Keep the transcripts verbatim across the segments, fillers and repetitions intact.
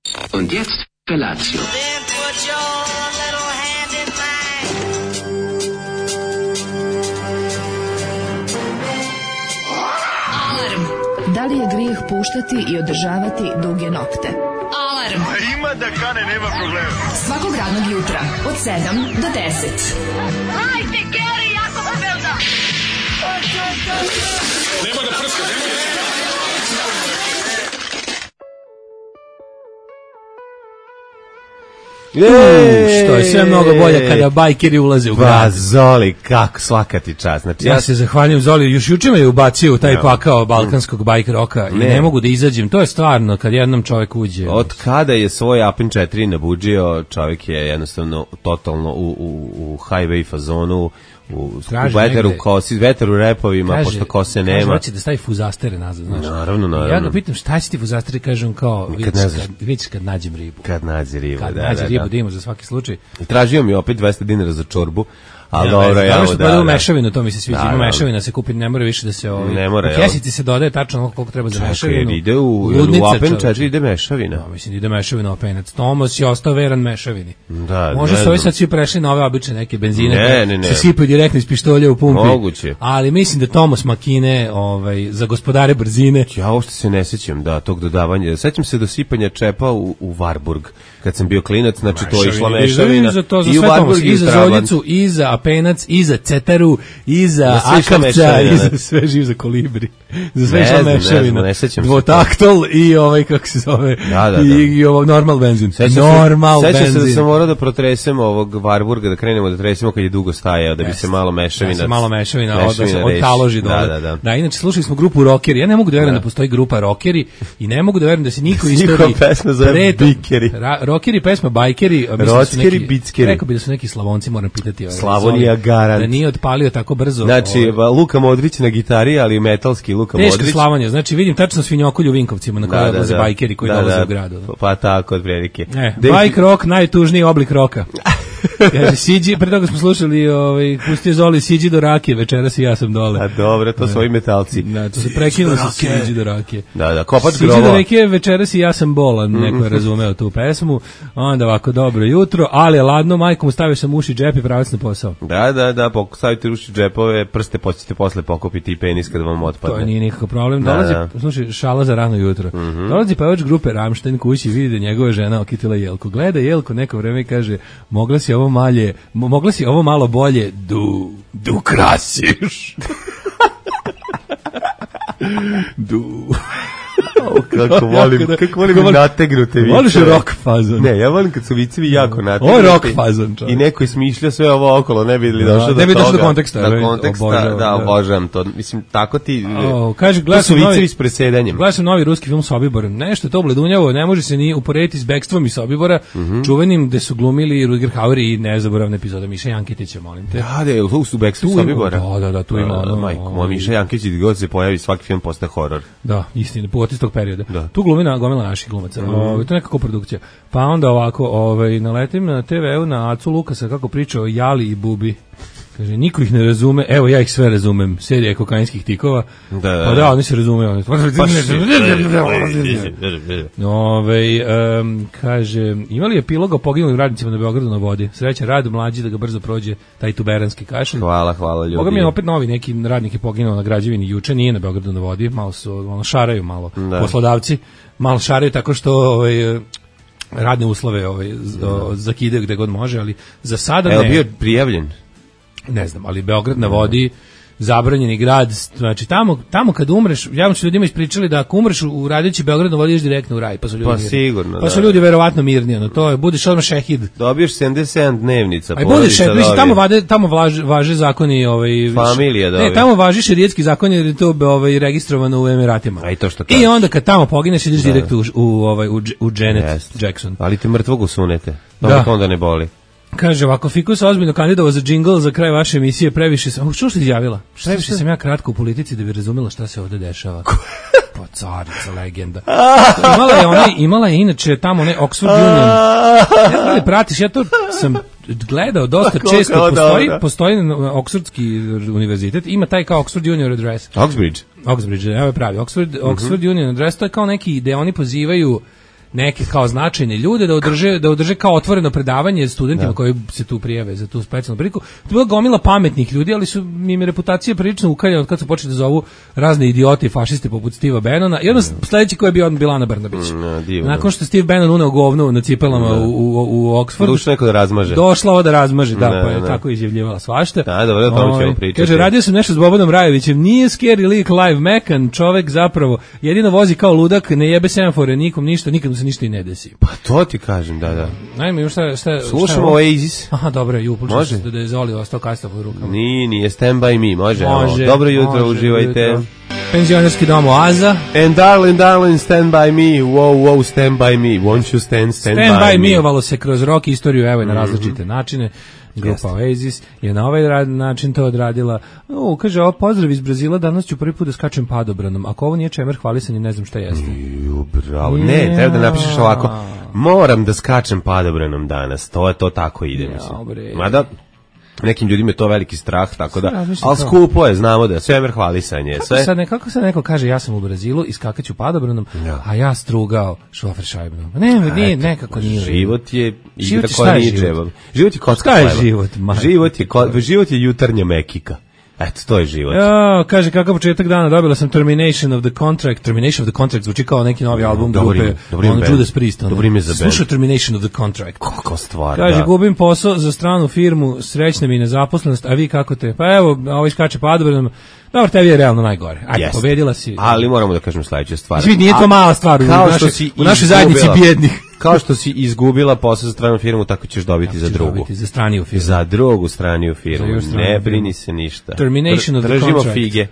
Und jetzt Felatio. Then put your little hand in mine. Alarm. Da li je grijeh puštati i održavati duge nokte? Alarm. A ima da kane, nema problema. Svakog radnog jutra od sedam do deset. Hajde, Geri, jako se velda. Nema da prska, nema da prska. Uuu, što je sve mnogo bolje kada bajkeri ulaze u grad. Pa Zoli, kako svaka ti čast. Znači, ja, ja se zahvaljujem Zoli, još juče me je ubacio u taj no. pakao balkanskog bajk roka i ne. ne mogu da izađem. To je stvarno kad jednom čovjek uđe. Od kada je svoj Apin četiri nabuđio, čovjek je jednostavno totalno u, u, u highway fazonu, u, u veteru kosi, veteru repovima, kaže, pošto kose nema. Kaže, hoće da stavi fuzastere nazad, znaš. Naravno, naravno. Ja ga pitam šta će ti fuzastere, kažem kao, vidiš kad, vidiš kad nađem ribu. Kad nađe ribu, kad da, nađe da, ribu, da. da ima za svaki slučaj. I tražio mi opet dvesta dinara za čorbu. Ali ja, dobro, ja da, da, da, u mešavinu, to mi se sviđa. Da, ima da. mešavina se kupi, ne mora više da se ovaj. Ne mora, u kesici se dodaje tačno koliko treba za čekaj, mešavinu. Ide u, u Apen četiri ide mešavina. No, mislim ide mešavina Apenac. Tomos je ostao veran mešavini. Da, može se ovi sad svi prešli na ove obične neke benzine. Ne, ne, ne. Se sipaju direktno iz pištolja u pumpi. Moguće. Ali mislim da Tomos makine ovaj, za gospodare brzine. Ja uopšte se ne sećam da tog dodavanja. Sećam se do sipanja čepa u, u Varburg. Kad sam bio klinac, znači to je išla mešavina. I za to, za i u Varburg, i za Zoljicu, i za Apenac, i za Cetaru, i za Akavca, i za sve živ, za Kolibri. Za sve išla mešavina. Dvotaktol i ovaj, kako se zove, da, da, da. i, i ovo normal benzin. Sećam normal se, benzin. Sećam se da sam morao da protresem ovog Varburga, da krenemo da tresemo kad je dugo stajao, da bi se malo mešavina... Da se malo mešavina, mešavina od, da se odtaloži dole. Da, da, da. Da, inače, slušali smo grupu Rockeri. Ja ne mogu da verujem da, da postoji grupa Rockeri i ne mogu da verujem da se niko istoriji... Njihova pesma zove Bikeri. Rockeri, pesma Bajkeri. Rockeri, Bickeri. Rekao bi da su neki Slavonci, moram pitati. Ovaj, Slavonija garant. Da nije otpalio tako brzo. Znači, ovaj. Luka Modrić na gitari, ali metalski Luka Teška Modrić. Slavonija, znači vidim tačno svinjokolju u Vinkovcima na koje odlaze bajkeri koji da, dolaze da. u gradu. Pa, pa tako, od prilike. E, bajk rock, najtužniji oblik roka. Kaže, siđi, pre toga smo slušali, ovaj, pustio Zoli, siđi do rakije, večeras i ja sam dole. A dobro, to su ovi metalci. Da, to se prekinulo sa siđi do rakije. Da, da, kopac grova. Siđi do rakije, večeras i ja sam bolan, neko je razumeo tu pesmu. Onda ovako, dobro jutro, ali je ladno, majkom stavio sam uši džep i pravac na posao. Da, da, da, stavite uši džepove, prste počete posle pokopiti i penis kad vam otpadne. To nije nikakav problem. Dolazi, da, da. Slušaj, šala za rano jutro. Mm -hmm. Dolazi pevač grupe Rammstein kući, vidi da njegova žena okitila Jelku. Gleda Jelku neko vreme i kaže, mogla si ovo malje, mogla si ovo malo bolje, du, du krasiš. Du. Oh, kako volim, da, kako volim volim, nategnute viceve. Voliš rock fazon? Ne, ja volim kad su vicevi jako nategnuti. Ovo je rock fazon, čovjek. I neko smišlja sve ovo okolo, ne bi li došlo do toga. Ne bi došlo do konteksta. Do konteksta, obožavam, da, obožavam to. Mislim, tako ti... Oh, kaže, to su vicevi s presedanjem. Gledam sam novi ruski film Sobibor. Nešto je to bledunjavo, ne može se ni uporediti s bekstvom iz Sobibora, mm -hmm. čuvenim gde su glumili Rutger Hauer i nezaboravna epizoda Miša Jankitića, molim te. Da, da, je u bekstvu Sobibora. Da, da, da, tu ima ono... Majko, moja Miša Jankitić, god se pojavi, svaki film postaje horor. Da, istina, pogotovo iz tog perioda. Tu glumina gomila naših glumaca. Mm. Ovaj to je nekako produkcija. Pa onda ovako, ovaj naletim na te ve u na Acu Lukasa kako priča o Jali i Bubi. Kaže, niko ih ne razume, evo ja ih sve razumem, serija kokainskih tikova, da, da. Pa da, oni se razume. Oni. Ove, um, kaže, imali epilog o poginulim radnicima na Beogradu na vodi, srećan rad mlađi da ga brzo prođe taj tuberanski kašalj. Hvala, hvala ljudi. Boga mi je opet novi neki radnik je poginuo na građevini juče, nije na Beogradu na vodi, malo su, malo šaraju malo, da. Poslodavci, malo šaraju tako što ovaj, radne uslove ovaj, zakidaju gde god može, ali za sada ne. Evo bio prijavljen? Ne znam, ali Beograd na vodi, zabranjeni grad, znači tamo, tamo kad umreš, javno su ljudima ispričali da ako umreš u radeći Beograd na vodi, ideš direktno u raj, pa su ljudi pa mirni. Sigurno, pa su da. ljudi verovatno mirni, ono, to je, budiš odmah šehid. Dobiješ sedamdeset sedam dnevnica. Aj budiš šehid, mislim, tamo, vade, tamo važe, važe zakoni, ovaj, familija dobije. Ne, tamo važi šerijetski zakon jer je to ovaj, registrovano u Emiratima. A i to što kažeš. I onda kad tamo pogineš, ideš da. direktno u, u, ovaj, u, u Janet yes. Jackson. Ali te mrtvog usunete, da. Onda ne boli. Kaže ovako, Fikus ozbiljno kandidovao za džingl za kraj vaše emisije, previše sam... Što ste izjavila? Previše sam ja kratko u politici da bi razumela šta se ovde dešava. Pa carica, legenda. Imala je ona, imala je inače tamo ne Oxford Union. Ne znam li pratiš, ja to sam gledao dosta često, postoji, postoji Oxfordski univerzitet, ima taj kao Oxford Union Address. Oxbridge. Oxbridge, evo je pravi. Oxford, Oxford uh-huh. Union Address, to je kao neki, gde oni pozivaju neke kao značajne ljude da održe da održe kao otvoreno predavanje studentima da. koji se tu prijave za tu specijalnu priliku. To je bila gomila pametnih ljudi, ali su im reputacije prilično ukaljene od kad su počeli da zovu razne idiote i fašiste poput Steva Bannona. I onda sledeći koji je bio Bilana Brnabić. Mm, Nakon što Steve Bannon uneo govno na cipelama da. u, u, u Oxford, došla neko da razmaže. Došla ovo da razmaže, da, ne, pa je ne. tako izjavljivala svašta. Da, dobro, to ćemo ovaj, pričati. Kaže, radio sam nešto s Bobanom Rajovićem, nije scary lik live mekan, čovek zapravo jedino vozi kao ludak, ne jebe semafore, nikom ništa, nikad mu se ništa i ne desi. Pa to ti kažem, da, da. Najme, šta, šta, slušamo Oasis. Aha, dobro, ju, počeo da je Zoli ostao kasta pod rukama. Ni, nije Stand By Me, može. Može. Dobro jutro, može, uživajte. Jutro. Penzionerski dom Oaza. And darling, darling, stand by me, wow, wow, stand by me, won't you stand, stand, stand by, by me. me-ovalo se kroz rock istoriju, evo i na različite mm-hmm. načine. Grupa Oasis je na ovaj rad, način to odradila. O, kaže, ovo pozdrav iz Brazila, danas ću prvi put da skačem padobranom. Ako ovo nije čemer hvalisanje, ne znam šta jeste. Ju, bravo. Ne, treba da napišeš ovako. Moram da skačem padobranom danas. To je to tako ide, mislim. Mada nekim ljudima je to veliki strah, tako da, ali skupo je, znamo da je svemir hvalisanje. Kako sve. sad, ne, kako sad neko kaže, ja sam u Brazilu i skakaću padobranom, ja. a ja strugao šofer šajbnom. Ne, ne, nekako nije. Život je igra koja nije dževom. Život je kocka hleba. Šta je život, Život je, ko, život je jutarnja mekika. Eto, to je život. Ja, kaže, kakav početak dana, dobila sam Termination of the Contract. Termination of the Contract zvuči kao neki novi album grupe, ono Judas Priest. Dobro ime za band. Slušaj Termination of the Contract. Kako stvar, kaže, da. gubim posao za stranu firmu, srećna mi nezaposlenost, a vi kako te? Pa evo, ovo iskače padobranom. Dobro, tebi je realno najgore. Ajde, yes. Pobedila si. Ali moramo da kažemo sledeću stvar. Svi, nije to mala stvar u, naše, u našoj zajednici bijednih. Kao što si izgubila posao za stranu firmu, tako ćeš dobiti tako za drugu. Dobiti za straniju firmu. Za drugu straniju firmu. Ne brini se ništa. Termination of the Držimo contract. fige.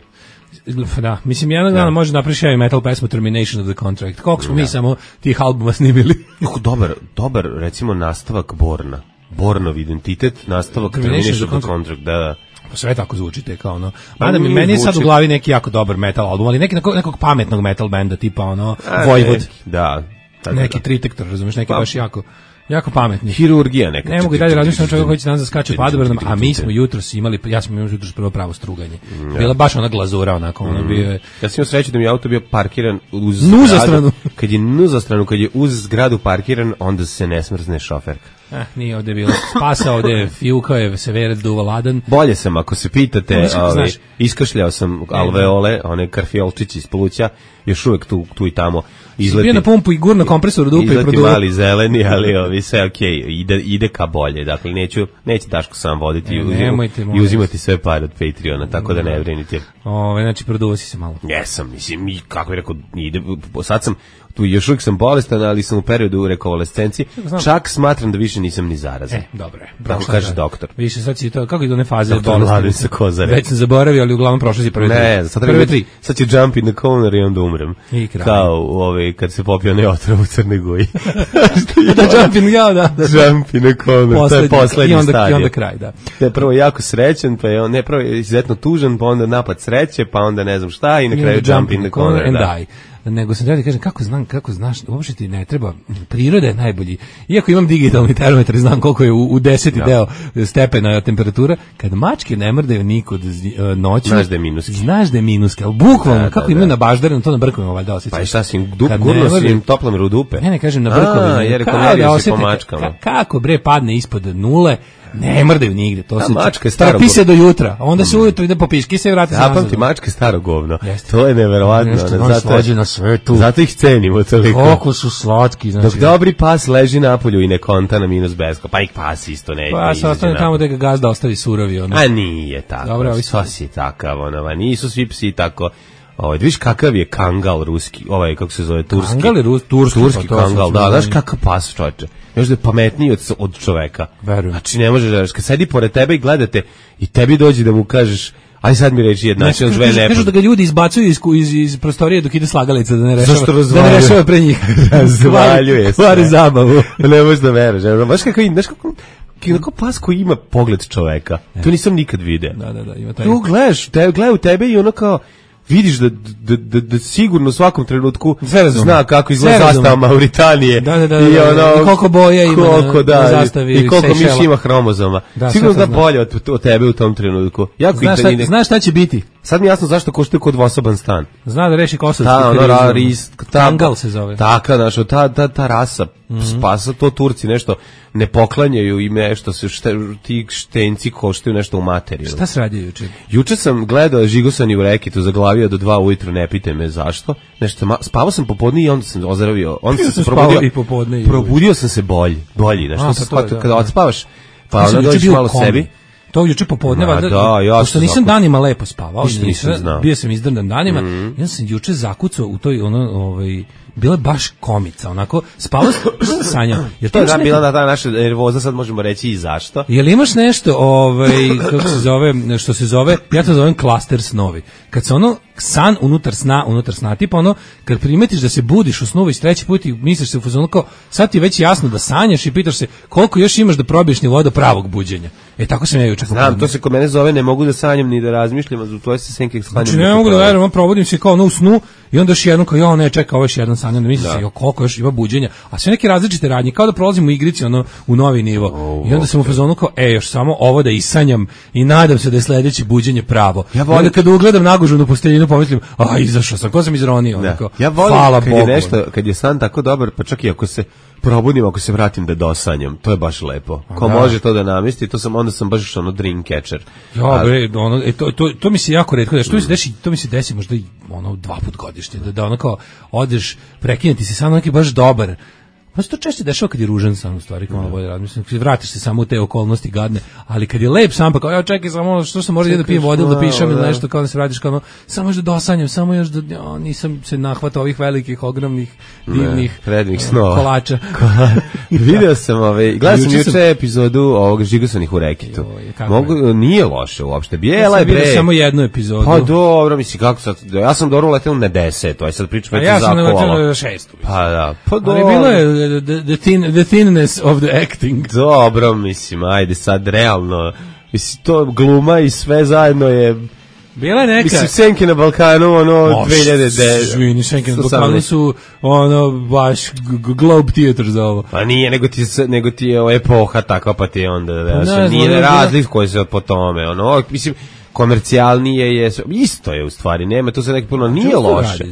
Da, mislim, jednog dana može napraviš heavy metal pesmu Termination of the Contract. Koliko smo da. mi samo tih albuma snimili? dobar, dobar, recimo, nastavak Borna. Bornov identitet, nastavak Termination, Termination of the Contract, da, da. Sve tako zvučite kao ono. Mada mi meni je sad u glavi neki jako dobar metal album, ali neki nekog, nekog pametnog metal benda tipa ono A, Vojvod. Neki, da. da neki da. Tritektor, razumeš, neki pa, baš jako jako pametni. Hirurgija neka. Ne mogu i dalje razmišljati o čovjeku koji će danas da skače padobranom, a mi smo jutros imali, ja sam imao jutros prvo pravo struganje. Ja. Bila baš ona glazura onako, ona bio. Ja sam imao sreću da mi auto bio parkiran uz nuza stranu. Kad je nuza stranu, kad je uz zgradu parkiran, onda se ne smrzne šoferka. Eh, nije ovde bilo spasa, ovde fijukao je severac duva ladan. Bolje sam, ako se pitate, no, ovaj, iskašljao sam alveole, one karfiolčići iz pluća, još uvek tu, tu i tamo izleti. Bio na pumpu i gurno kompresor u dupe i produo. Izleti mali zeleni, ali ovi sve okej, okay, ide, ide ka bolje. Dakle, neću, neće Daško sam voditi e, i, uzimati, i uzimati sve pare od Patreona, tako da ne brinite. Ove, znači, produo si se malo. Jesam, mislim, kako je rekao, ide, sad sam, tu još uvijek sam bolestan, ali sam u periodu rekonvalescencije. Čak smatram da više nisam ni zarazan. E, dobro je. Tako kaže da. doktor. Više sad si to, kako ide one faze doktor bolesti? Mladen sa Kozare. Već sam zaboravio, ali uglavnom prošlo si prve tri. Ne, sad, prve tri. Sad ću jump in the corner i onda umrem. I kraj. Kao ovaj, kad se popio ne otrov u Crnoj Goji. da jump in, ja, da. da. Jump in the corner, poslednji, to je poslednji i onda, stadij. I onda kraj, da. Je prvo jako srećen, pa je on, ne prvo izuzetno tužan, pa onda napad sreće, pa onda ne znam šta i na kraju jump in the corner, and da. die. Nego sam da kažem, kako znam, kako znaš, uopšte ti ne treba, priroda je najbolji. Iako imam digitalni termometar, znam koliko je u, u deseti no. deo stepena temperatura, kad mačke ne mrdaju nikud noću, znaš da je minuski. Znaš da je minuski, ali bukvalno, da, kako da, imaju da. na baždarenu, to na brkovima valjda osjećaš. Pa i šta si im dup, gurno si im toplom u dupe? Ne, ne, kažem na brkovima. A, jer kao da osjete, ka, kako bre padne ispod nule, ne mrdaju nigde, to se mačka strpi se do jutra, onda se ujutro ide po piški se i vrati se nazad. Zapamti, mačka staro govno. Jeste. To je neverovatno. Zato je na svetu. Zato ih cenimo toliko. Koliko su slatki, znači. Dok dobri pas leži napolju i ne konta na minus besko, pa ih pas isto ne. Pa se ostane tamo da ga gazda ostavi surovi ono. A nije tako. Dobro, ovi su si takav, ono, nisu svi psi tako. Ovaj, vidiš kakav je kangal ruski, ovaj kako se zove turski. Kangal je rus, turski, turski pa kangal, da, znaš kakav pas, čoveče. Još da je pametniji od, od čoveka. Verujem. Znači ne možeš da, kad sedi pored tebe i gledate i tebi dođe da mu kažeš aj sad mi reći jedna znači, kažu, kažu da ga ljudi izbacuju iz, iz, iz prostorije dok ide slagalica da ne rešava. Zašto da ne rešava pre njih. Razvaljuje se. Kvari zabavu. Ne možeš da veruješ. Baš kako znaš kako kako pas koji ima pogled čoveka. E. To nisam nikad video. Da, da, da, ima taj. Tu gledaš, te gleda u tebe i ono kao vidiš da, da, da, da sigurno u svakom trenutku zna kako izgleda zastava Mauritanije da, da, da, i, ono, i koliko boja ima koliko, da, na zastavi i koliko miš ima hromozoma. Da, sigurno da bolje od, od tebe u tom trenutku. Jako znaš, šta, znaš šta će biti? Sad mi jasno zašto koštaju kod dvosoban stan. Zna da reši kosovski ta, krizu. Ono, ris, ta, Tangal se zove. Taka, znaš, ta, ta, ta rasa mm-hmm. spasa, to Turci nešto ne poklanjaju im nešto, se šte, ti štenci koštaju nešto u materiju. Šta se radi juče? Juče sam gledao Žigosani u rekitu, zaglavio do dva ujutru, ne pite me zašto. Nešto, ma, spavao sam popodne i onda sam ozdravio. Onda sam se probudio, i popodne i probudio sam se bolji, bolji, znaš, to se shvatio, kada odspavaš, pa ja onda dođeš malo komi. sebi. To juče popodne, valjda, da, ja pošto nisam zakucao. danima lepo spavao, Ništa nisam znao. Bio sam izdrndan danima, mm-hmm. i onda sam juče zakucao u toj, ono, ovaj, bila baš komica, onako, spavao sam, što sam sanjao? To je da, neki... bila ta naša nervoza, sad možemo reći i zašto. Jel imaš nešto, ovaj, kako se zove, što se zove, ja to zovem klaster snovi, kad se ono, san unutar sna, unutar sna, tipa ono, kad primetiš da se budiš u snu već treći put i misliš se u fazonu kao, sad ti je već jasno da sanjaš i pitaš se koliko još imaš da probiješ nivo do pravog buđenja. E, tako sam ja juče popodne. Znam, to se kod mene zove, ne mogu da sanjam ni da razmišljam, a za to se senke sklanjam. Znači, ne mogu da verujem, probudim se kao ono u snu i onda još jednom kao, jo, ne, čeka, ovo još jedan sanjam, da mislim se, jo, koliko još ima buđenja, a sve neke različite radnje, kao da prolazim u igrici, ono, u novi nivo. Oh, I onda sam u fazonu kao, e, još samo ovo da isanjam i nadam se da je sledeće buđenje pravo. Ja volim... Onda kada ugledam naguženu posteljinu, pomislim, a, izašao sam, ko sam izronio? Da. Onako, ja volim kad je nešto, kad je san tako dobar, pa čak i ako se probudim, ako se vratim da dosanjam, to je baš lepo. Ko da. Može to da namesti, to sam, onda sam baš ono dream catcher. Ja, bre, ono, e, to, to, to mi se jako retko desi, to mi se desi, to mi se desi možda i ono dva put godišnje, da, da ono kao odeš, prekineti se san, neki baš dobar. Pa se to češće dešava kad je ružan san, u stvari, kao malo bolje razmišljam, kad vratiš se samo u te okolnosti gadne, ali kad je lep san, pa kao, ja čekaj, samo što sam možda da pijem vodu, da pišem ili nešto, kao da se vratiš, kao ono, samo još da dosanjam, samo još da, ja, nisam se nahvatao ovih velikih, ogromnih, divnih, prednih snova. Kolača. Video sam, ovaj, gledao sam juče sam... epizodu ovog Žigosanih u rekitu. Mogu, nije loše uopšte, bijela je bre. Samo jednu epizodu. Pa dobro, misli, kako sad, ja sam dobro leteo na deset, aj sad pričam već za kola. Ja sam leteo na šestu. Pa da, pa dobro. Ali bilo je The, the, thin, the thinness of the acting. Dobro, mislim, ajde sad, realno, mislim, to gluma i sve zajedno je... Bila je neka... Mislim, Senke na Balkanu, ono, dve hiljade deset. Zvini, Senke na Balkanu su, ono, baš Globe Theater za ovo. Pa nije, nego ti, nego ti je epoha takva, pa ti je onda, da, da, nije ne razlik koji se po tome, ono, mislim... komercijalnije je, isto je u stvari, nema, to se neki puno, nije loše.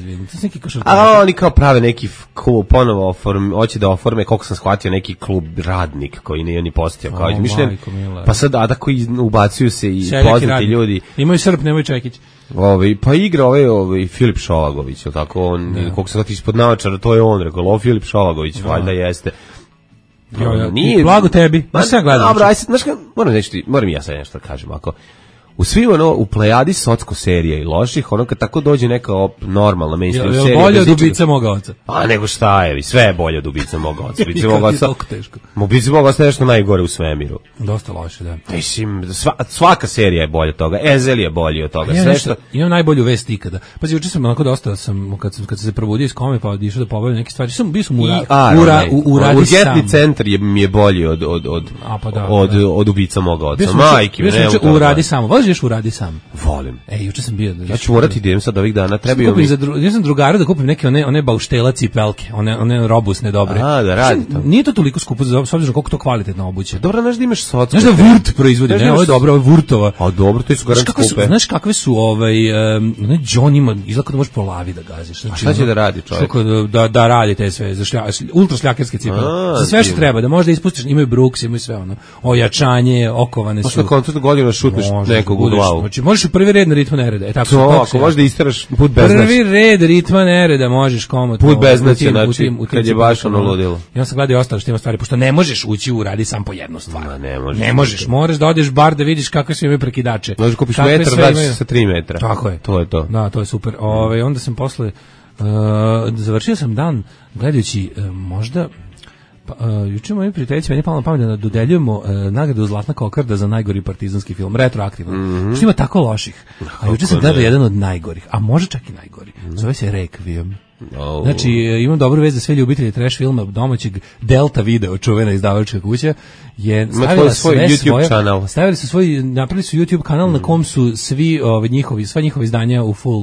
A oni kao prave neki klub, ponovo oform, hoće da oforme, koliko sam shvatio, neki klub radnik koji nije ni postao, kao oh, mišljen, pa sad, a da koji ubacuju se i Seljaki poznati radnik. Ljudi. Imaju Srp, nemaju Čekić. Ovi, pa igra ovaj, ovaj Filip Šovagović, tako on, ja. Koliko sam shvatio ispod naočara, to je on, rekao, ovo Filip Šovagović, ja. Valjda jeste. Jo, ja, nije, blago tebi, ma se ja gledam. Dobro, aj sad, znaš, moram nešto, moram ja sad nešto da kažem, ako u svim ono, u plejadi socko serija i loših, ono kad tako dođe neka op, normalna mainstream serija. Je li bolje od Ubice moga oca? A nego šta je, sve je bolje od Ubice moga oca. Ubice moga oca, Ubice moga oca je nešto najgore u svemiru. Dosta loše, da. Mislim, sva, svaka serija je bolja od toga, Ezel je bolji od toga. Ja sve nešto, imam najbolju vest ikada. Pazi, juče sam onako dosta, sam, kad sam kad sam se probudio iz kome, pa išao da pobavim neke stvari. Sam bio sam u ura, a, ura, u, u radi sam. Urgentni centar je, mi je bolji od, od, od, a, pa da, od, da. od Ubica moga oca. Majke, ne, u radi samo. Voziš u radi sam. Volim. Ej, juče sam bio. Ja ću morati da idem sad ovih dana, trebaju mi. Dru, ja sam drugaru da kupim neke one one bauštela cipelke, one one robusne dobre. A, da radi to. Nije to toliko skupo za s obzirom koliko to kvalitetna obuća. Dobro, znaš da imaš socko. Znaš da Vurt proizvodi, ne, ovo je dobro, ovo je Vurtova. A dobro, to su garant skupe. Znaš kakve su ovaj, um, ne John ima, izlako da možeš po lavi da gaziš. Znači, a šta će da radi čovjek? Da, da, da radi te sve, za šlja, ultra šljakerske cipele. Za sve što treba, da možda ispustiš, imaju Brooks, imaju sve ono. Ojačanje, okovane su. Možda koncertu godinu šutneš nekog u glavu. Znači, možeš u prvi red na ritmu nereda. E tako, to, ako možeš da isteraš put bez znači. Prvi red ritma nereda možeš komotno. Put bez znači, znači, kad je baš ono ludilo. Ja sam gledao ostalo što ima stvari, pošto ne možeš ući u radi sam po jednu stvar. Ma, ne možeš. Ne možeš, moraš da odeš bar da vidiš kakve sve imaju prekidače. Možeš kupiš metar, vraćaš sa tri metra. Tako je. To je to. Da, to je super. Ove, onda sam posle, uh, završio sam dan gledajući uh, možda Pa, uh, juče moji prijateljici meni je palo na pamet da dodeljujemo uh, nagradu Zlatna kokarda za najgori partizanski film, retroaktivno. Mm-hmm. Što ima tako loših. A juče sam gledao jedan od najgorih, a može čak i najgori. Zove se Requiem. Oh. Znači, imam dobru vez za sve ljubitelje trash filma domaćeg Delta Video, čuvena izdavačka kuća, je stavila svoj sve YouTube svoje, kanal. Stavili su svoj, napravili su YouTube kanal mm. na kom su svi ove, njihovi, sva njihova izdanja u full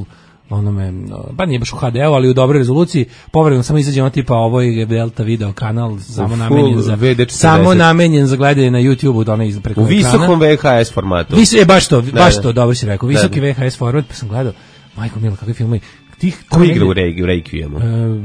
onome, ba nije baš u ha de u, ali u dobroj rezoluciji, povremeno samo izađe ono tipa ovo je Delta video kanal, samo namenjen za samo namenjen za gledanje na YouTubeu, da onaj preko u visokom ve ha es formatu. Vis, e, baš to, baš to, dobro si rekao, visoki ve ha es format, pa sam gledao, majko mila, kakvi filmovi. Tih, ko igra u Requiemu?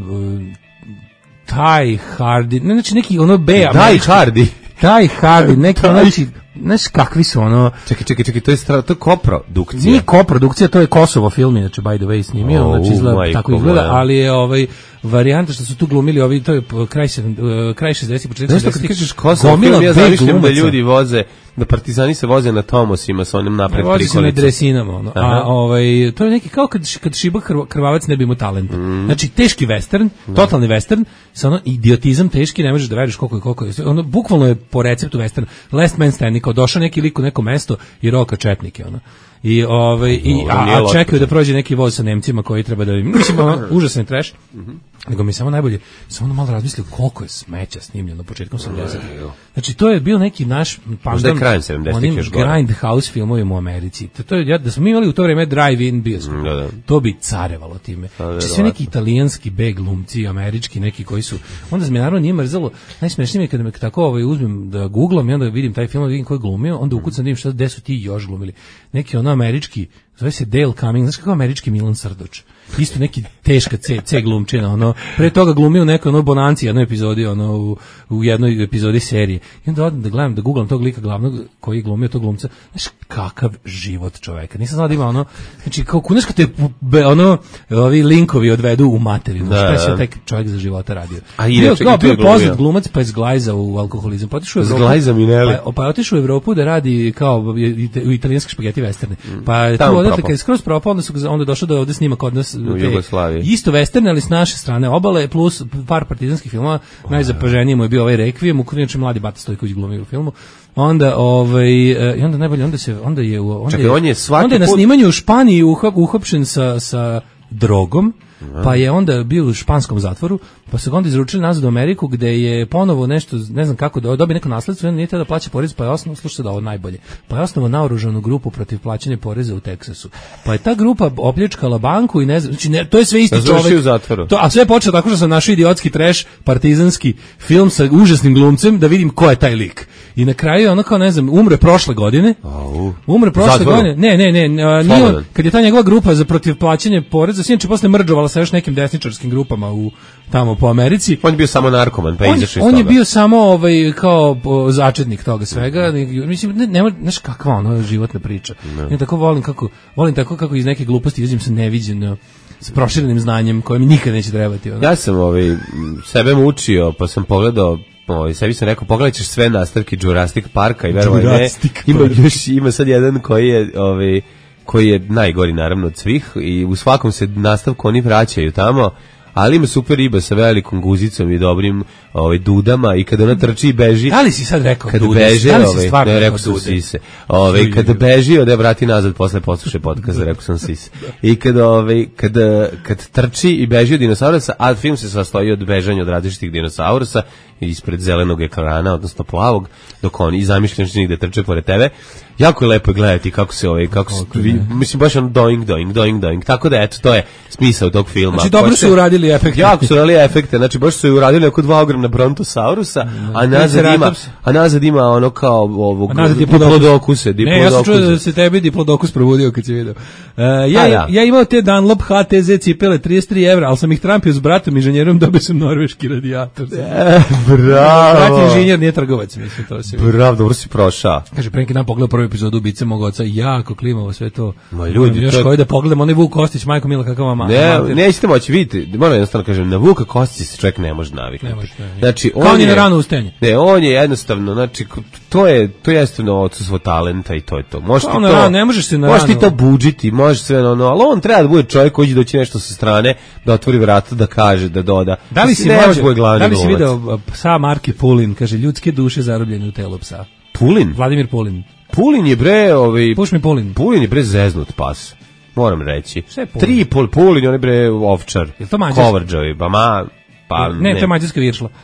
Taj Hardy, ne, znači neki ono B, Taj Hardy. Taj Hardy, neki znači, znaš kakvi su ono... Čekaj, čekaj, čekaj, to je, stra, to je koprodukcija. Nije koprodukcija, to je Kosovo film, inače, by the way, snimio, oh, znači izgleda, tako izgleda, ali je ovaj, varijanta što su tu glumili, ovi, to je kraj, kraj šezdesetih, početak sedamdesetih. Znaš, kad kažeš Kosovo film, ja zamišljam da ljudi voze, da partizani se voze na Tomosima sa onim napred prikolicom. Vozi se na dresinama, ono. A ovaj, to je neki kao kad, kad šiba krvavac ne bi imao talenta. Mm. Znači, teški western, totalni western, sa ono idiotizam teški, ne možeš da veriš koliko je, koliko je. Ono, bukvalno je po receptu western. Last Man Standing, kao došao neki lik u neko mesto i roka četnike, ono. I ovaj i a, a čekaju da prođe neki voz sa Nemcima koji treba da mislim ono, užasan trash. Mm-hmm. Nego mi samo najbolje samo ono malo razmislio koliko je smeća snimljeno početkom sedamdesetih. Znači to je bio neki naš pandan krajem sedamdesetih još gore. Grindhouse filmovima u Americi. To, to je ja da smo mi imali u to vrijeme drive-in bioskop. Mm, da, da. To bi carevalo time. Znači sve neki italijanski B glumci, američki neki koji su onda se mi naravno nije mrzelo. Najsmešnije je kad me tako ovaj uzmem da googlam i onda vidim taj film, vidim ko je glumio, onda ukucam da vidim šta gde su ti još glumili. Neki ono američki, zove se Dale Cummings, znaš kako američki Milan Srdoč. Isto neki teška C, C glumčina, ono, pre toga glumio neko ono Bonanci, jednoj epizodi, ono, u, u jednoj epizodi serije. I onda odem da gledam, da googlam tog lika glavnog koji je glumio tog glumca, znaš kakav život čoveka. Nisam znao da ima ono, znači, kao, znaš kad te, ono, ovi linkovi odvedu u materiju, da, šta je sve taj čovjek za života radio. A i bio, kao, bio poznat glumac, pa je zglajzao u alkoholizam, pa otišao u Evropu. Zglajza mi ne li. Pa, pa je otišao u Evropu da radi, kao, u italijanski špageti westerne. Pa je tu odatle, kad je skroz propao, onda su onda došao da ovde snima kod nas u Jugoslaviji. Isto western, ali s naše strane obale, plus par partizanskih filmova. Oh, najzapaženiji mu je bio ovaj Requiem, u kojem je mladi Bata Stojković glumio u filmu. Onda ovaj i onda najbolje onda se onda je onda Čekaj, je, on je svaki onda je na snimanju u Španiji uhap, uhapšen sa sa drogom. Pa je onda bio u španskom zatvoru, pa su ga onda izručili nazad u Ameriku, gde je ponovo nešto, ne znam kako, da dobije neko nasledstvo, on nije tada da plaća porez, pa je osnovno, slušajte da ovo najbolje, pa je osnovno naoružanu grupu protiv plaćanja poreza u Teksasu. Pa je ta grupa opljačkala banku i ne znam, znači ne, to je sve isti čovjek. U zatvoru. To, a sve je počelo tako što sam našao idiotski trash, partizanski film sa užasnim glumcem, da vidim ko je taj lik. I na kraju je ono kao, ne znam, umre prošle godine. Au. Umre prošle zatvoru. godine. Ne, ne, ne, nije on, kad je ta njegova grupa za protiv plaćanja poreza, sinoć posle mrdžovala sa još nekim desničarskim grupama u tamo po Americi. On je bio samo narkoman, pa izašao iz toga. On je bio samo ovaj kao začetnik toga svega. Mislim ne nema znaš kakva ono životna priča. Ja tako volim kako volim tako kako iz neke gluposti izađem sa neviđeno s proširenim znanjem koje mi nikad neće trebati. Ono. Ja sam ovaj sebe mučio, pa sam pogledao Ovaj sebi sam rekao pogledaj ćeš sve nastavke Jurassic Parka i verujem ne ima još ima sad jedan koji je ovaj koji je najgori naravno od svih i u svakom se nastavku oni vraćaju tamo, ali ima super riba sa velikom guzicom i dobrim ovaj dudama i kada ona trči i beži. Da li si sad rekao kad dude? Beže, ovaj, ne, rekao sam sise. Ovaj kada beži, ode vrati nazad posle poslušaj podcast, rekao sam sise. I kada ovaj kada kad trči i beži od dinosaurusa, a film se sastoji od bežanja od različitih dinosaurusa ispred zelenog ekrana, odnosno plavog, dok oni zamišljaš njih da trče pored tebe. Jako je lepo gledati kako se ovaj kako se, mislim baš on doing doing doing doing. Tako da eto to je smisao tog filma. Znači dobro su uradili efekte. Jako su uradili efekte. Znači baš su uradili oko dva ogromna brontosaurusa, a nazad ima a nazad ima ono kao ovog diplodokuse, diplodokuse. Ne, ja sam čuo da se tebi diplodokus probudio kad si video. Uh, ja ja. ja imao te Dunlop H T Z cipele trideset tri evra, al sam ih trampio s bratom inženjerom, dobio sam norveški radijator. E, bravo. Brat inženjer nije trgovac, mislim to se. Bravo, dobro si prošao. Kaže pre neki dan pogledao prvu epizodu Ubice mog oca, jako klimavo sve to. Ma ljudi, još koji da pogledam, onaj Vuk Kostić, majko mila kakva mama. Ne, nećete moći vidjeti, moram jednostavno kažem, na Vuka Kostića se čovjek ne može naviknuti. Ne može, ne, znači, on kao je, je na rano ustenje. Ne, on je jednostavno, znači, to je, to je jednostavno odsustvo talenta i to je to. Možeš ti to, rano, ne možeš se na možeš ti to budžiti, možeš sve ono, ali on treba da bude čovjek koji će doći nešto sa strane, da otvori vrata, da kaže, da doda. Da li si, ne može, da li si video psa marke Pulin, kaže, ljudske duše zarobljene u telo psa. Pulin? Vladimir Pulin. Pulin je bre, ovaj Puš mi Pulin. Pulin je bre zeznut pas. Moram reći. Tri pol Pulin, on je bre ovčar. Je to mađarski? Kovrđavi, pa ma pa ne, ne, to je mađarska viršla.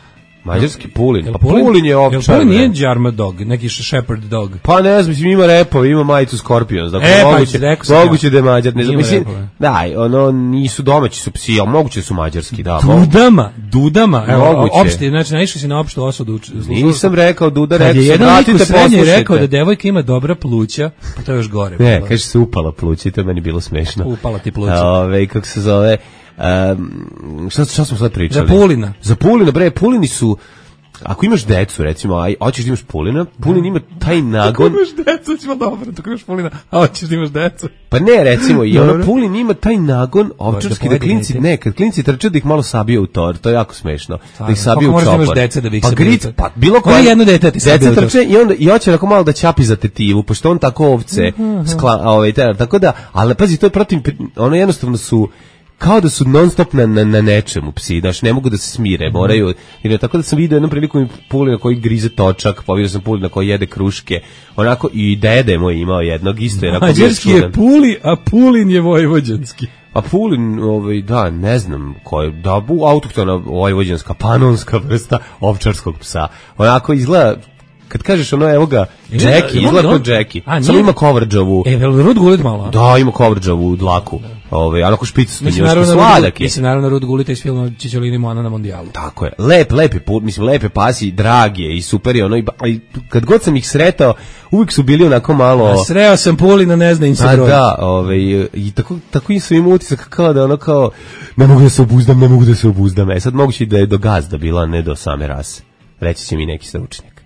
Mađarski pulin, pa Pulin, pulin je ovčar. Pulin nije Džarma dog, neki shepherd dog. Pa ne znam, mislim, ima repove, ima majicu Scorpions, dakle, e, moguće, pa, moguće da je Mađar, ne znam, mislim, repove. daj, ono, nisu domaći su psi, ali moguće su mađarski, da. Dudama, dudama, evo, Moguće. opšte, znači, naišli si na opštu osudu. Nisam rekao, Duda, rekao Kad je sam, jedan lik u vratite, srednje poslušajte. rekao da devojka ima dobra pluća, pa to je još gore. Ne, bilo. kaže se upala pluća i to je meni bilo smešno. Upala ti pluća. Ove, kako se zove, um, šta, šta smo sad pričali? Za Pulina. Za Pulina, bre, Pulini su, ako imaš decu, recimo, a hoćeš da imaš Pulina, Pulin ima taj nagon. Ako imaš decu, ćemo dobro, tako imaš Pulina, a hoćeš da imaš decu. Pa ne, recimo, i ono Pulin ima taj nagon ovčarski, da klinci, ne, kad klinci trče da ih malo sabije u tor, to je jako smešno. Da ih sabije u čopor. Kako moraš da imaš dece da bi ih pa sabije gric, u tor? pa bilo koje jedno dete ti sabije u tor. Deca trče i onda i hoće onako malo da ćapi za tetivu, pošto on tako ovce skla, ovaj, ter, tako da, ali pazi, to je protiv, ono jednostavno su, kao da su non stop na, na, na nečemu psi, daš, ne mogu da se smire, moraju, jer tako da sam vidio jednom priliku mi Pulina koji grize točak, pa vidio sam Pulina koji jede kruške, onako i dede moj imao jednog, isto je onako bio Mađarski je Puli, a Pulin je vojvođanski. A Pulin, ovaj, da, ne znam ko je, da, bu, autohtona vojvođanska, panonska vrsta ovčarskog psa, onako izgleda, kad kažeš ono, evo ga, Jackie, izgleda kao Jackie, samo ima kovrđavu. E, vel Rud Gullit malo? Da, ima kovrđavu dlaku, ovaj, onako špicu, mislim, naravno, sladak je. Mislim, naravno, Rud Gullit iz filma Čičolini Moana na Mondijalu. Tako je, lep, lepi put, mislim, lepe pasi, drag je i super je, ono, i, i kad god sam ih sretao, uvijek su bili onako malo... A sreo sam Pulina, ne zna im se broj. A da, ovaj, i tako, tako im su im utisak kao da ono kao, ne mogu da se obuzdam, ne mogu da se obuzdam, e sad moguće da je do gazda bila, ne do same rase, reći će mi neki stručnjak.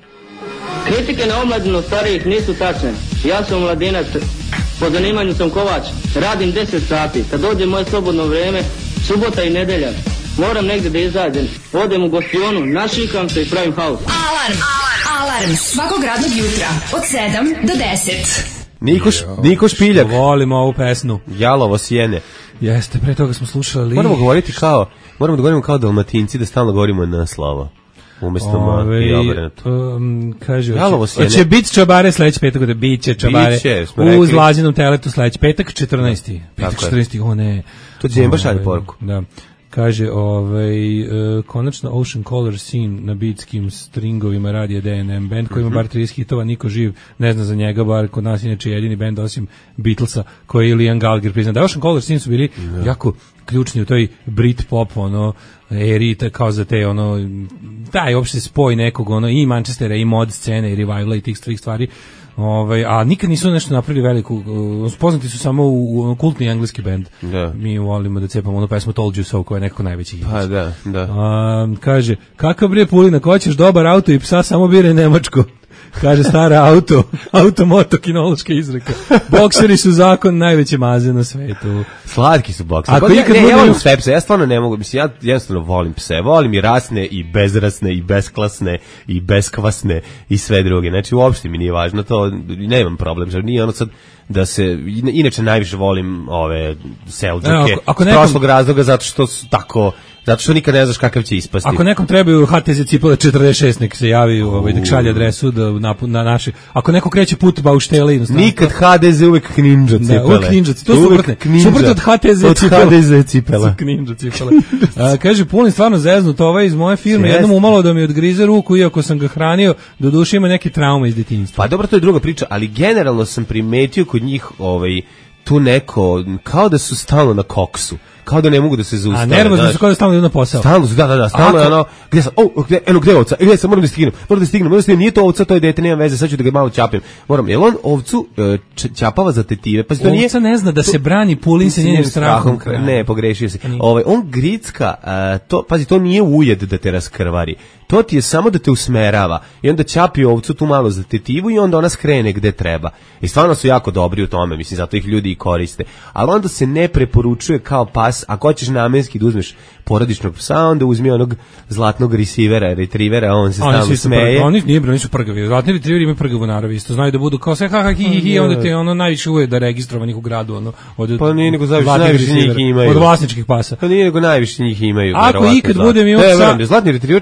Kritike na omladinu starijih nisu tačne. Ja sam mladinac, po zanimanju sam kovač, radim deset sati. Kad dođe moje slobodno vrijeme, subota i nedelja, moram negdje da izađem. Odem u gostionu, našikam se i pravim haos. Alarm, alarm, alarm, svakog radnog jutra, od sedam do deset. Nikoš, Niko Špiljak. Volimo ovu pesnu. Jalovo sjene. Jeste, pre toga smo slušali... Moramo govoriti kao, moramo da govorimo kao Dalmatinci, da stalno govorimo na slovo. Umjesto ma i obrnuto. Um, kaže, hoće, hoće biti čabare sledeći petak, da biće čabare biće, u Zlađenom teletu sledeći petak, četrnaesti. Petak četrnaesti, o ne. To Džemba šalje poruku. Da. Kaže, ovaj, uh, konačno Ocean Color Scene na beatskim stringovima radi D and M band koji ima bar trideset hitova, niko živ ne zna za njega, bar kod nas inače jedini band osim Beatlesa koji je Liam Gallagher prizna. Da, Ocean Color Scene su bili yeah. jako ključni u toj Brit pop, ono, eri, kao za te, ono, taj uopšte spoj nekog, ono, i Manchestera, i mod scene, i revivala, i tih svih stvari. Ovaj, a nikad nisu nešto napravili veliku, uh, poznati su samo u, u kultni engleski bend. Da. Mi volimo da cepamo onu pesmu Told You So koja je nekako najveći hit. Pa da, da. Um, kaže, kakav bre Pulina, ko ćeš dobar auto i psa, samo biraj Nemačko. Kaže stara auto, automoto kinološka izreka. Bokseri su zakon najveće maze na svetu. Slatki su bokseri. Ako ja, ikad ne, budem... ja volim sve pse, ja stvarno ne mogu, mislim, ja jednostavno volim pse. Volim i rasne, i bezrasne, i besklasne, i beskvasne, i sve druge. Znači, uopšte mi nije važno to, nemam problem, jer nije ono sad da se, inače najviše volim ove Selđuke, iz prošlog razloga, zato što su tako... Zato što nikad ne znaš kakav će ispasti. Ako nekom trebaju H T Z cipele četrdeset šest, nek se javi, ovaj, nek šalje adresu da na, na naše. Ako neko kreće put bauštele, nikad H D Z, uvek Kninđa cipele. Da, uvek Kninđa, to su suprotne. Suprotne od H T Z cipele. Od H D Z cipele. Kninđa cipele. A, kaže, Pulin stvarno zeznut, ovaj iz moje firme, jednom umalo da mi odgrize ruku, iako sam ga hranio, do duše ima neke traume iz detinjstva. Pa dobro, to je druga priča, ali generalno sam primetio kod njih ovaj, tu neko, kao da su stalno na koksu. Kao da ne mogu da se zaustave. A nervozno su kao da stalno idu na posao. Stalno su, da, da, da, stalno je ono, gdje sam, o, gdje, eno, gdje ovca, gdje sam, moram da stignem, moram da stignem, moram da stignem, nije to ovca, to je dete, nema veze, sad ću da ga malo čapim. Moram, jel on ovcu čapava za tetive? Pa to nije, ovca ne zna da se brani, Pulin se njenim strahom. Ne, pogrešio se. Ovaj, on gricka, to, pazi, to nije ujed da te raskrvari. To ti je samo da te usmerava i onda ćapi ovcu tu malo za tetivu i onda ona skrene gde treba. I stvarno su jako dobri u tome, mislim, zato ih ljudi i koriste. Ali onda se ne preporučuje kao pas, ako hoćeš namenski da uzmeš porodičnog psa, onda uzmi onog zlatnog receivera, retrievera, on se stalno smeje. Oni nije bro, oni su prgavi. Zlatni retrieveri imaju prgavu narav, isto znaju da budu kao sve ha ha hi hi hi, onda te ono najviše ujeda registrovanih u gradu, ono od pa nije nego najviše njih imaju. Od vlasničkih pasa. Pa nije nego najviše njih imaju. Ako ikad budem imao psa, zlatni retriever tako zezno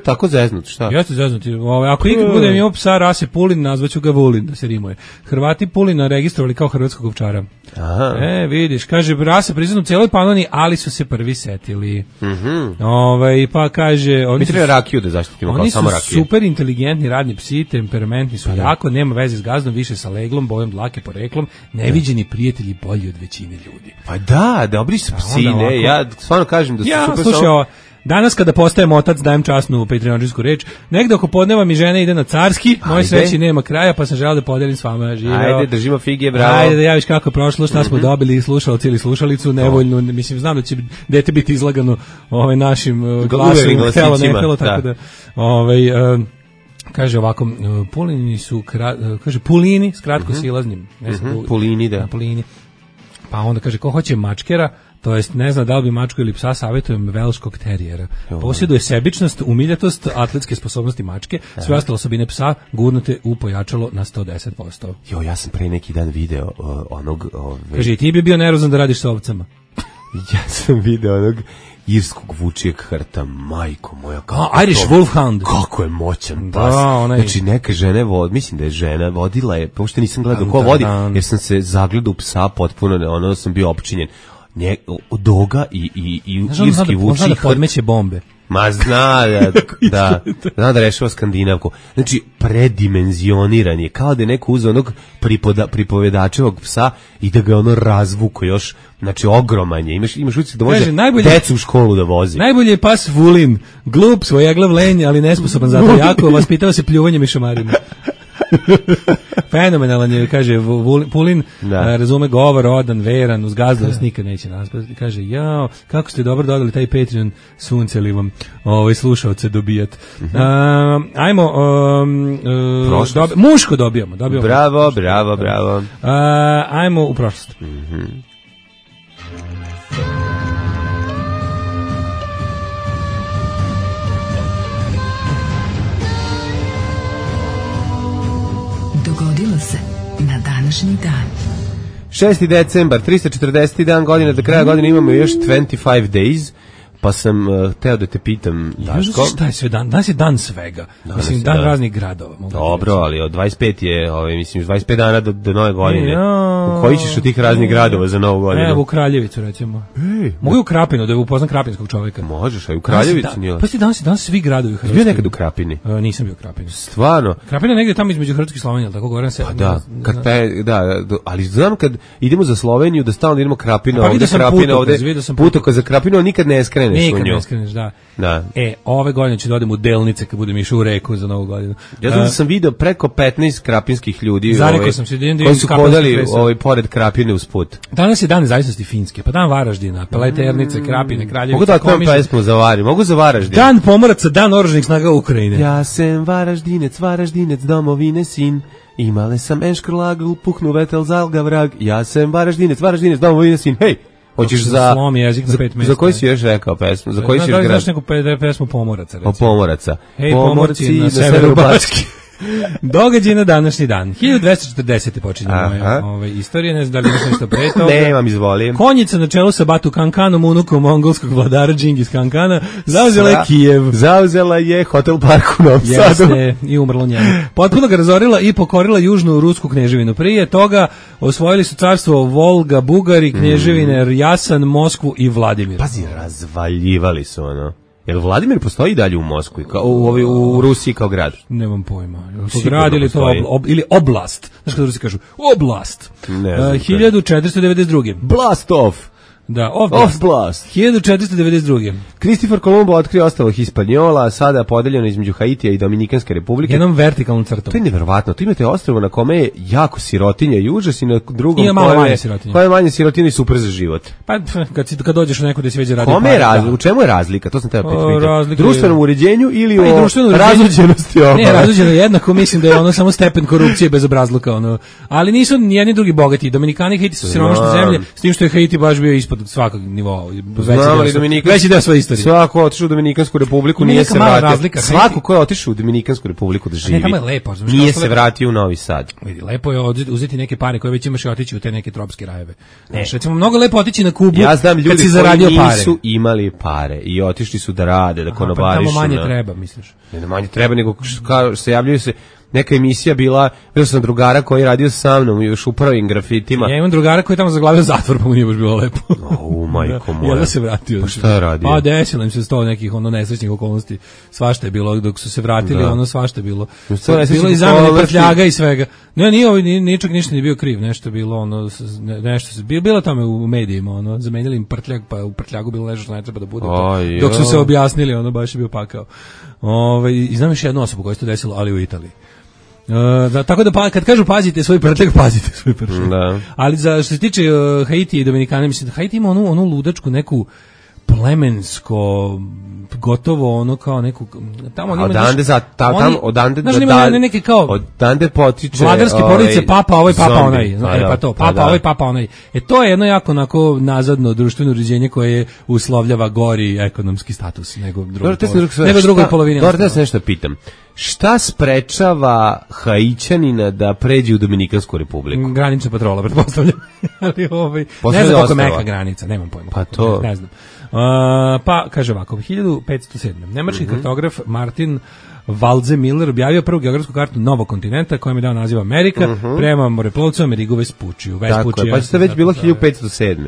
zeznut, šta? Jeste zeznut. Ove, ako ikad budem imao psa rase Pulin, nazvaću ga Vulin, da se rimuje. Hrvati Pulina registrovali kao hrvatskog ovčara. Aha. E, vidiš, kaže, rasa priznata u cijeloj Panoniji, ali su se prvi setili. Mhm. Ove, pa kaže... Mi treba rakiju da zaštitimo kao samo rakiju. Oni su super inteligentni radni psi, temperamentni su jako, nema veze s gazdom, više sa leglom, bojom dlake, poreklom, neviđeni prijatelji bolji od većine ljudi. Pa da, dobri su psi, ne, ja stvarno kažem da su ja, super... Slušaj, ovo, danas kada postajem otac, dajem časnu patreončku reč. Negde oko podneva mi žena ide na carski, moje sreći nema kraja, pa sam želeo da podelim s vama. Živeo. Ajde, držimo fige, bravo. Ajde da javiš kako je prošlo, šta smo mm-hmm. dobili, slušalci ili slušalicu, nevoljnu, mislim, znam da će dete biti izlagano ovaj, našim uh, glasom, telo, ne telo, tako da, da ovaj, uh, kaže ovako, uh, Pulini su, kra, uh, kaže, Pulini s kratko mm-hmm. silaznim. Ne znam, mm-hmm. Pulini, da. Pulini. Pa onda kaže, ko hoće mačkera, to jest ne zna da li bi mačku ili psa, savjetujem velškog terijera. Posjeduje sebičnost, umiljatost, atletske sposobnosti mačke, sve ostale osobine psa gurnute u pojačalo na sto deset posto. Jo, ja sam pre neki dan video uh, onog... Ove... Kaže, ti bi bio nervozan da radiš sa ovcama. Ja sam video onog irskog vučijeg hrta, majko moja. Kako A, Irish to, Wolfhound. Kako je moćan pas. Da, onaj... Znači, neka žene vod, mislim da je žena, vodila je, pošto nisam gledao ko dan, vodi, dan. jer sam se zagledao u psa potpuno, ono sam bio opčinjen. Nje, doga i, i, i znaš, irski vučiji hrt. Zna da podmeće bombe. Ma zna da, da, zna da rešava Skandinavku. Znači, predimenzioniran je, kao da je neko uzeo onog pripoda, pripovedačevog psa i da ga ono razvuko još, znači ogroman je. Imaš, imaš utisak da može Kaže, najbolje, decu u školu da vozi. Najbolje je pas Vulin, glup, svojeglav lenj, ali nesposoban zato jako, vaspitao se pljuvanjem i šamarima. Fenomenalan je, kaže Pulin, a, razume govor, odan, veran, uz gazda vas nikad neće naspati. Kaže, jao, kako ste dobro dodali taj Patreon, sunce li vam ovaj, slušalce dobijat. Uh-huh. A, ajmo, um, uh, dobi, muško dobijamo. dobijamo bravo, muško, bravo, bravo. A, ajmo u prošlost. Mhm. Dogodilo se na današnji dan. šesti decembar, tristo četrdeseti dan godine, do kraja godine imamo još dvadeset pet days, pa sam uh, teo da te pitam, Daško. Šta je sve dan? Danas je dan svega. Danas mislim, dan da. raznih gradova. Dobro, ali od dvadeset pet je, ovaj, mislim, dvadeset pet dana do, do nove godine. Ja. U koji ćeš od tih raznih gradova za novu godinu? Evo u Kraljevicu, recimo. Ej, mogu u Krapinu, da upoznam krapinskog čovjeka. Možeš, a u Kraljevicu nije. Pa si danas, danas svi gradovi u Hrvatskoj. Bio nekad u Krapini? Uh, nisam bio u Krapini. Stvarno? Krapina negdje tamo između Hrvatske i Slovenije, tako govorim se. Pa da, kad pe, da, ali znam kad idemo za Sloveniju da stalno idemo Krapina, pa ovde Krapina, ovde putokaz za Krapinu, nikad ne skreneš u nju. Da. Da. E, ove godine ću da odem u Delnice kad budem išao u reku za novu godinu. Ja znam da sam video preko petnaest krapinskih ljudi ovaj, sam se, da koji su hodali ovaj, pored Krapine uz put. Danas je dan nezavisnosti Finske, pa dan Varaždina, Pleternice, Krapine, Kraljevice. Mogu da otvorim pesmu za Vari, mogu za Varaždin. Dan pomoraca, dan oružanih snaga Ukrajine. Ja sam Varaždinec, Varaždinec, domovine sin. Imale sam enškrlag, puknu vetel zalga vrag. Ja sam Varaždinec, Varaždinec, domovine sin. Hej! Hoćeš za slom jezik na pet mesta. Za koji si još rekao pesmu? Za koji si još grad? Znaš neku pesmu Pomoraca, recimo. O Pomoraca. Hej, pomorci na severu Bačke. Događaj na današnji dan. hiljadu dvesta četrdesete počinje moja ove, istorija, ne znam da li imaš nešto pre toga. Nemam, izvolim. Konjica na čelu sa Batu Kankanom, unukom mongolskog vladara Džingis Kankana, zauzela je Kijev. Zauzela je Hotel Park u Novom Sadu. Jeste, i umrlo njemu. Potpuno ga razorila i pokorila južnu rusku kneževinu. Prije toga osvojili su carstvo Volga, Bugari, kneževine mm. Jasan, Moskvu i Vladimir. Pazi, razvaljivali su ono. Jel Vladimir postoji dalje u Moskvi, kao u, u, u Rusiji kao grad? Nemam pojma. To grad ili to ob, ob, ili oblast. Znaš kada Rusi kažu oblast. Ne, uh, hiljadu četiristo devedeset druge. Blast off. Da, off blast. hiljadu četiristo devedeset druge. Kristofor Kolumbo otkrio ostrvo Hispaniola, sada podeljeno između Haitija i Dominikanske republike. Jednom vertikalnom crtom. To je neverovatno. Tu imate ostrvo na kome je jako sirotinja i užas i na drugom ima malo manje sirotinje. Koja je manje sirotinja i super za život. Pa kad si kad dođeš u neku gde se već radi. Kome je razlika? U čemu je razlika? To sam teo pitati. Društvenom uređenju ili pa o razuđenosti? Ne, razuđeno jednako, mislim da je ono samo stepen korupcije bez obrazluka ono. Ali nisu ni jedni drugi bogati. Dominikani i Haiti su siromašne zemlje, s tim što je Haiti baš bio ispod od svakog nivoa. Znamo li Dominikanska, veći deo svoje istorije. Svako ko otišao u Dominikansku republiku nije se vratio. Svako ko je otišao u Dominikansku republiku da živi. Ne, tamo je lepo. Znači, nije se vratio u Novi Sad. Vidi, lepo je uzeti neke pare koje već imaš i otići u te neke tropske rajeve. Znači, recimo, mnogo lepo otići na Kubu ja znam ljudi kad si zaradio koji pare. Nisu imali pare i otišli su da rade, da konobarišu. Pa tamo manje na... treba, misliš? Ne, da manje treba, nego kao se javljaju se neka emisija bila, bio sam drugara koji je radio sa mnom još u prvim grafitima. Ja imam drugara koji je tamo zaglavio zatvor, pa mu nije baš bilo lepo. O, majko moja. Ja da se vratio. Pa šta je radio? Pa desilo im se sto nekih ono nesrećnih okolnosti. Svašta je bilo, dok su se vratili, da. ono svašta je bilo. Bilo i zamene prtljaga i svega. Ne, nije ovaj, ničak ništa nije bio kriv, nešto je bilo, ono, nešto se, bilo tamo u medijima, ono, zamenili im prtljag, pa u prtljagu bilo nešto što ne treba da bude. Aj, dok su se objasnili, ono, baš je bio pakao. Ove, I znam još jednu osobu koja se to desilo, ali u Italiji. Uh, da, tako da pa, kad kažu pazite svoj prtljag, pazite svoj prtljag. Da. Ali za što se tiče uh, Haiti i Dominikana, mislim da Haiti ima onu, onu ludačku neku plemensko gotovo ono kao neku tamo nema odande za ta, tam odande da da neke kao odande potiče vladarske porodice papa ovaj papa zombi, onaj znači pa to papa da. ovaj papa onaj e to je jedno jako onako nazadno društveno uređenje koje uslovljava gori ekonomski status nego drugo nego drugoj polovini. Dobro, da se nešto pitam. Šta sprečava Haićanina da pređe u Dominikansku republiku? Granična patrola, pretpostavljam. Ali ovaj ne znam kako meka granica, nemam pojma. Pa to ne, ne znam. Uh, pa, kaže ovako, hiljadu petsto sedam. Nemački mm-hmm. kartograf Martin Waldseemiller objavio prvu geografsku kartu Novog kontinenta kojom je dao naziv Amerika mm-hmm. prema moreplovcu Amerigo Vespuciju. Tako je, pa što već bilo hiljadu petsto sedam.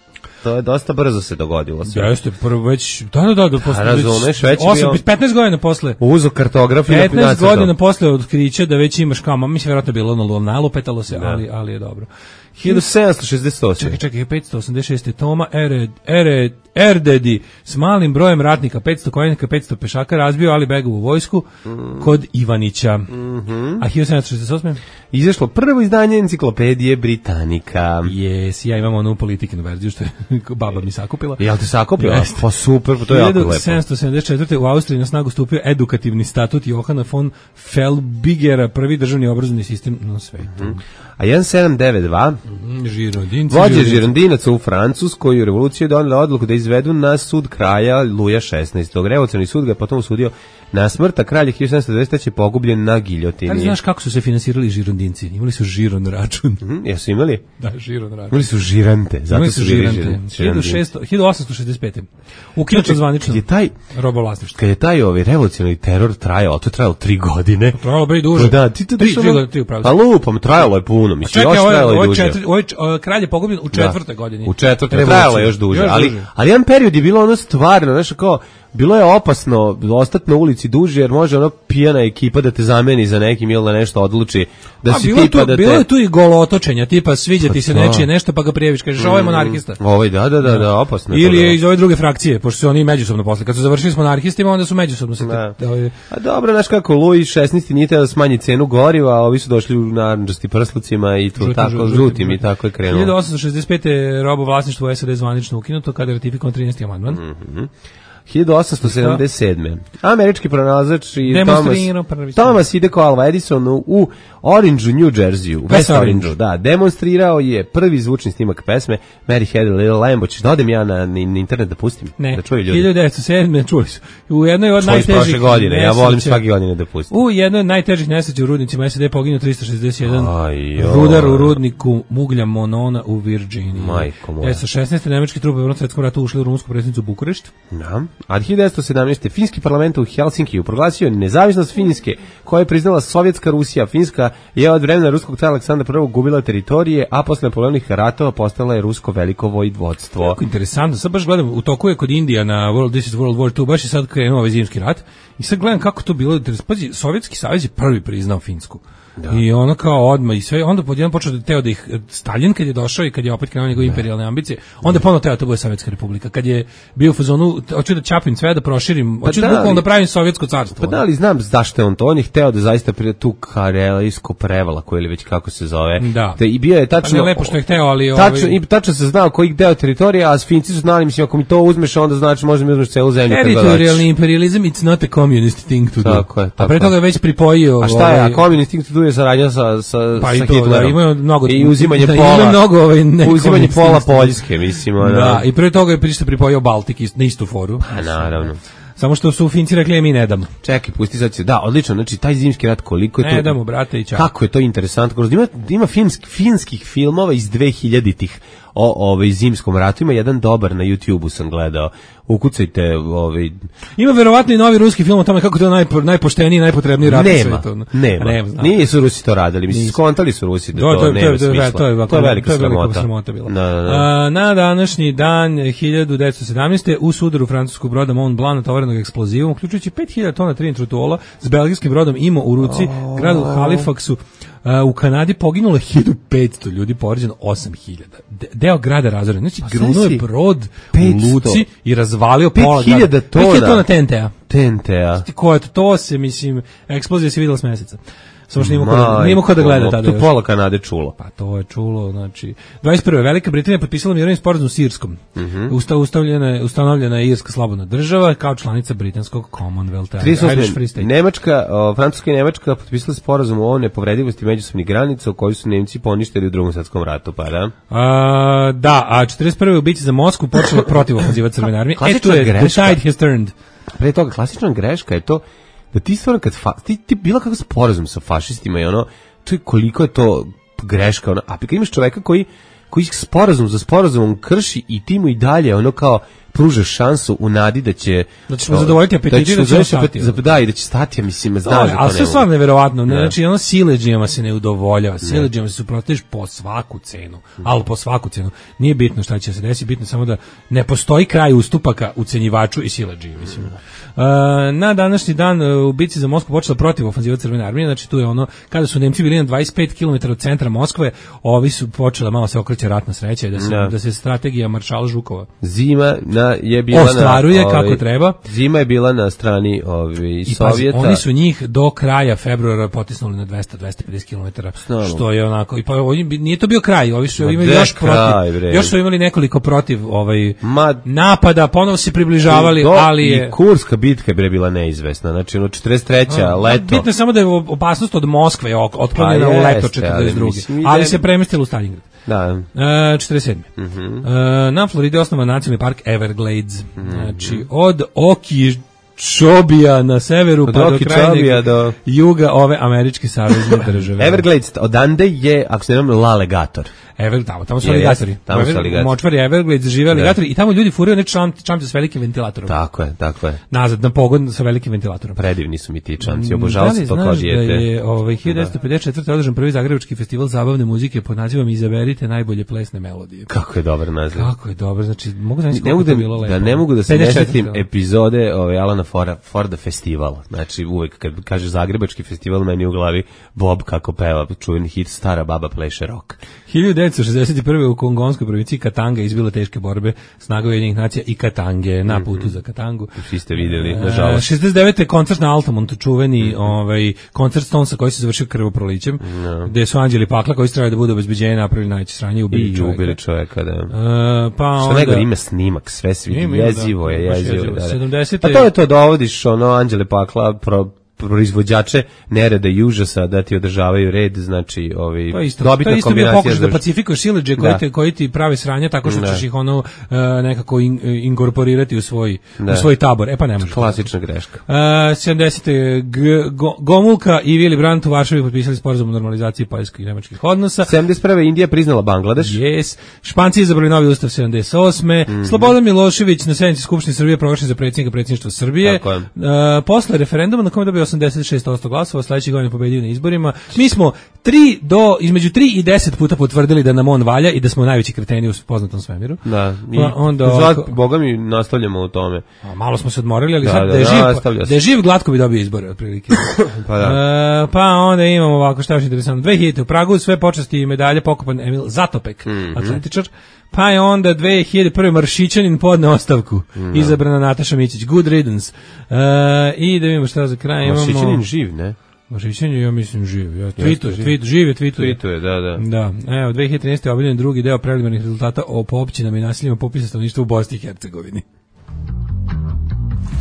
To je dosta brzo se dogodilo sve. Jeste, prvo već, da, da, da, da posle, razumeš, već osam, petnaest godina posle. Uzo kartograf i petnaest godina posle otkrića da već imaš kao, mislim, vjerojatno je bilo na lunalu, petalo se, ali, ali je dobro. hiljadu sedamsto šezdeset osam. Čekaj, čekaj, petsto osamdeset šest. Toma Ered, Ered, Erdedi s malim brojem ratnika, petsto konjaka, petsto pešaka razbio Ali Begovu vojsku mm. kod Ivanića. Mm-hmm. A hiljadu sedamsto šezdeset osam. Izašlo prvo izdanje enciklopedije Britanika. Jes, ja imam onu politikinu verziju što je baba mi sakupila. Jel te sakupila? Pa super, pa to je jako lepo. hiljadu sedamsto sedamdeset četvrte. u Austriji na snagu stupio edukativni statut Johana von Felbigera, prvi državni obrazovni sistem na svetu. Mm-hmm. A sedamsto sedamdeset dva mm, Žirondinci. Vođe Žirondinaca u Francuskoj u revoluciji donela odluku da izvedu na sud kralja Luja šesnaestog. Revolucionarni sud ga je potom osudio na smrt, a kralj hiljadu sedamsto devedeset treće pogubljen na giljotini. Ali znaš kako su se finansirali Žirondinci? Imali su žiron račun. Mm, jesu imali? Da, žiron račun. Imali su žirante. Zato imali su žirante. hiljadu osamsto šezdeset pete. Ukinuto zvanično je taj robovlasništvo. Kad je taj ovaj revolucionarni teror trajao, to je trajalo tri godine. Trajalo bre duže. Da, ti to tri, tri godine, tri upravo. Pa lupam, trajalo je puno, mislim, još trajalo je duže. Četiri, ovaj kralj je pogubljen u četvrtoj godini. U četvrtoj, trajalo je još duže, još ali duže. Ali jedan period je bilo ono stvarno, znači kao bilo je opasno ostati na ulici duže jer može ono pijana ekipa da te zameni za nekim ili da nešto odluči da a, si bilo tipa tu, da te... Bilo je tu i golotočenja, tipa sviđa ti se nečije nešto pa ga prijeviš, kažeš ovo je monarhista. Mm, ovaj, da, da, da, da, opasno. Ili je iz ove druge frakcije, pošto su oni međusobno posle. Kad su završili s monarhistima, onda su međusobno se... Da. Da, da, a dobro, znaš kako, Luj šesnaesti nije teo da smanji cenu goriva, a ovi su došli u narandžasti prslucima i to žutim, tako, žutim, žutim i tako je krenulo. hiljadu osamsto šezdeset pete. robovlasništvo u S A D zvanično ukinuto kada je ratifikovan trinaesti amandman. Mhm. hiljadu osamsto sedamdeset sedme. Američki pronalazač i Thomas, Thomas Hideko Alva Edison u, u Orangeu, New Jerseyu, West Orangeu, da, demonstrirao je prvi zvučni snimak pesme Mary Had a Little Lamb. Hoćeš da odem ja na, na internet da pustim? Ne, da čuju ljudi. hiljadu devetsto sedme. čuli su. U jednoj od najtežih prošle godine, nesreća, ja volim svake godine da pustim. U jednoj od najtežih nesreća u rudnicima S A D poginuo tristo šezdeset jedan rudar u rudniku Muglja Monona u Virginiji. Majko moja. devetsto šesnaeste. nemački trupe u Prvom svetskom ratu ušli u rumunsku predsjednicu Bukurešt. Da. A hiljadu devetsto sedamnaeste. finski parlament u Helsinkiju proglasio nezavisnost Finjske, koja je priznala Sovjetska Rusija. Finska je od vremena ruskog cara Aleksandra prvog gubila teritorije, a posle Napoleonovih ratova postala je rusko veliko vojvodstvo. Jako interesantno. Sad baš gledam, u toku je kod Indija na World, This is World War two, baš je sad krenuo ovaj zimski rat i sad gledam kako to bilo. Pazi, Sovjetski savez je prvi priznao Finsku. Da. I ono kao odmah i sve, onda podjedan počeo da teo da ih Stalin kad je došao i kad je opet krenuo njegove imperijalne ambicije, onda ponovo teo da to bude Sovjetska republika. Kad je bio u fazonu, hoću da čapim sve, da proširim, hoću pa da, bukvalno da pravim sovjetsko carstvo. Pa da li znam zašto je on to, on je hteo da zaista prije tu karelijsko prevlaku ili već kako se zove. Da. Da i bio je tačno. Pa ne lepo što je hteo, ali tačno, ovaj... i tačno se znao koji deo teritorije, a Finci su znali, mislim, ako mi to uzmeš, onda znači možda mi uzmeš celu zemlju. Teritorijalni imperializam, it's not a communist thing to do. Tako je, tako. A pre toga je već pripojio. A šta je, a communist thing to do je saradnja sa, sa, pa sa to, Hitlerom. Da, imaju mnogo, I uzimanje da, pola, ima mnogo, ovaj, uzimanje pola Poljske, mislim. Ono. Da, i pre toga je prišto pripojio Baltik na istu foru. Pa naravno. Samo što su Finci rekli, mi ne damo. Čekaj, pusti sad će. Da, odlično, znači taj zimski rat, koliko je to... Ne damo, brate, i čao. Kako je to interesantno. Ima, ima finsk, finskih filmova iz dvehiljaditih o ovaj zimskom ratu. Ima jedan dobar na YouTubeu sam gledao. Ukucajte ovaj... Ima verovatno i novi ruski film o tome kako to najpo, najpošteniji, najpotrebniji rat. Nema, nema. nema Nisu Rusi to radili. Mislim, skontali su Rusi da to, to nema smisla. To je, to je velika sramota. sramota bila. Na, na, na. A, na današnji dan hiljadu devetsto sedamnaeste. u sudaru francuskog broda Mont Blanc natovarenog eksplozivom, uključujući pet hiljada tona trinitrotoluola s belgijskim brodom Imo u ruci, oh. gradu Halifaxu. Uh, u Kanadi poginulo hiljadu petsto ljudi, povređeno osam hiljada. De, deo grada razoren. Znači, pa grunuo je brod petsto u luci i razvalio pola grada. pet hiljada tona. pet hiljada tona T N T-a. T N T-a. Ko je to? To se, mislim, eksplozija se videla s meseca. Samo što nije imao ko da gleda tada. To pola Kanade čulo. Pa to je čulo, znači... dvadeset prve Velika Britanija potpisala mirovni sporazum s Irskom. Mm-hmm. Usta, ustavljena, ustanovljena je Irska slobodna država kao članica britanskog Commonwealtha. Nemačka, o, Francuska i Nemačka potpisala sporazum o nepovredivosti međusobnih granica u kojoj su Nemci poništili u Drugom svjetskom ratu, pa da? A, da, a četrdeset prve u bici za Moskvu počela protiv ofenziva Crvene armije. E, tu je, the tide has turned. Pre toga, klasična greška je to da ti stvarno kad fa, ti, ti bila kakav sporazum sa fašistima i ono, to je koliko je to greška, ono, a kad imaš čoveka koji, koji sporazum za sporazumom krši i ti mu i dalje ono kao pružaš šansu u nadi da će da ćemo zadovoljiti apetiti da, da će stati. Da, i da će stati, ja mislim, znaš da, da to ali sve stvarno neverovatno, ne, znači ono siledžijama se ne udovoljava, siledžijama se suprotstaviš po svaku cenu, ali po svaku cenu. Nije bitno šta će se desiti, bitno samo da ne postoji kraj ustupaka ucenjivaču i siledžiji, mislim. Uh, na današnji dan u bici za Moskvu počela protiv ofenziva Crvene armije, znači tu je ono, kada su Nemci bili na dvadeset pet kilometara od centra Moskve, ovi su počela malo se okreće ratna sreća, da se, no. da se strategija maršala Žukova Zima na, je bila ostvaruje na, kako ovi, treba. Zima je bila na strani ovi, I Sovjeta. Pazi, oni su njih do kraja februara potisnuli na dvesta do dvesta pedeset kilometara, što je onako, i pa nije to bio kraj, ovi su imali još kraj, protiv, još su imali nekoliko protiv ovaj, Ma, napada, ponovo se približavali, do, ali je... Kurska bitka je bila neizvesna, znači ono četrdeset treća A, leto. Bitno je samo da je opasnost od Moskve otklonjena pa u leto četrdeset druge ali, ali se premestila u Stalingrad. Da. E, četrdeset sedme Uh-huh. E, na Floridi je osnovan nacionalni park Everglades. Uh-huh. Znači, od Oki Čobija na severu od pa do krajnjeg do... juga ove američke savezne države. Everglades, odande je, ako se nema, Lalegator. Ever, tamo, tamo su aligatori. Tamo su aligatori. Močvar je Everglades, žive aligatori i tamo ljudi furaju neki čamci, čamci s velikim ventilatorom. Tako je, tako je. Nazad, na pogon sa velikim ventilatorom. Predivni su mi ti čamci, obožavao se to kao dijete. Da je ovaj, hiljadu devetsto pedeset četvrte održan prvi zagrebački festival zabavne muzike pod nazivom Izaberite najbolje plesne melodije. Kako je dobar naziv. Kako je dobar, znači mogu znači ne mogu da, bilo lepo. Da ne mogu da se ne setim epizode ovaj Alana Forda, Forda festivala. Znači uvek kad kaže zagrebački festival meni u glavi Bob kako peva čuveni hit Stara baba pleše rock. hiljadu devetsto šezdeset prve u kongonskoj provinciji Katanga izbile teške borbe snaga Ujedinjenih nacija i Katange na putu mm-hmm. za Katangu. Svi ste vidjeli, nažalost. šezdeset devete koncert na Altamontu, čuveni mm-hmm. ovaj, koncert Stonesa koji se završio krvoprolićem, no. gde su Anđeli Pakla koji su trebali da budu obezbeđeni napravili najveće sranje i ubili čoveka. ubili čoveka, da. Uh, pa Što onda... najgore ima snimak, sve se vidi, jezivo da, je, jezivo. Da, da. sedamdesete A to je to, dovodiš ono Anđele Pakla, pro... proizvođače nereda i užasa da ti održavaju red, znači ovi to isto, dobitna to isto kombinacija. To isto bio pokušaj da pacifikuješ siledže koji, te, koji ti prave sranje tako što ćeš ih ono uh, nekako in, inkorporirati u svoj, u svoj tabor. E pa ne može. Klasična greška. Uh, sedamdesete Go, Gomulka i Willy Brandt u Varšavi potpisali sporazum o normalizaciji poljskih i nemačkih odnosa. sedamdeset prve Indija priznala Bangladeš. Yes. Španci izabrali novi ustav sedamdeset osme Mm-hmm. Slobodan Milošević na sednici Skupštine Srbije proglašen za predsjednika predsjedništva Srbije. Uh, posle referenduma na kojem dobio osamdeset šest posto glasova, sledeće godine pobedio na izborima. Mi smo tri do između tri i deset puta potvrdili da nam on valja i da smo najveći kreteni u poznatom svemiru. Da. I pa onda zvat, boga mi nastavljamo u tome. A, malo smo se odmorili, ali da, sad da, da, je živ, da je živ glatko bi dobio izbore otprilike. pa da. E, pa onda imamo ovako šta je interesantno. dve hiljade u Pragu sve počasti i medalje pokopan Emil Zatopek, mm-hmm. atletičar. Pa je onda dve hiljade prve Maršićanin podne ostavku. No. Izabrana Nataša Mićić. Good riddance. Uh, I da vidimo šta za kraj imamo. Maršićanin živ, ne? Maršićanin, ja mislim, živ. Ja, tweetuje, tweet, živ je, tweetuje. Tweetuje, da, da. Da. Evo, dve hiljade trinaeste. objavljen drugi deo preliminarnih rezultata o po općinama i naseljima popisa stanovništva u Bosni i Hercegovini. U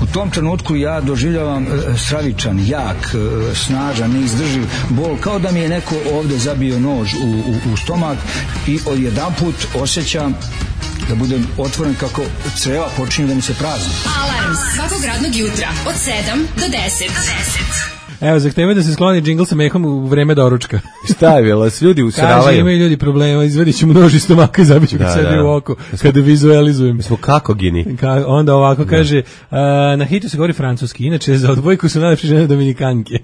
tom trenutku ja doživljavam e, stravičan, jak, e, snažan, neizdrživ bol, kao da mi je neko ovde zabio nož u, u, u stomak i odjedanput osjećam da budem otvoren kako creva počinju da mi se prazni. Alarm svakog radnog jutra od sedam do deset. Evo, zahtevaju da se skloni džingl sa mehom u vreme doručka. Šta je bilo? S ljudi usravaju. Kaže, imaju ljudi problema, izvedit ćemo nož iz stomaka i zabit ću ga sebi da. u oko, smo, kada vizualizujem. Mi smo kako gini. Ka, onda ovako da. kaže, uh, na hitu se govori francuski, inače za odbojku su najlepše žene Dominikanke.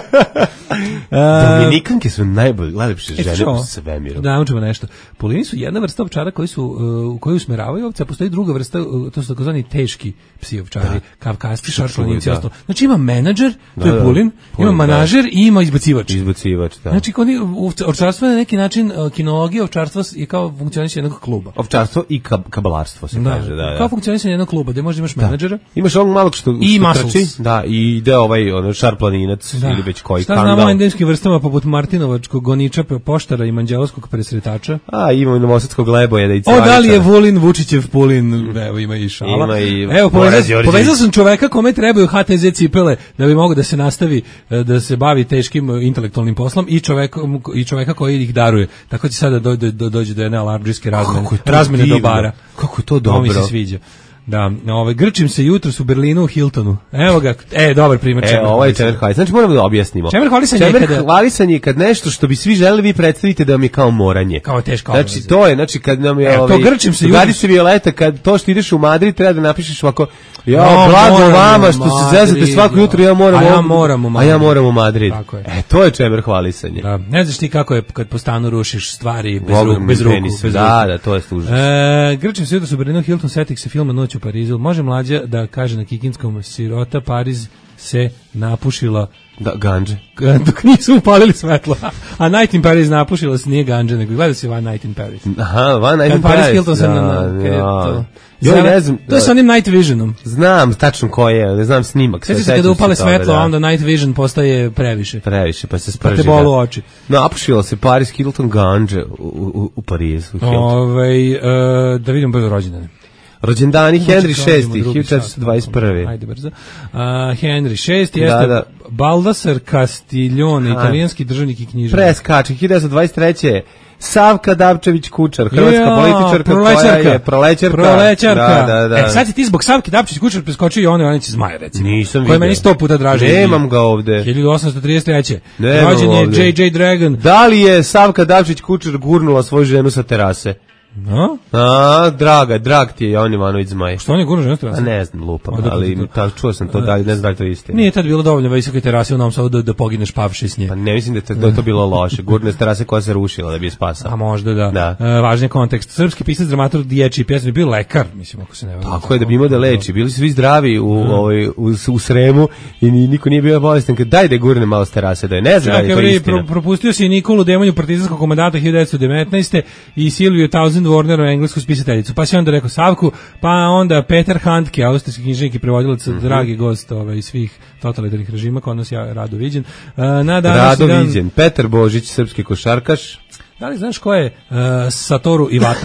uh, Dominikanke su najbolje, najlepše žene u svemiru. Da, naučimo nešto. Polini su jedna vrsta ovčara koji su, uh, u koju usmeravaju ovce, a postoji druga vrsta, uh, to su takozvani teški psi ovčari, da. kavkasti, šaršlaninci, da. Znači ima menadžer, to je Pulin, ima manažer i ima izbacivač. Izbacivač, da. Znači, oni, ovčarstvo je na neki način, kinologija, ovčarstvo je kao funkcionisanje jednog kluba. Ovčarstvo i kab kabalarstvo se da, kaže, da, da. Kao funkcionisanje jednog kluba, gde možda imaš da. menadžera. Imaš ovog malog što, i što trči, da, i ide ovaj ono, šarplaninac da. ili već koji kandal. Šta znamo o endemskim vrstama poput Martinovačkog goniča, poštara i manđelovskog presretača? A, ima i novosadskog leboja i o, da li je Vulin, Vučićev Pulin, evo ima i šala. Ima i evo, povezao, povezao sam čoveka kome trebaju H T Z cipele da bi mogo da se nastavi, da se bavi teškim intelektualnim poslom i čoveka, i čoveka koji ih daruje. Tako će sada do, do, do, dođe do jedne alarmdžijske razmene, razmene dobara. Kako je to dobro. To mi se sviđa. Da, ovaj grčim se jutros u Berlinu u Hiltonu. Evo ga, e, dobar primjer. E, ovaj čemer hvalisanje. Znači moramo da objasnimo. Čemer hvalisanje je kada hvalisanje je kad nešto što bi svi želeli vi predstavite da vam je kao moranje. Kao teška obaveza. Znači to je, znači kad nam je e, ovaj to grčim se jutros. Gadi se Violeta kad to što ideš u Madrid treba da napišeš ovako ja no, blago vama što se zezate svako jutro ja moram. A ja moram u Madrid. A ja moram u Madrid. E, to je čemer hvalisanje. Da, ne znaš ti kako je kad po stanu rušiš stvari bez ruku, bez ruku. Da, da, to je služba. E, grčim se jutros u Berlinu Hilton, setih se filma Noć u Parizu. Može mlađa da kaže na kikinskom sirota Pariz se napušila da ganđe dok nisu upalili svetlo. A Night in Paris napušila se nije ganđe, nego gleda se One Night in Paris. Aha, One Night in Paris. Paris Hilton sam da, na, na, ja. to. Jo, ne znam, to je sa onim Night Visionom. Znam tačno ko je, ne znam snimak. Sveći se kada upale svetlo, da. onda Night Vision postaje previše. Previše, pa se sprži. Pa te bolu oči. Napušila se Paris Hilton ganđe u, u, u Parizu. Ove, uh, da vidimo brzo rođendane. Rođendani Henry šesti, hiljadu četiristo dvadeset prvi. Ajde brzo. Uh, Henry šesti jeste da, da. Baldassar Castiglione, italijanski državnik i književnik. Preskače, hiljadu devetsto dvadeset treće. Savka Dabčević Kučar, hrvatska ja, političarka koja je prolećarka. Prolećarka. Da, da, da. E, sad si ti zbog Savke Dabčević Kučar preskočio i one Ivanić Zmaja, recimo. Nisam vidio. Koji meni sto puta draži. Nemam ga ovde. hiljadu osamsto trideset treće. Rođen je J J Dragon. Da li je Savka Dabčević Kučar gurnula svoju ženu sa terase? No? A, draga, drag ti je Jovan Ivanović Zmaj. Što on je gurno ženu sa terase? A ne znam, lupam, ali ta, čuo sam to, da, ne znam da li to istina. Nije tad bilo dovoljno visoke terase u Novom Sadu da, da pogineš pavši s nje. Pa ne mislim da, te, da je to bilo loše. Gurne s terase koja se rušila da bi je spasao. A možda da. da. E, važan je kontekst. Srpski pisac, dramaturg, dječji pjesnik je bio lekar, mislim, ako se ne varam. Tako je, da bi imao da leči. Bili su svi zdravi u, mm. ovaj, u, u Sremu i niko nije bio bolestan. Daj da je gurne malo s terase, da je ne znam da je to istina. Pro, propustio si Nikolu Demonju, partizanskog komandata hiljadu devetsto devetnaeste i Silviju Townsend Warneru, englesku spisateljicu. Pa si onda rekao Savku, pa onda Peter Handke, austrijski književnik i prevodilac, mm -hmm. dragi gost ovaj, svih totalitarnih režima, kod nas ja rado viđen. Uh, na rado dan, viđen. Petar Božić, srpski košarkaš. Da li znaš ko je uh, Satoru Iwata?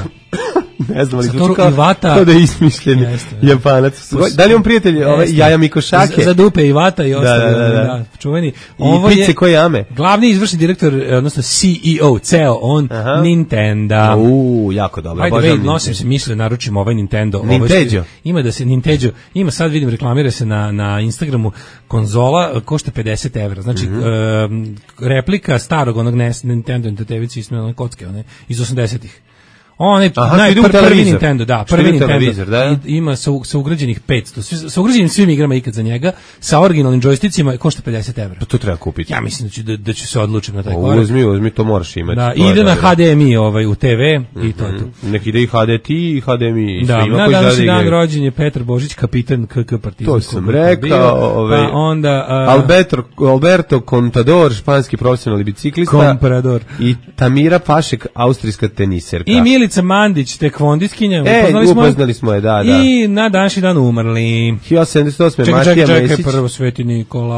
Ne znam, ali Satoru kao, Iwata. Kao da je ismišljen jeste, Japanac. Da li je on prijatelj ovaj, Jaja Mikošake? Za dupe Iwata i ostalo. Da, da, da, da. Čuveni. Ovo I pice koje jame. Glavni izvršni direktor, odnosno C E O, C E O, on Aha. Nintendo. Uuu, jako dobro. Ajde, vej, nosim se misle, naručim ovaj Nintendo. Nintendo. Ovo ima da se Nintendo, ima sad vidim, reklamira se na, na Instagramu, konzola košta pedeset evra. Znači, mm -hmm. uh, replika starog onog Nintendo Entertainment System, one kocke, one, iz osamdesetih. On je naj, pr, prvi Nintendo, da, prvi Nintendo. Da? Ima sa, sa ugrađenih petsto, sa ugrađenim svim igrama ikad za njega, sa originalnim džojsticima, košta pedeset evra. Pa to treba kupiti. Ja mislim da ću, da, da ću se odlučiti na taj korak. Uzmi, uzmi, to moraš imati. Da, ide na H D M I ovaj, u T V mm-hmm. i to je to. Nek ide i H D T i H D M I. Da, na današnji dan rođen je Petar Božić, kapitan K K Partizanskog. To sam rekao. Ovaj, pa onda... Uh, Alberto, Alberto Contador, španski profesionalni biciklista. Comprador. I Tamira Pašek, austrijska teniserka. I Milica Mandić, tekvondistkinja, e, upoznali smo, upoznali smo je, da, da. I na današnji dan umrli. hiljadu sedamsto sedamdeset osme Čekaj, Matija čekaj, Mesić. čekaj, prvo Sveti Nikola,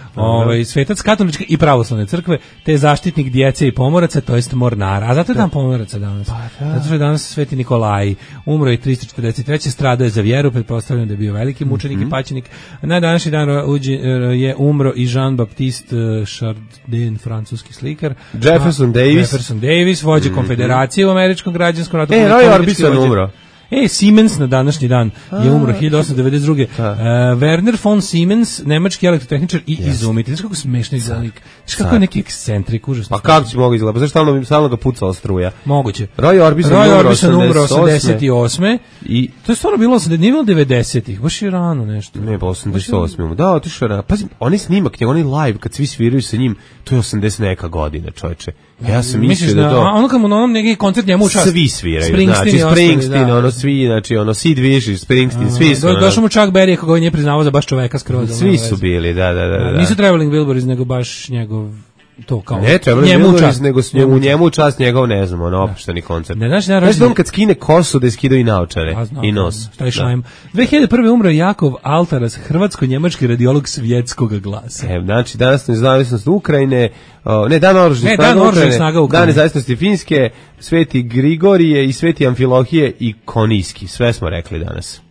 Ovaj svetac katoličke i pravoslavne crkve, te zaštitnik djece i pomoraca, to jest mornara. A zato je dan pomoraca danas. Pa, da. Zato što je danas Sveti Nikolaj. Umro je tristo četrdeset treće stradao je za vjeru, pretpostavljam da je bio veliki mučenik mm -hmm. i paćenik. Na današnji dan je umro i Jean-Baptiste Chardin, francuski slikar. Jefferson Davis. Jefferson Davis, vođa mm -hmm. konfederacije u američkom građanskom ratu. E, Roy Orbison umro. E, Siemens na današnji dan je umro hiljadu osamsto devedeset druge. Uh, Werner von Siemens, nemački elektrotehničar i yes. izumitelj. Znaš kako smešno izglednik. Znaš kako je neki ekscentrik, užasno. Pa kako će mogu izgledati? Pa zašto stalno, stalno ga pucala struja? Moguće. Roy Orbison, Roy Orbison umro osamdeset osme I to je stvarno bilo osamdeset, nije bilo devedesetih. Baš je rano nešto. Ne, pa osamdeset osme Da, otišao rano. Pazi, oni snimak, njegov, oni live, kad svi sviraju sa njim, to je osamdeset neka godina, čoveče. Ja sam mislio da to... Ono kad mu na onom neki koncert njemu u čast. Svi sviraju, znači Springsteen, da. ono svi, znači ono Sid Vicious, Springsteen, svi su. Do, ono, došao mu Chuck Berry, kako ga nije priznavao za baš čoveka skroz. Svi su bili, da, da, da. da. Nisu Traveling Wilburys, nego baš njegov... To kao ne treba njemu čast, nego s njemu njemu čast njegov ne znam ono opušteni koncert. Ne znaš, ne znam kad skine kosu da skida i naočare i nos. Taj šajm. dve hiljade prve umro Jakov Altaras, hrvatsko-njemački radiolog svjetskog glasa. E, znači danas nezavisnost Ukrajine, o, ne dan oružanih snaga Ukrajine, snaga Ukrajine, dan nezavisnosti Finske, Sveti Grigorije i Sveti Amfilohije i Konijski. Sve smo rekli danas.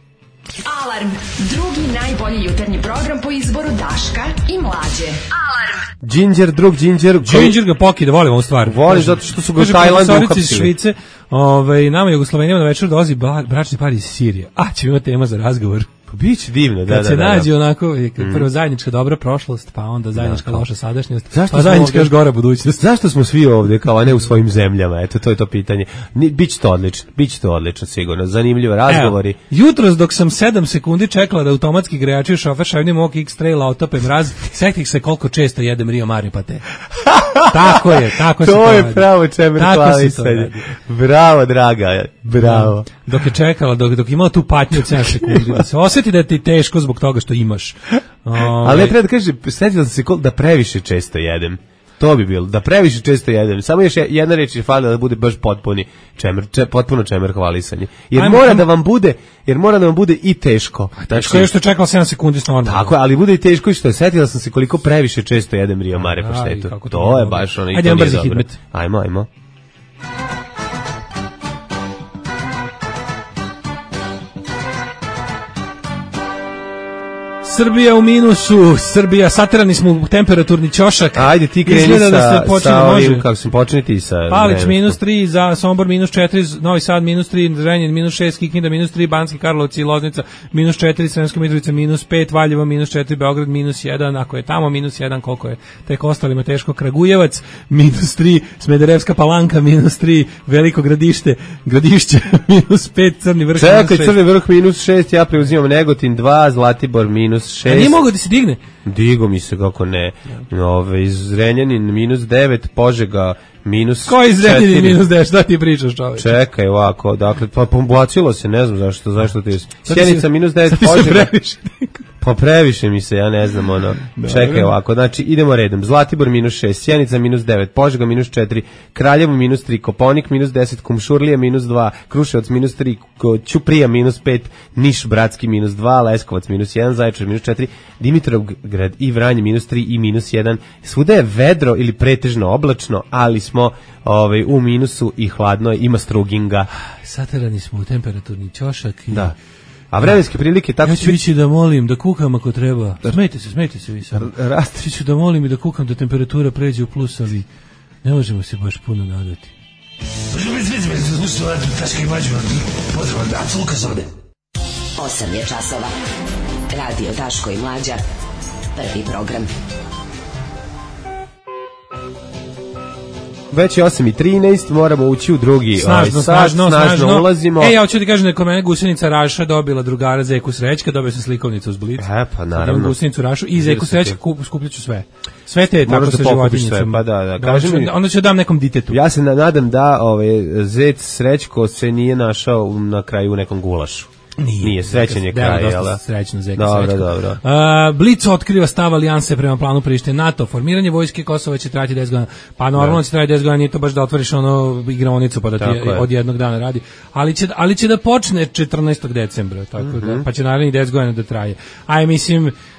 Alarm, drugi najbolji jutarnji program po izboru Daška i Mlađe. Alarm. Ginger, drug Ginger. Ginger ga pokida, volim ovu stvar. Volim zato što su ga u Tajlandu uhapsili. Iz Švice, ovaj, nama Jugoslovenijama na večer dolazi bračni par iz Sirije. A, će imati tema za razgovor. Pa biće divno, da, kad da, se da, nađe da. onako, prvo mm. zajednička dobra prošlost, pa onda zajednička da, loša sadašnjost, zašto pa zajednička još gora budućnost. Zašto smo svi ovdje, kao a ne u svojim zemljama? Eto, to je to pitanje. Biće to odlično, biće to odlično, sigurno. Zanimljivo razgovori. Evo, jutros dok sam sedam sekundi čekala da automatski grejači u šofer šavni mog X-Traila otope mraz, setih se koliko često jedem Rio Mari pate. Tako je, tako se to To je pravo čemer hvalisanje. Bravo, draga, bravo. Dok je čekala, dok, dok imala tu patnju od sedam sekundi, da se osjeti da ti je teško zbog toga što imaš. Ove. Ali ja treba da kažem, setila sam se da previše često jedem. To bi bilo, da previše često jedem. Samo još jedna reč je falila da bude baš potpuni čemer, če, potpuno čemer hvalisanje. Jer ajmo, mora ajmo. da vam bude, jer mora da vam bude i teško. A teško je što je čekala sedam sekundi s normalno. Tako je, ali bude i teško i što je, setila sam se koliko previše često jedem Rio Mare po štetu. To, to je baš ono i ajde, to nije dobro. Hitmet. Ajmo, ajmo. Srbija u minusu, Srbija, saterani smo u temperaturni ćošak. Ajde ti kreni sa, da počne, sa ovim, kako sam počniti sa... Palić minus tri, za Sombor minus četiri, Novi Sad minus tri, Zrenjanin minus šest, Kikinda minus tri, Banski Karlovci i Loznica minus četiri, Sremska Mitrovica minus pet, Valjevo minus četiri, Beograd minus jedan, ako je tamo minus jedan, koliko je tek ostalima teško, Kragujevac minus tri, Smederevska Palanka minus tri, Veliko Gradište, Gradišće minus pet, Crni Vrh Čekaj, minus šest. Crni Vrh minus šest, ja preuzimam Negotin dva, Zlatibor minus šest. A nije mogo da se digne? Digo mi se kako ne. Ove, iz Zrenjanin minus devet, Požega minus četiri. Ko iz Zrenjanin minus devet, šta ti pričaš čoveč? Čekaj ovako, dakle, pa pobacilo se, ne znam zašto, zašto ti je. Sjenica minus devet, Požega. Pa previše mi se, ja ne znam, ono, čekaj ovako, znači idemo redom, Zlatibor minus šest, Sjenica minus devet, Požega minus četiri, Kraljevo minus tri, Koponik minus deset, Kumšurlija minus dva, Kruševac minus tri, Ćuprija minus pet, Niš Bratski minus dva, Leskovac minus jedan, Zaječar minus četiri, Dimitrovgrad i Vranje minus tri i minus jedan, svuda je vedro ili pretežno oblačno, ali smo ovaj, u minusu i hladno, ima struginga. Saterani smo u temperaturni ćošak i... Da. A vremenske prilike tako ja ću ići da molim da kukam ako treba. Smejte se, smejte se vi sad. Raste ću da molim i da kukam da temperatura pređe u plus, ali ne možemo se baš puno nadati. osam je časova. Radio Daško i Mlađa. Prvi program. Već je osam i trinaest, moramo ući u drugi snažno, ovaj, snažno, snažno, snažno ulazimo. E, ja hoću ti kažem da je kod mene gusenica Raša dobila drugara Zeku Srećka, dobio sam slikovnicu uz Blic. E, pa naravno. Gusenicu Rašu i Zeku Srećka skupljet ću sve. Sve te tako sa životinjicom. Pa da, da. Kažem mi, onda ću dam nekom ditetu. Ja se nadam da ovaj, Zec Srećko se nije našao na kraju u nekom gulašu. Nije, Nije srećan je kraj, jel da? Srećno, Zeka dobro, Srećko. Dobro, uh, Blic otkriva stav alijanse prema planu Prištine NATO. Formiranje vojske Kosova će trajati deset godina. Pa normalno će trajati deset godina, nije to baš da otvoriš ono igraonicu pa da ti je. Od jednog dana radi. Ali će, ali će da počne četrnaestog decembra, tako mm-hmm. da, pa će naravno i deset godina da traje. Aj, mislim,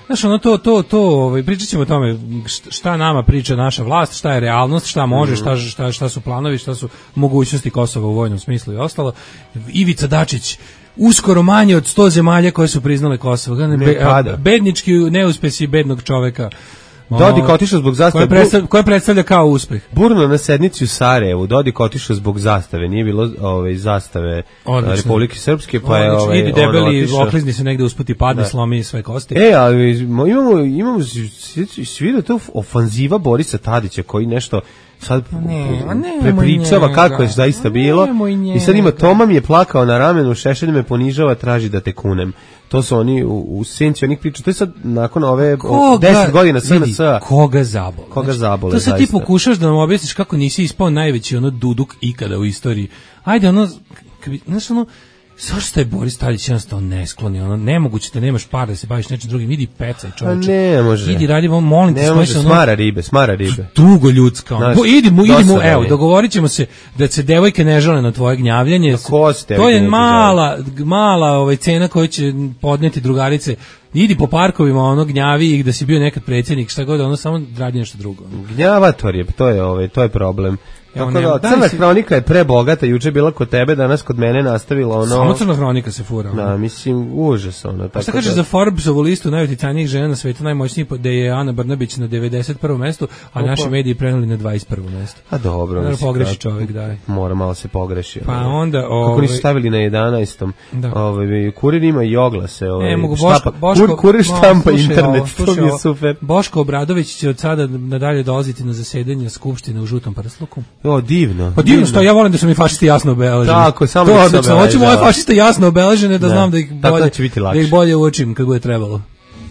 Znaš, ono to, to, to, ovaj, pričat ćemo o tome šta nama priča naša vlast, šta je realnost, šta može, šta, šta, šta su planovi, šta su mogućnosti Kosova u vojnom smislu i ostalo. Ivica Dačić, uskoro manje od sto zemalja koje su priznale Kosovo. Be, bednički neuspesi bednog čoveka. Dodik otišao zbog zastave. Koje predstavlja, koje predstavlja kao uspeh. Burno na sednici u Sarajevu. Dodik otišao zbog zastave. Nije bilo ove zastave Odlično. Republike Srpske, pa je ovaj vidi debeli oklizni se negde usputi, padne, da. Slomi sve kosti. E, ali imamo imamo svi da to ofanziva Borisa Tadića koji nešto sad ne, prepričava njega. Kako je zaista bilo. I sad ima Toma mi je plakao na ramenu, Šešelj me ponižava, traži da te kunem. To su oni u, u senci onih priča. To je sad nakon ove deset godina S N S. Koga zabole. Koga zabole, to sad ti pokušaš da nam objasniš kako nisi ispao najveći ono duduk ikada u istoriji. Ajde, ono, znaš ono, zašto je Boris Tadić jednostavno neskloni, ono, nemoguće da nemaš para da se baviš nečim drugim, idi pecaj čovječe. Ne može. Idi radi, molim te, ne može, ono, smara ribe, smara ribe. Dugo ljudska, ono. Bo, idi mu, idi mu, evo, dogovorit ćemo se da se devojke ne žale na tvoje gnjavljanje. To je mala, mala ovaj, cena koju će podneti drugarice. Idi po parkovima, ono, gnjavi ih da si bio nekad predsjednik, šta god, ono, samo radi nešto drugo. Gnjavator je, to je, ovaj, to je problem. Tako da, Crna hronika je prebogata, juče bila kod tebe, danas kod mene nastavila ono... Samo Crna hronika se fura. Da, mislim, užas ono. A šta kažeš za Forbesovu listu najuticajnijih žena na svetu, najmoćniji, da je Ana Brnabić na devedeset prvom mestu, a Opa. Naši mediji preneli na dvadeset prvom mestu. A dobro. Naravno pogreši čovjek, daj. Mora malo se pogreši. Pa onda... Ove... Kako nisu stavili na jedanaestom. Ove, kurir ima i oglase. Ove, ne, mogu Boško... Boško Kur, kurir štampa no, internet, ovo, to mi je super. Boško Obradović će od sada nadalje dolaziti na zasedanje Skupštine u žutom prsluku. O, divno. Pa divno što ja volim da su mi fašisti jasno obeleženi. Tako, samo to odlično. Hoću moje fašiste jasno obeležene da, da znam da ih bolje, da ih bolje uočim kako je trebalo.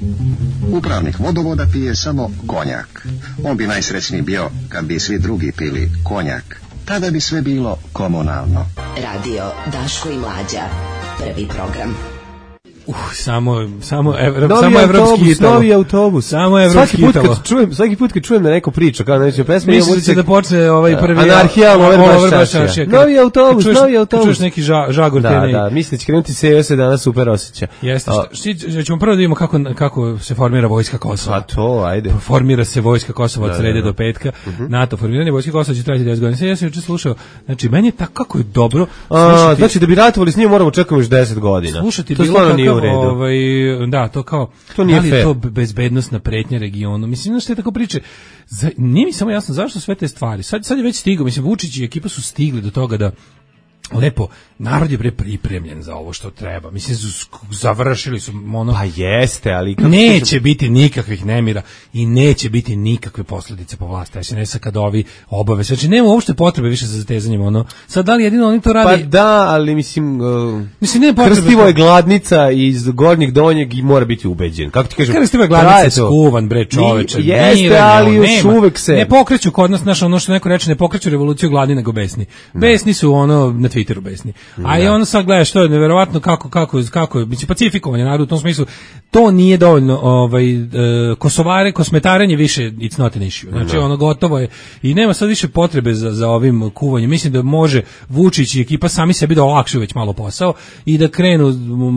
Upravnik vodovoda pije samo konjak. On bi najsrećniji bio kad bi svi drugi pili konjak. Tada bi sve bilo komunalno. Radio Daško i Mlađa. Prvi program. Uh, samo samo evro, samo evropski Italo. Novi autobus. Samo evropski Italo. Svaki put kad čujem, svaki put kad čujem da neko priča kao neće pesma, ja mislim da počne ovaj prvi anarhija, ovaj baš novi autobus, čuješ, novi autobus. Čuješ neki ža, žagor da, te. Da, mislim da će krenuti se se danas super osjeća. Jeste, što ćemo prvo da vidimo kako kako se formira vojska Kosova. Pa to, ajde. Formira se vojska Kosova od srede do petka. NATO formiranje vojske Kosova će trajati deset godina. Ja sam juče slušao, znači meni je tako kako je dobro. Znači da bi ratovali s njim moramo čekati još deset godina. Slušati bilo kako ovaj da, to kao, to nije da li fair. Je to bezbednostna pretnja regionu? Mislim, znaš što je tako priče? Za, nije mi samo jasno zašto sve te stvari. Sad, sad je već stigao, mislim, Vučić i ekipa su stigli do toga da lepo, narod je bre pripremljen za ovo što treba. Mislim, završili su ono... Pa jeste, ali... Neće se... biti nikakvih nemira i neće biti nikakve posljedice po vlasti. S N S-a kad ovi obave. Znači, nema uopšte potrebe više za zatezanjem. Ono. Sad, da li jedino oni to radi... Pa da, ali mislim... Uh, mislim nema potrebe... Krstivo je gladnica iz gornjeg donjeg i mora biti ubeđen. Kako ti kažem? Krstivo je gladnica je skuvan, bre, čoveče. Ni, jeste, Niranje, ali još nema. Uvek se... Ne pokreću kod nas, znaš, ono što neko reče, ne pokreću revoluciju gladni nego besni. No. Besni su ono na Twitteru besni. A i ono sad gledaš, to je neverovatno kako, kako, kako je, mislim, pacifikovanje narodu u tom smislu, to nije dovoljno, ovaj, e, kosovare, kosmetarenje više, it's not an issue, znači no. Ono gotovo je i nema sad više potrebe za, za ovim kuvanjem, mislim da može Vučić i ekipa sami sebi da olakšaju već malo posao i da krenu,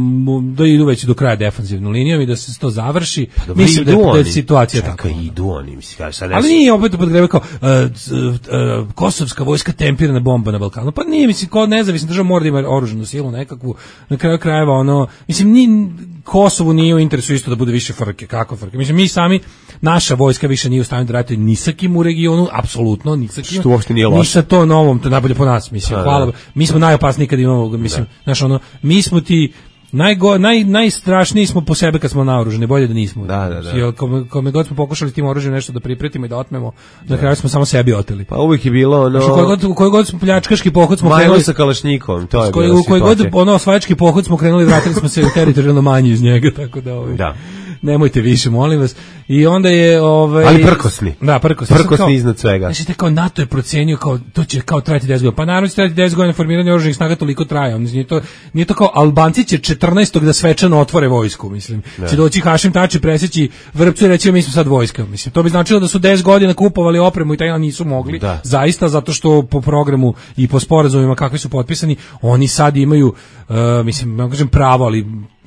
da idu već do kraja defanzivnu linijom i da se to završi, pa dobro, mislim da, da je situacija tako. Čekaj, idu oni, mislim, sad ali nije opet podgreve kao, uh, uh, uh, kosovska vojska tempirana bomba na Balkanu, pa nije, mislim, kao nezavisna država mora da ima oružanu silu nekakvu, na kraju krajeva ono, mislim, ni, Kosovu nije u interesu isto da bude više frke, kako frke, mislim, mi sami, naša vojska više nije u stanju da ratuje ni sa kim u regionu, apsolutno, ni sa kim, što uopšte nije loše, ni sa to novom, to je najbolje po nas, mislim, da, hvala, da. Mi smo najopasniji kad imamo, mislim, znaš, ono, mi smo ti, Najgo, naj, najstrašniji smo po sebe kad smo naoruženi, bolje da nismo. Da, da, da. Jer kome, kome god smo pokušali tim oružjem nešto da pripretimo i da otmemo, na kraju smo samo sebi oteli. Pa uvijek je bilo ono... Znači, koji god, u koji god smo pljačkaški pohod smo krenuli... Majmo sa kalašnjikom, to je bilo U koji god ono osvajački pohod smo krenuli, vratili smo se teritorijalno manje iz njega, tako da... Ovaj, da. Nemojte više, molim vas. I onda je ovaj ali prkosni. Da, prkosni. Prkosni kao, iznad svega. Znači te kao NATO je procenio kao to će kao trajati deset godina. Pa naravno će trajati deset godina, formiranje oružanih snaga toliko traje. On nije to nije to kao Albanci će četrnaestog da svečano otvore vojsku, mislim. Da. Će doći Hašim Tači preseći vrpcu i reći mi smo sad vojska, mislim. To bi značilo da su deset godina kupovali opremu i taj nisu mogli. Da. Zaista zato što po programu i po sporazumima kakvi su potpisani, oni sad imaju uh, mislim, ne kažem pravo, ali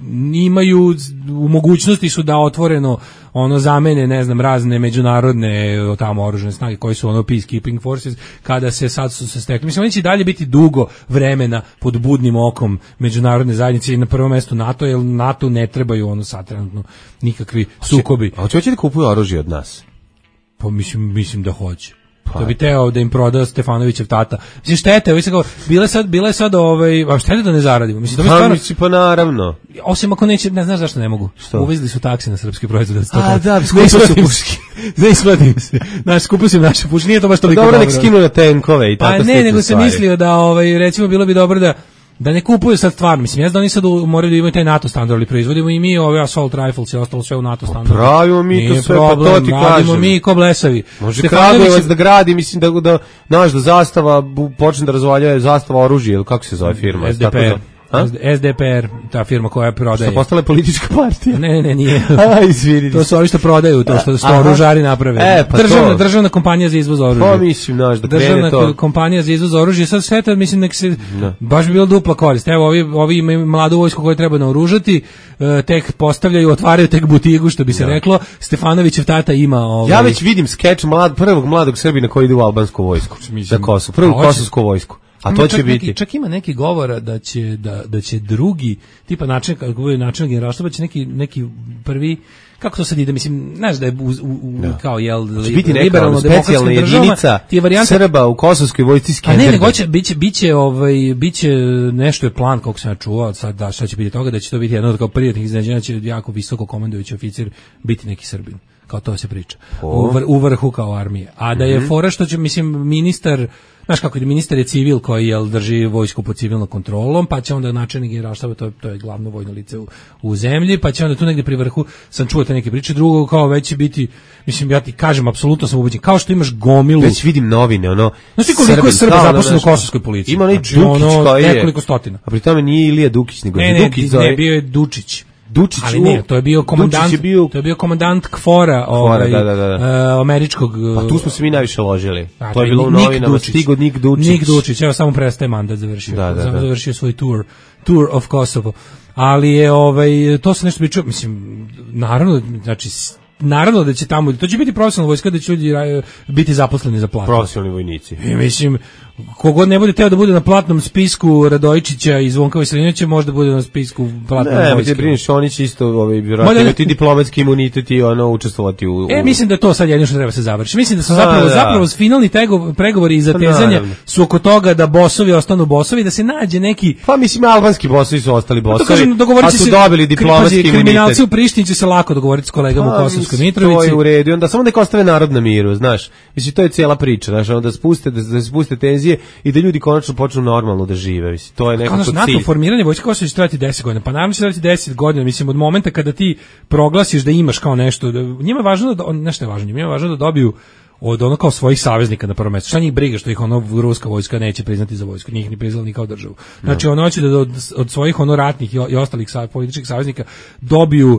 imaju u mogućnosti su da otvoreno ono zamene, ne znam, razne međunarodne tamo oružane snage koji su ono peacekeeping forces, kada se sad su se stekli. Mislim, oni će dalje biti dugo vremena pod budnim okom međunarodne zajednice i na prvom mestu NATO, jer NATO ne trebaju ono sad trenutno nikakvi sukobi. A hoće da kupuju oružje od nas? Pa mislim, mislim da hoće. Pa. To bi teo da im proda Stefanovićev tata. Mislim, štete, ovaj se kao, bile sad, bile sad, ovaj, a štete da ne zaradimo. Mislim, to mi stvarno... Pa, pa naravno. Osim ako neće, ne znaš zašto ne mogu. Što? Uvezli su taksi na srpski proizvod. A, da, skupili su puški. Ne isplatim se. Znaš, skupili su naše puške, nije to baš toliko dobro. Dobro, nek skinu na tenkove i tako pa ne, nego se mislio da, ovaj, recimo, bilo bi dobro da da ne kupuju sad stvarno, mislim, ja znam da oni sad moraju da imaju taj NATO standard, ali proizvodimo i mi ove assault rifles i ostalo sve u NATO standardu. Pravimo mi to sve, problem, pa to ti kažem. Radimo mi ko blesavi. Može Kragujevac da gradi, mislim, da, da, znaš, da zastava počne da razvaljuje zastava oružje, ili kako se zove firma? S D P R. S D P R, ta firma koja prodaje. Što postala politička partija? Ne, ne, ne, nije. A, izvini. To su ovi što prodaju, to što sto oružari naprave. E, pa državna, to. državna kompanija za izvoz oružja. Pa mislim, znaš, da krene državna to. Državna kompanija za izvoz oružja. Sad sve to, mislim, nek se, no. baš bi bilo dupla korist. Evo, ovi, ovi imaju mladu vojsku koju treba naoružati, tek postavljaju, otvaraju tek butigu, što bi se no. reklo. Stefanovićev tata ima... Ovaj... Ja već vidim skeč mlad, prvog mladog Srbina koji ide u albansku vojsku. Za Kosovo. Prvu kosovsku vojsku. A to će čak biti. Neki, čak ima neki govora da će da da će drugi tipa način kako bude način generalštaba će neki neki prvi kako to sad ide, mislim, znaš da je u, u, u no. kao jel biti liberalno specijalna jedinica Srba u kosovskoj vojsci Skenderberg. A ne, nego će biće biće ovaj biće nešto je plan kako sam ja čuo, sad da šta će biti toga da će to biti jedno od kao privatnih iznenađenja, će jako visoko komandujući oficir biti neki Srbin. Kao to se priča. U, vr, u vrhu kao armije. A da je mm-hmm. fora što će, mislim, ministar, znaš kako je, ministar je civil koji jel, drži vojsku pod civilnom kontrolom, pa će onda načelnik generalštaba, to, to je glavno vojno lice u, u zemlji, pa će onda tu negdje pri vrhu, sam čuo te neke priče, drugo kao već će biti, mislim, ja ti kažem, apsolutno sam ubeđen, kao što imaš gomilu. Već vidim novine, ono, znaš ti koliko je Srba zaposleno u kosovskoj policiji? Ima onaj znači, Dukić ono, koji je, nekoliko stotina. A pri tome nije Ilija Dukić, nego ne, je ne, Dukić ne, zove. Ne, bio je Dučić. Dučić, ali ne, to je bio komandant, je bio, to je bio komandant KFOR-a, ovaj, da, da, da. Uh, američkog. Pa tu smo se mi najviše ložili. A, to je bilo u novinama, stigo Nik Dučić. Nik Dučić, evo samo prestaje mandat završio. Da, da, da. Završio svoj tour, tour of Kosovo. Ali je ovaj to se nešto pričao, mislim, naravno, znači naravno da će tamo, to će biti profesionalna vojska, da će ljudi biti zaposleni za platu. Profesionalni vojnici. I mislim, kogod ne bude teo da bude na platnom spisku Radojičića i Zvonka Veselinovića, možda bude na spisku platnom vojske. Ne, ne, brineš, oni će isto ovaj, vjerojatno imati diplomatski imunitet i ono, učestvovati u, u... E, mislim da to sad jedino što treba se završiti. Mislim da su zapravo, A, da. zapravo finalni tego, pregovori i zatezanja su oko toga da bosovi ostanu bosovi, da se nađe neki... Pa mislim, albanski bosovi su ostali bosovi, kažem, a su dobili diplomatski imunitet. Kriminalci u Prištini će se lako dogovoriti s kolegama pa, u Kosovskoj Mitrovici. To je u redu, onda samo neka ostave narod na miru, znaš. Mislim, to je cijela priča, znaš, onda spuste, da, da spuste tenzije i da ljudi konačno počnu normalno da žive, mislim, to je nekako cilj. NATO formiranje vojske Kosova će trajati deset godina, pa naravno će trajati deset godina, mislim, od momenta kada ti proglasiš da imaš kao nešto, da, njima je važno da, nešto je važno, njima je važno da dobiju od ono kao svojih saveznika na prvo mesto. Šta njih briga što ih ono ruska vojska neće priznati za vojsku, njih ni priznali ni kao državu. Znači, ono hoće da od, od svojih ono ratnih i, i ostalih sa, političkih saveznika dobiju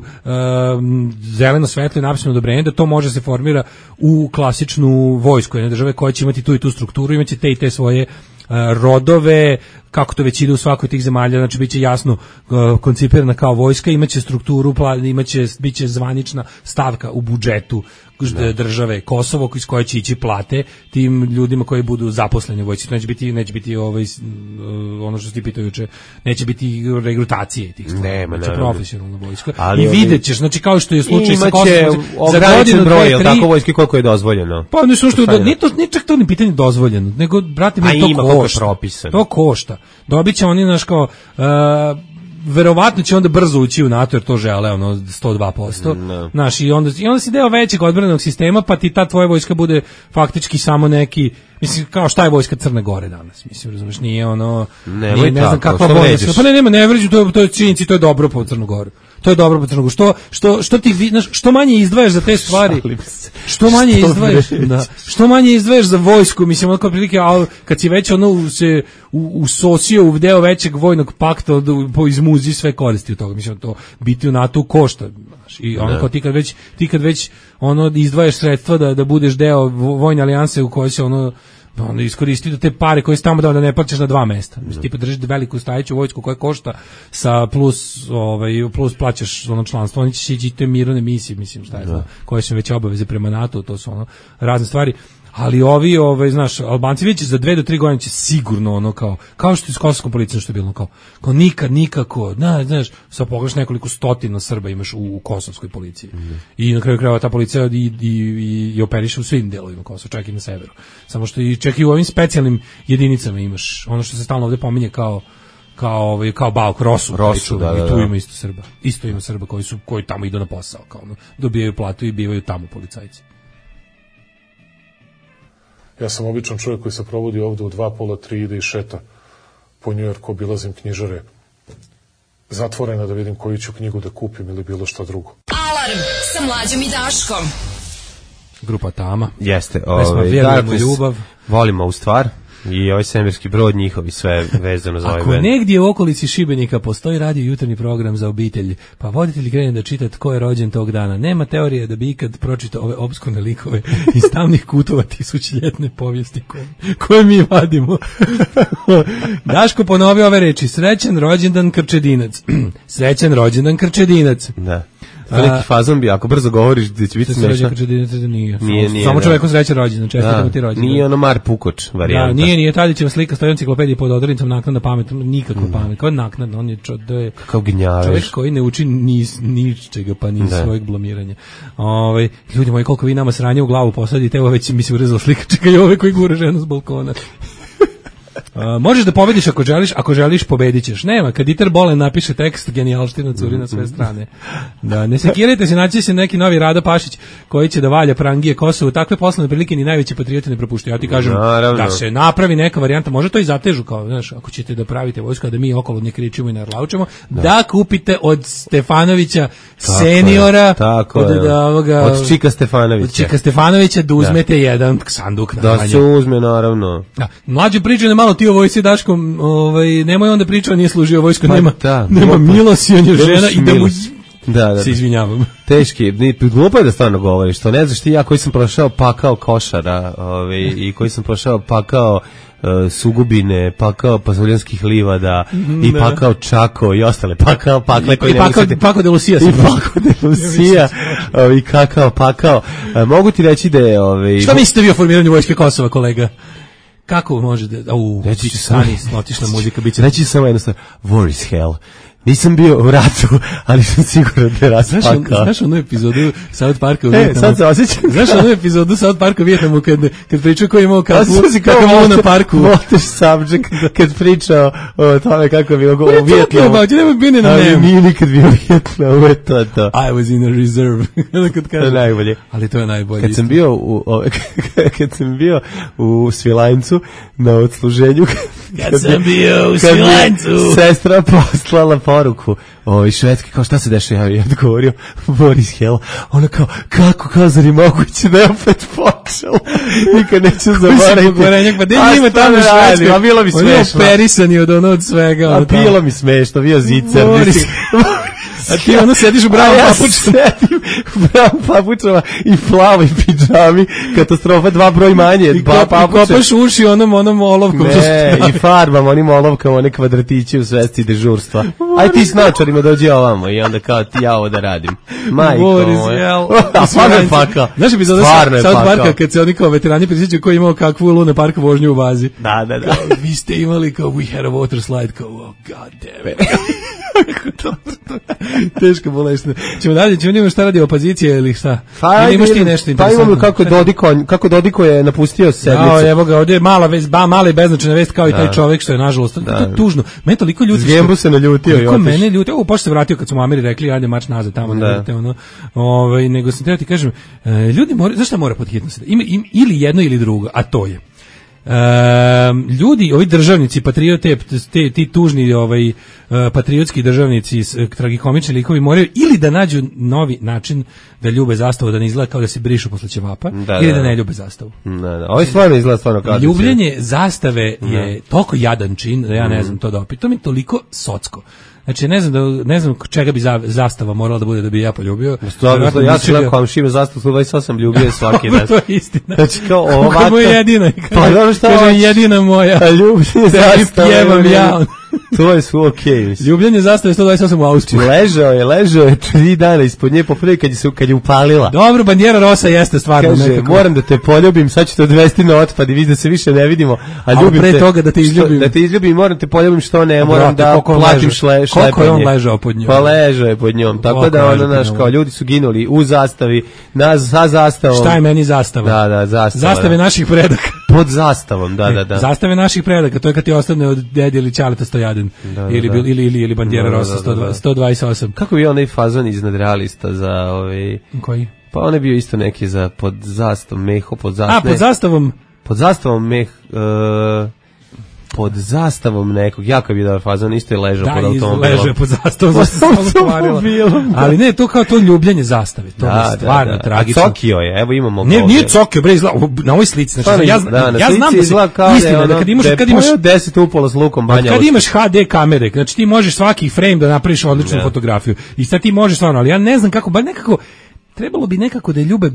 um, zeleno svetlo i napisano odobrenje da to može se formira u klasičnu vojsku jedne države koja će imati tu i tu strukturu, imaće te i te svoje rodove, kako to već ide u svakoj tih zemalja, znači biće jasno uh, koncipirana kao vojska, imaće strukturu, imaće, biće zvanična stavka u budžetu ne. države Kosovo iz koje će ići plate tim ljudima koji budu zaposleni u vojsci. Neće biti, neće biti ovaj, uh, ono što ti pitao juče, neće biti regrutacije tih stvari. Nema, znači profesionalna vojska. Ali i vidjet ćeš, znači kao što je slučaj sa Kosovom, za godinu, broj, dve, tri, tako vojske koliko je dozvoljeno. Pa ne su što, do, nije to, nije čak to ni pitanje dozvoljeno, nego, brate, mi to ima košta. To košta. Dobit će oni, znaš, kao, uh, verovatno će onda brzo ući u NATO, jer to žele, ono, sto dva posto. No. Znaš, i onda, i onda si deo većeg odbrambenog sistema, pa ti ta tvoja vojska bude faktički samo neki, mislim, kao šta je vojska Crne Gore danas, mislim, razumiješ, nije ono, ne, nije, ne znam kakva vojska. Pa ne, nema, ne vređu, to je, to je činjenici, to je dobro po Crnu Goru. To je dobro po Crnogu. Što što što ti znaš, što manje izdvajaš za te stvari. Što manje što izdvajaš, da. Što manje izdvajaš za vojsku, mislim onako prilike, al kad si već ono se usosio u deo većeg vojnog pakta po izmuzi sve koristi od toga. Mislim to biti u NATO košta. I onako ti kad već ti kad već ono izdvajaš sredstva da da budeš deo vojne alijanse u kojoj se ono onda iskoristi da te pare koje si tamo dao da ne plaćaš na dva mesta. Mislim ti podržiš veliku stajeću vojsku koja košta sa plus ovaj plus plaćaš ono članstvo, oni će ići te mirovne misije, mislim šta je to, koje su već obaveze prema NATO, to su ono razne stvari. Ali ovi, ovaj, znaš, Albanci već za dve do tri godine će sigurno ono kao, kao što je s kosovskom policijom što je bilo, kao, kao nikad, nikako, na, znaš, sad pogledaš nekoliko stotina Srba imaš u, u kosovskoj policiji. Mm. I na kraju krajeva ta policija i, i, i, i operiše u svim delovima Kosova, čak i na severu. Samo što i čak i u ovim specijalnim jedinicama imaš ono što se stalno ovde pominje kao kao ovaj kao Bauk Rosu, Rosu da, da, i tu ima isto Srba. Isto ima Srba koji su koji tamo idu na posao, kao ono, dobijaju platu i bivaju tamo policajci. Ja sam običan čovjek koji se provodi ovdje u dva, pola, tri, ide i šeta po Njujorku, obilazim knjižare zatvorena da vidim koju ću knjigu da kupim ili bilo šta drugo. Alarm sa Mlađom i Daškom. Grupa Tama. Jeste. Ovaj, Darkness, ljubav. Volimo u stvar. I ovaj svemirski brod njihovi sve vezano za ovaj Ako band. negdje u okolici Šibenika postoji radio jutarnji program za obitelj, pa voditelj krene da čita tko je rođen tog dana. Nema teorije da bi ikad pročitao ove obskurne likove iz tamnih kutova tisućljetne povijesti koje, koje mi vadimo. Daško ponovio ove reči. Srećan rođendan Krčedinac. Srećan rođendan Krčedinac. Da. To neki fazon bi, ako brzo govoriš, da će biti smešno. Nije, nije, nije. Samo čovjekom sreća rođendan, čestitamo ti rođendan. Nije ono Mar Pukoč varijanta. Da, nije, nije Tadićeva slika, stoji u enciklopediji pod odrednicom naknadna pamet, nikakva mm. pamet, kao naknadno, on je čo, da je kakav gnjaveš. Čovjek koji ne uči ni ničega, pa ni svojeg blamiranja. Ovaj, ljudi moji, koliko vi nama sranje u glavu posadite, evo već mi se urezala slika, čekaj ove koji gure ženu s balkona. Uh, možeš da pobediš ako želiš, ako želiš pobedićeš. Nema, kad Dieter Bohlen napiše tekst, genijalština curi na sve strane. Da, ne sekirajte se, naći se neki novi Rado Pašić koji će da valja prangije Kosovu. Takve poslovne prilike ni najveći patrioti ne propuštaju. Ja ti kažem Naravno. da se napravi neka varijanta, može to i zatežu kao, znaš, ako ćete da pravite vojsku, da mi okolo ne kričimo i ne arlaučemo, da. da kupite od Stefanovića tako seniora, je, tako od, da, ovoga, od Čika Stefanovića. Od Čika Stefanovića da uzmete da. jedan sanduk na da manje. Se uzme, naravno. Da. Mlađe pričaju malo ti o vojsci, Daškom, ovaj, nemoj onda pričao, nije služio vojsku, pa nema, da, nema milosti, on je žena i da mu da, da, se izvinjavam. Teški, glupo je da stvarno govoriš, to ne znaš ti ja koji sam prošao pakao košara ovaj, i koji sam prošao pakao uh, sugubine, pakao pasuljanskih livada i ne. pakao čako i ostale pakao pakle koji i pakao, mislite, pakao de Lucia i pakao de Lucia i kakao pakao. Uh, mogu ti reći da je ovaj, šta mislite vi o formiranju vojske Kosova, kolega? Kako može da... U, reći ću samo... Otišla muzika, bit će... Reći ću samo jednostavno, war is hell. Nisam bio u ratu, ali sam siguran da je rat pakao. Znaš onu epizodu South Parka u e, Vijetnamu? Sad se osjećam. Znaš onu epizodu South Parka u Vijetnamu kad, kad pričao ko je imao kakvu na parku? Volteš subject kad pričao o tome kako je bilo u Vijetnamu. About, you never been in a ali nije nikad bio u Vijetnamu, je to to. I was in a reserve. kad to je najbolje. Ali to je najbolje. Kad sam bio u, o, kad sam bio u Svilajncu na odsluženju, kad sam bio u Svilajncu, sestra poslala poruku o švedski, kao šta se dešava, ja odgovorio Boris Hell, ona kao kako, kao zar je moguće da je opet počelo, nikad neću zaboraviti, pa da ima tamo švedski, a bilo mi smešno, on je operisani od ono od svega, a bilo mi smešno, bio zicer, a ti ono sediš u bravom ja papučama. Ja sedim u bravom papučama i plavoj pidžami, katastrofa, dva broj manje, I, dva kop, i kopaš uši onom, onom olovkom. Ne, i farbam onim olovkama, one kvadratiće u svesti dežurstva. Aj ti s naočarima dođi ovamo i onda kao ti ja ovo da radim. Majko moja. A stvarno je pakao. Znaš bi zada South Parka kad se oni kao veterani prisjećaju ko je imao kakvu Luna Park vožnju u bazi. Da, da, da. Kao, vi ste imali kao we had a water slide, kao oh god damn it. Teško bolesno. Ćemo dalje, ćemo nima šta radi opozicija ili šta? Pa imaš ti nešto interesantno? Pa imamo kako Dodiko, kako Dodiko je napustio sednicu. Da, evo ga, ovdje je mala vest, ba, mala i beznačajna vest kao i taj čovjek što je nažalost, to je tužno. Mene toliko ljuti. Zgembu se naljutio i otišao. Mene ljuti. Ovo pošto se vratio kad su mu Ameri rekli ajde marš nazad tamo, ne idete ono. Ovaj nego sam teo ti kažem, ljudi moraju, zašto mora pod hitno se? Ima im, ili jedno ili drugo, a to je Um, ljudi, ovi državnici, patriote, te, ti tužni ovaj, uh, patriotski državnici, uh, tragikomični likovi moraju ili da nađu novi način da ljube zastavu, da ne izgleda kao da se brišu posle ćevapa, da, ili da, da ne ljube zastavu. Da, da. Ovo je stvarno izgleda stvarno kao ljubljenje zastave je da. toliko jadan čin, da ja ne znam to da opet. To mi je toliko socko. Znači, ne znam, da, ne znam čega bi za, zastava morala da bude da bi ja poljubio. Stvarno, ja sam gledao kao šime zastavu sto dvadeset osam ljubio svaki dan. To je istina. Znači, kao ovako. Kako je jedina. Pa dobro šta kaže, jedina moja. A ljubljenje zastave. Pjevam ja. To je sve okej. Okay, ljubljenje zastave sto dvadeset osam u Austriji. Ležao je, ležao je tri dana ispod nje po prvi kad je, se, kad je upalila. Dobro, bandjera rosa jeste stvarno. Kaže, nekako. Moram da te poljubim, sad ću te odvesti na otpad i vi da se više ne vidimo. A ljubim pre te, toga da te izljubim. Što, da te izljubim, moram te poljubim što ne, moram da platim šle, šlepanje. Koliko je on ležao pod njom? Pa ležao je pod njom. Tako da ono, naš, kao ljudi su ginuli u zastavi, na, za zastavom. Šta je meni zastava? Da, da, zastava. Zastave da. naših predaka. Pod zastavom, da, da, da. Zastave naših predaka, to je kad ti ostane od dede ili ćaleta Stojaden. Da, da, ili, da. ili, ili, ili bandjera da, rosa da, da, da. sto dvadeset osam. Kako bi onaj fazon iznad realista za ovaj... Koji? Pa on je bio isto neki za pod zastavom, meho pod zastavom. A, pod zastavom? Pod zastavom meh... Uh, pod zastavom nekog, jako je bio dobar fazon, isto je ležao da, pod automobilom. Da, ležao je pod zastavom, zašto se automobilom. Ali ne, to kao to ljubljenje zastave, to da, je stvarno da, da. tragično. A Cokio je, evo imamo... Ne, nije Cokio, bre, izgleda, na ovoj slici, znači, pa, ja, da, na ja znam da se, kao istina, ono, da kad imaš, kad imaš deset upola s lukom Banja. Kad imaš ha de kamere, znači ti možeš svaki frame da napraviš odličnu da. fotografiju, i sad ti možeš stvarno, ali ja ne znam kako, ba nekako, trebalo bi nekako da ljube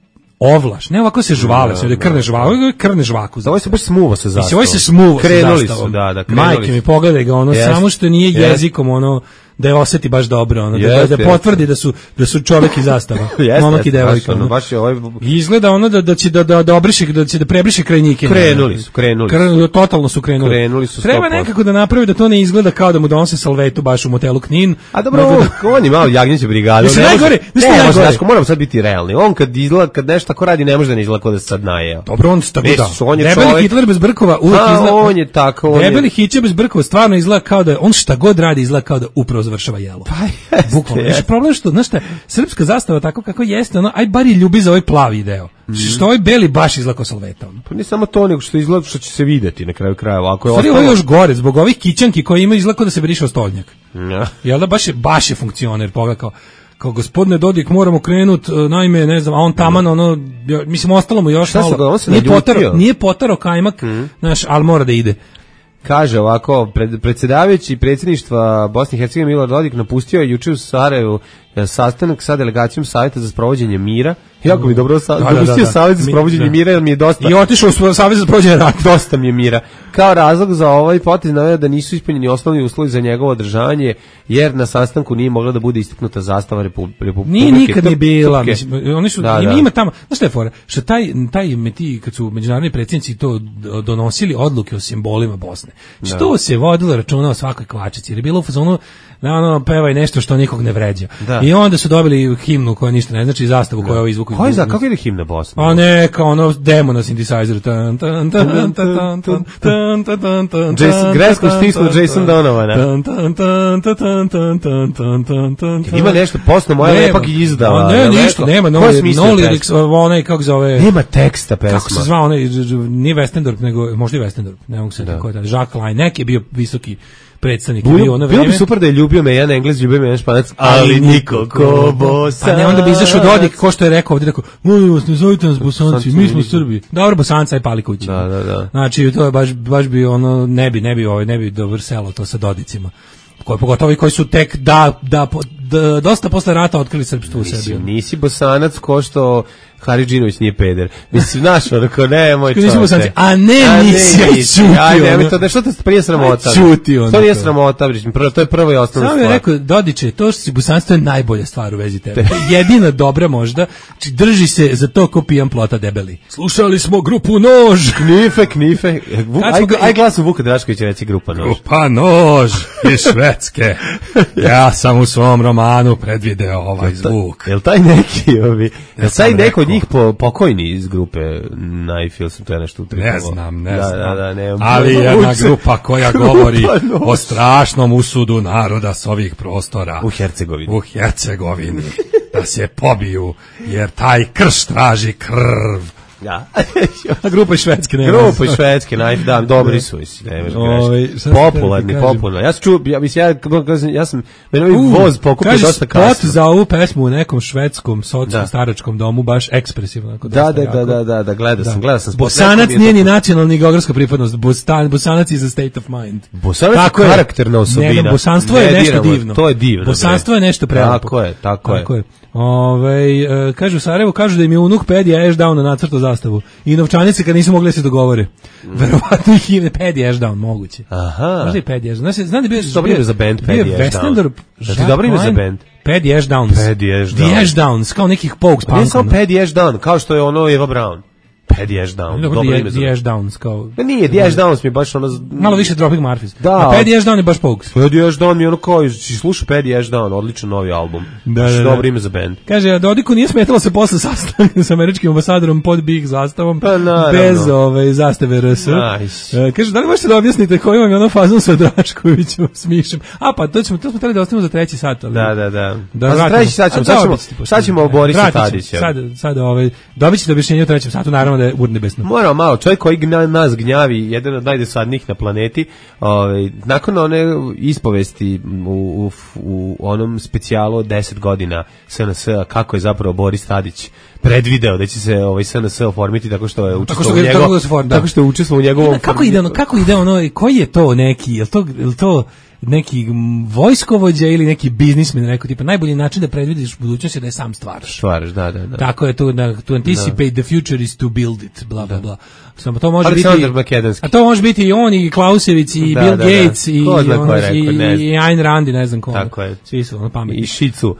ovlaš, ne ovako se žvale, se da krne žvaku, krne žvaku. Ovo se baš smuvo sa zastavom. Ovo se smuvo sa zastavom. Krenuli su, da, da, krenuli. Majke mi, pogledaj ga, ono, yes. samo što nije yes. jezikom, ono, da je oseti baš dobro, ono, yes, da, da potvrdi yes. da su da su čovjek i zastava, yes, momak yes, i devojka. Ono, baš je ovaj... Izgleda ono da da će da da da obriše, da će da prebriše krajnike. Krenuli su, krenuli. Krenuli, totalno su krenuli. Krenuli su. Treba nekako da napravi da to ne izgleda kao da mu donose salvetu baš u motelu Knin. A dobro, da... on je malo jagnjeće brigade. Ne najgore, ne može, moramo sad biti realni. On kad izgleda, kad nešto tako radi, ne može da ne izgleda kao da se sad najeo. Dobro, on tako da. Debeli Hitler bez brkova, uvek izgleda. On je tako. Debeli Hitler bez brkova stvarno izgleda kao da on šta god radi izgleda kao da upravo završava jelo. Bukvalno. Znači, problem što, znaš šta, srpska zastava tako kako jeste, ono, aj bar i ljubi za ovaj plavi deo. Mm. Što ovaj beli baš izgleda kao salveta. Ono. Pa ne samo to, nego što izgleda što će se videti na kraju krajeva. Ako je ostalo... ovo je još gore, zbog ovih kićanki koji imaju izgleda kao da se briše stolnjak. Ja. Jel da, baš je, baš je funkcioner, pogleda kao, kao gospodine Dodik, moramo krenut, naime, ne znam, a on taman, ono, mislim, ostalo mu još malo. Ga, on se nije, potaro, nije potaro kajmak, mm. znaš, ali mora da ide. Kaže ovako, pred, predsjedavajući predsjedništva Bosne i Hercegovine Milorad Dodik napustio je juče u Sarajevu sastanak sa delegacijom Savjeta za sprovođenje mira. Jako mi dobro sa, da, napustio da, da, da. Savjet za sprovođenje mira, jer mi je dosta. I otišao u Savjet za sprovođenje rata. Dosta mi je mira. Kao razlog za ovaj potez naveo da nisu ispunjeni osnovni uslovi za njegovo održavanje, jer na sastanku nije mogla da bude istaknuta zastava Republike. Nije nikad ni bila. Mislim, oni su, da, ima, da. ima tamo, znaš šta je fora? Što taj, taj meti, kad su međunarodni predsjednici to donosili odluke o simbolima Bosne, što to se vodilo računa o svakoj kvačici, jer je bilo u fazonu da ono pevaj nešto što nikog ne vređa. Da. I onda su dobili himnu koja ništa ne znači, zastavu koja je izvuku. Koji za kako je himna Bosne? A ne, kao ono demo na synthesizeru. Tan tan tan tan tan tan tan tan. Jason Greskog stisnu Jason Donovana. Tan tan tan tan tan tan tan tan tan. Ima nešto posle moja lepak izdala. Ne, ništa, nema, no lyrics, onaj kako zove. Nema teksta pesma. Kako se zvao onaj, nije Westendorp, nego možda i Westendorp, ne mogu se tako da. Jacques Laennec je bio visoki predstavnik bio, bio ono vreme. Bilo bi super da je ljubio me jedan Englez, ljubio me jedan Španac, ali niko ko Bosanci. A ne, onda bi izašao Dodik, ko što je rekao ovdje, rekao, molim vas, ne zovite nas Bosanci, mi smo Srbi. Dobro, Bosanca je pali kući. Da, da, da. Znači, to je baš, baš bi ono, ne bi, ne bi, ovaj, ne bi dobro selo to sa Dodicima. Koji, pogotovo koji su tek da, da, da, dosta posle rata otkrili srpstvo u sebi. Nisi Bosanac ko što Haridžinović nije peder. Mislim, znaš, onako, ne, moj čovjek. A ne, a nisi, ja čuti. Ajde, ono. To, da, što te prije sramota? Čuti ono. To nije sramota, prvo, to je prvo i osnovna stvar. Samo je rekao, Dodiče, to što si Bosanstvo je najbolja stvar u vezi tebe. Jedina dobra možda, či drži se za to ko pijan plota debeli. Slušali smo grupu Nož. Knife, knife. Aj, aj glas u Vuka Draškovića reći grupa Nož. Grupa Nož iz Švedske. Ja sam u svom romanu predvideo ovaj zvuk. Jel taj neki, ovi, jel taj neko od njih po, pokojni iz grupe Najfil sam to je nešto utripalo. Ne znam, ne da, znam. Da, da, ne, ali jedna grupa koja govori o strašnom usudu naroda s ovih prostora. U Hercegovini. U Hercegovini. Da se pobiju, jer taj krš traži krv. Da. A grupa iz Švedske, ne. Grupa iz Švedske, naj, da, dobri su, ne možeš grešiti. Popularni, popularni. Ja sam čuo, ja mislim, ja, ja sam, meni ovaj voz pokupio dosta kasno. Spot za ovu pesmu u nekom švedskom sotskom staračkom domu, baš ekspresivno. Da, da, da, da, da, da, gledao sam, gledao sam. Bosanac nije ni nacionalni geografska pripadnost, Bosanac is a state of mind. Bosanac je karakterna osobina. Ne, bosanstvo je nešto divno. To je divno. Bosanstvo je nešto prelepo. Tako je, tako je. Ove, e, kažu u Sarajevu, kažu da im je unuk Paddy Ashdown nacrtao zastavu i novčanice kad nisu mogli da se dogovore. Mm. Verovatno ih ime Paddy Ashdown, moguće. Aha. Možda i Paddy Ashdown. Znaš, znam da bi dobro ime za band Paddy Ashdown. Da ti dobro ime za band. Paddy Ashdowns. Paddy Ashdown. The Ashdowns, kao nekih Pogues punk. Ne samo Paddy Ashdown, kao što je ono Eva Brown. Paddy Ashdown. Dobro ime za The Ashdowns, kao... Ne, nije, The Ashdowns mi je baš ono... Malo više Dropping Murphys. Da. A Paddy Ashdown je baš Pogues. Paddy Ashdown mi je ono kao, si slušao Paddy Ashdown, odličan novi album. Da, da, da. Dobro ime za band. Kaže, Dodiku nije smetalo se posle sastanka s američkim ambasadorom pod big zastavom, pa, bez ove zastave R S. Nice. E, kaže, da li možete da objasnite koji vam je ono fazon sa Draškovićem s Mišem? A, pa to ćemo, to smo trebali da ostavimo za treći sat. Ali... Da, da, da. da pa za treći sat ćemo, sad ćemo, sad ćemo o Borisa Tadića. Sad, sad, ove, dobit ćete objašnjenje u trećem satu, naravno da je urnebesno. Moramo malo, čovjek koji gna, nas gnjavi, jedan od najdosadnijih na planeti, ovaj, nakon one ispovesti u, u, u onom specijalu od deset godina S N S-a, kako je zapravo Boris Tadić predvideo da će se ovaj S N S oformiti tako što je učestvovao u njegovom tako što je učestvovao u njegovom kako ide ono kako ide ono koji je to neki je to je to neki vojskovođa ili neki biznismen, neko tipa najbolji način da predvidiš budućnost je da je sam stvaraš. Stvaraš, da, da, da. Tako je to, da, to anticipate da. The future is to build it, bla, bla, bla. Samo to može Aleksandar biti... Makedonski. A to može biti i on, i Klausevic, i da, Bill da, Gates, da. I, ono, rekao, i, i Ayn Rand, ne znam ko. Tako je. Svi su ono pametni. I Šicu.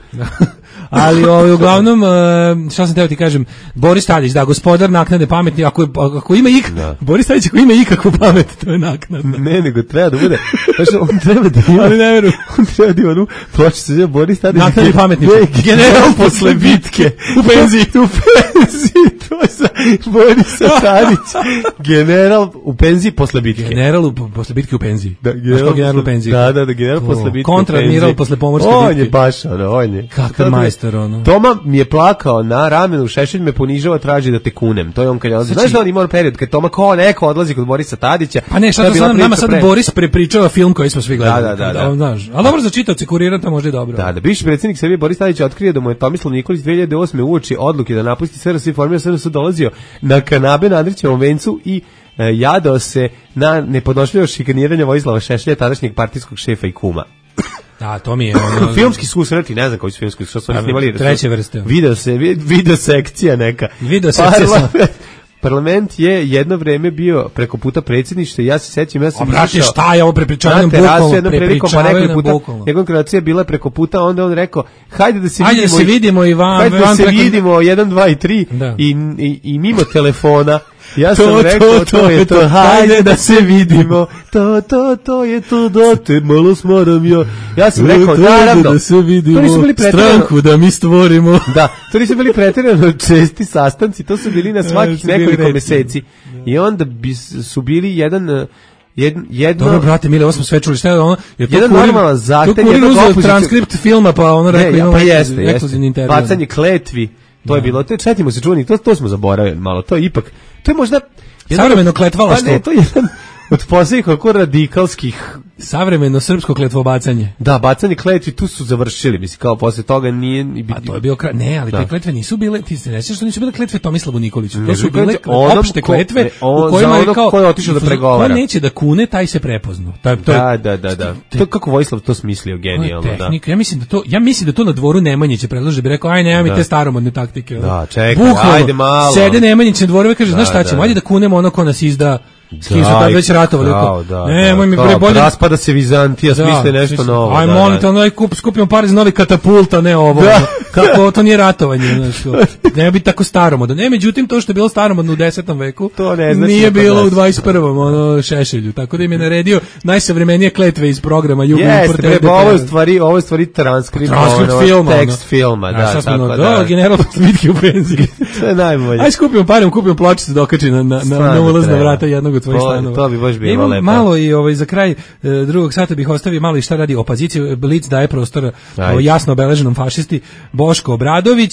Ali ovaj, uglavnom, šta sam teo ti kažem, Boris Tadić, da, gospodar naknade pametni, ako, ako ima ik, da. Boris Tadić ako ima ikakvu pamet, to je naknadna. Ne, nego treba da bude, znači on treba da ima, ali ne veru, on treba da ima onu pločicu se zove Boris Tadić. Naknadni pametni. General posle bitke. U penziji. U penziji, to je sa Borisa Tadića. General u penziji posle bitke. General u, posle bitke u penziji. Da, general, general u penziji. Da, da, da, general to. Posle bitke. Kontraadmiral posle pomorske bitke. On je baš, ono, on je. Kakav majstor, ono. Toma mi je plakao na ramenu, Šešelj me ponižava, traži da te kunem. To je on kad je odlazi. Znaš da on ima period kad Toma kao neko odlazi kod Borisa Tadića. Pa ne, šta to sad nama sad pre... Boris prepričava film koji smo svi gledali. Da, da, da. da. Znaš, a dobro za čitaoce, kuriranta možda i dobro. Da, da, bivši predsjednik Srbije Boris Tadić otkrio da mu je Tomislav Nikolić dve hiljade osme uoči odluke da napusti S R S i formira S R S dolazio na kanabe na Andrićevom vencu i e, jadao se na nepodnošljivo šikaniranje Vojislava Šešelja, tadašnjeg partijskog šefa i kuma. Da, to mi je ono... filmski susreti, ne znam koji su filmski susreti, su snimali. Treće vrste. Video se, video sekcija neka. Video sekcija. Parlament, parlament je jedno vreme bio preko puta predsjedništva i ja se sećam, ja sam izašao. Šta je ovo prepričavanje bukvalno? Jednom prilikom, pa rekli puta, njegova kreacija bila je preko puta, onda on rekao, hajde da se hajde vidimo. Hajde da se vidimo i vam. Hajde da se preko... vidimo, jedan, dva i tri i, i, i mimo telefona. Ja sam to, rekao, to, to, to je to, to, hajde da se vidimo. To, to, to je to, da te malo smoram ja. Ja sam rekao, naravno, da se vidimo, stranku da mi stvorimo. Da, to nisu bili pretjerano česti sastanci, to su bili na svakih nekoliko meseci. I onda bi, su bili jedan... Jed, jedno... Dobro, brate, mile, ovo smo sve čuli, šta je ono? Je to jedan kurir, normalan zahtev, to kurir uzeo transkript filma, pa ono rekao, ne, ja, pa jeste, jeste, bacanje kletvi, to da. Je bilo, to je, četimo se čuvani, to, to smo zaboravili malo, to je ipak, to je možda... Savremeno kletvalaštvo. Pa ne, to je jedan od posljednjih oko radikalskih... Savremeno srpsko kletvobacanje. Da, bacanje kletvi tu su završili, mislim, kao posle toga nije... A to je bio kraj, ne, ali da. Te kletve nisu bile, ti se nećeš što nisu bile kletve Tomislavu Nikoliću, to su bile opšte kletve on, u kojima je kao... Ko je otišao da pregovara. Ko neće da kune, taj se prepozno. Taj, to da, je, da, da, da. To kako Vojislav to smislio, genijalno, da. Ja mislim da to, ja mislim da to na dvoru Nemanjića predloži, bi rekao, aj, nema mi te staromodne taktike. Da, čekaj, ajde malo. Sede Nemanjić na dvorove, kaže, znaš šta ćemo, ajde da kunemo ono ko nas izda. Ski su tad već ratovali. Da, ne, moj mi bre bolje. Raspada se Vizantija, da, smisle nešto smisle, novo. Aj, molim te, onaj kup, skupimo pare za novi katapulta, ne ovo. Da. Kako, to nije ratovanje. Znači, ne bi tako staromodno. Ne, međutim, to što je bilo staromodno u desetom veku, to ne znači nije bilo u dvadeset prvom, ono, Šešelju. Tako da im je naredio najsavremenije kletve iz programa Jugo Import. Jeste, ovo je stvari, ovo je stvari transkript, transkript filma, tekst filma, da, tako da. Da, general posle u penziji. To je najbolje. Aj, skupimo pare, kupimo pločicu da okači na, na, na ulazna vrata jednog od tvojih stanova. To bi baš bilo lepo. Malo i ovaj, za kraj e, drugog sata bih ostavio malo i šta radi opozicija. Blic daje prostor o jasno obeleženom fašisti Boško Obradović.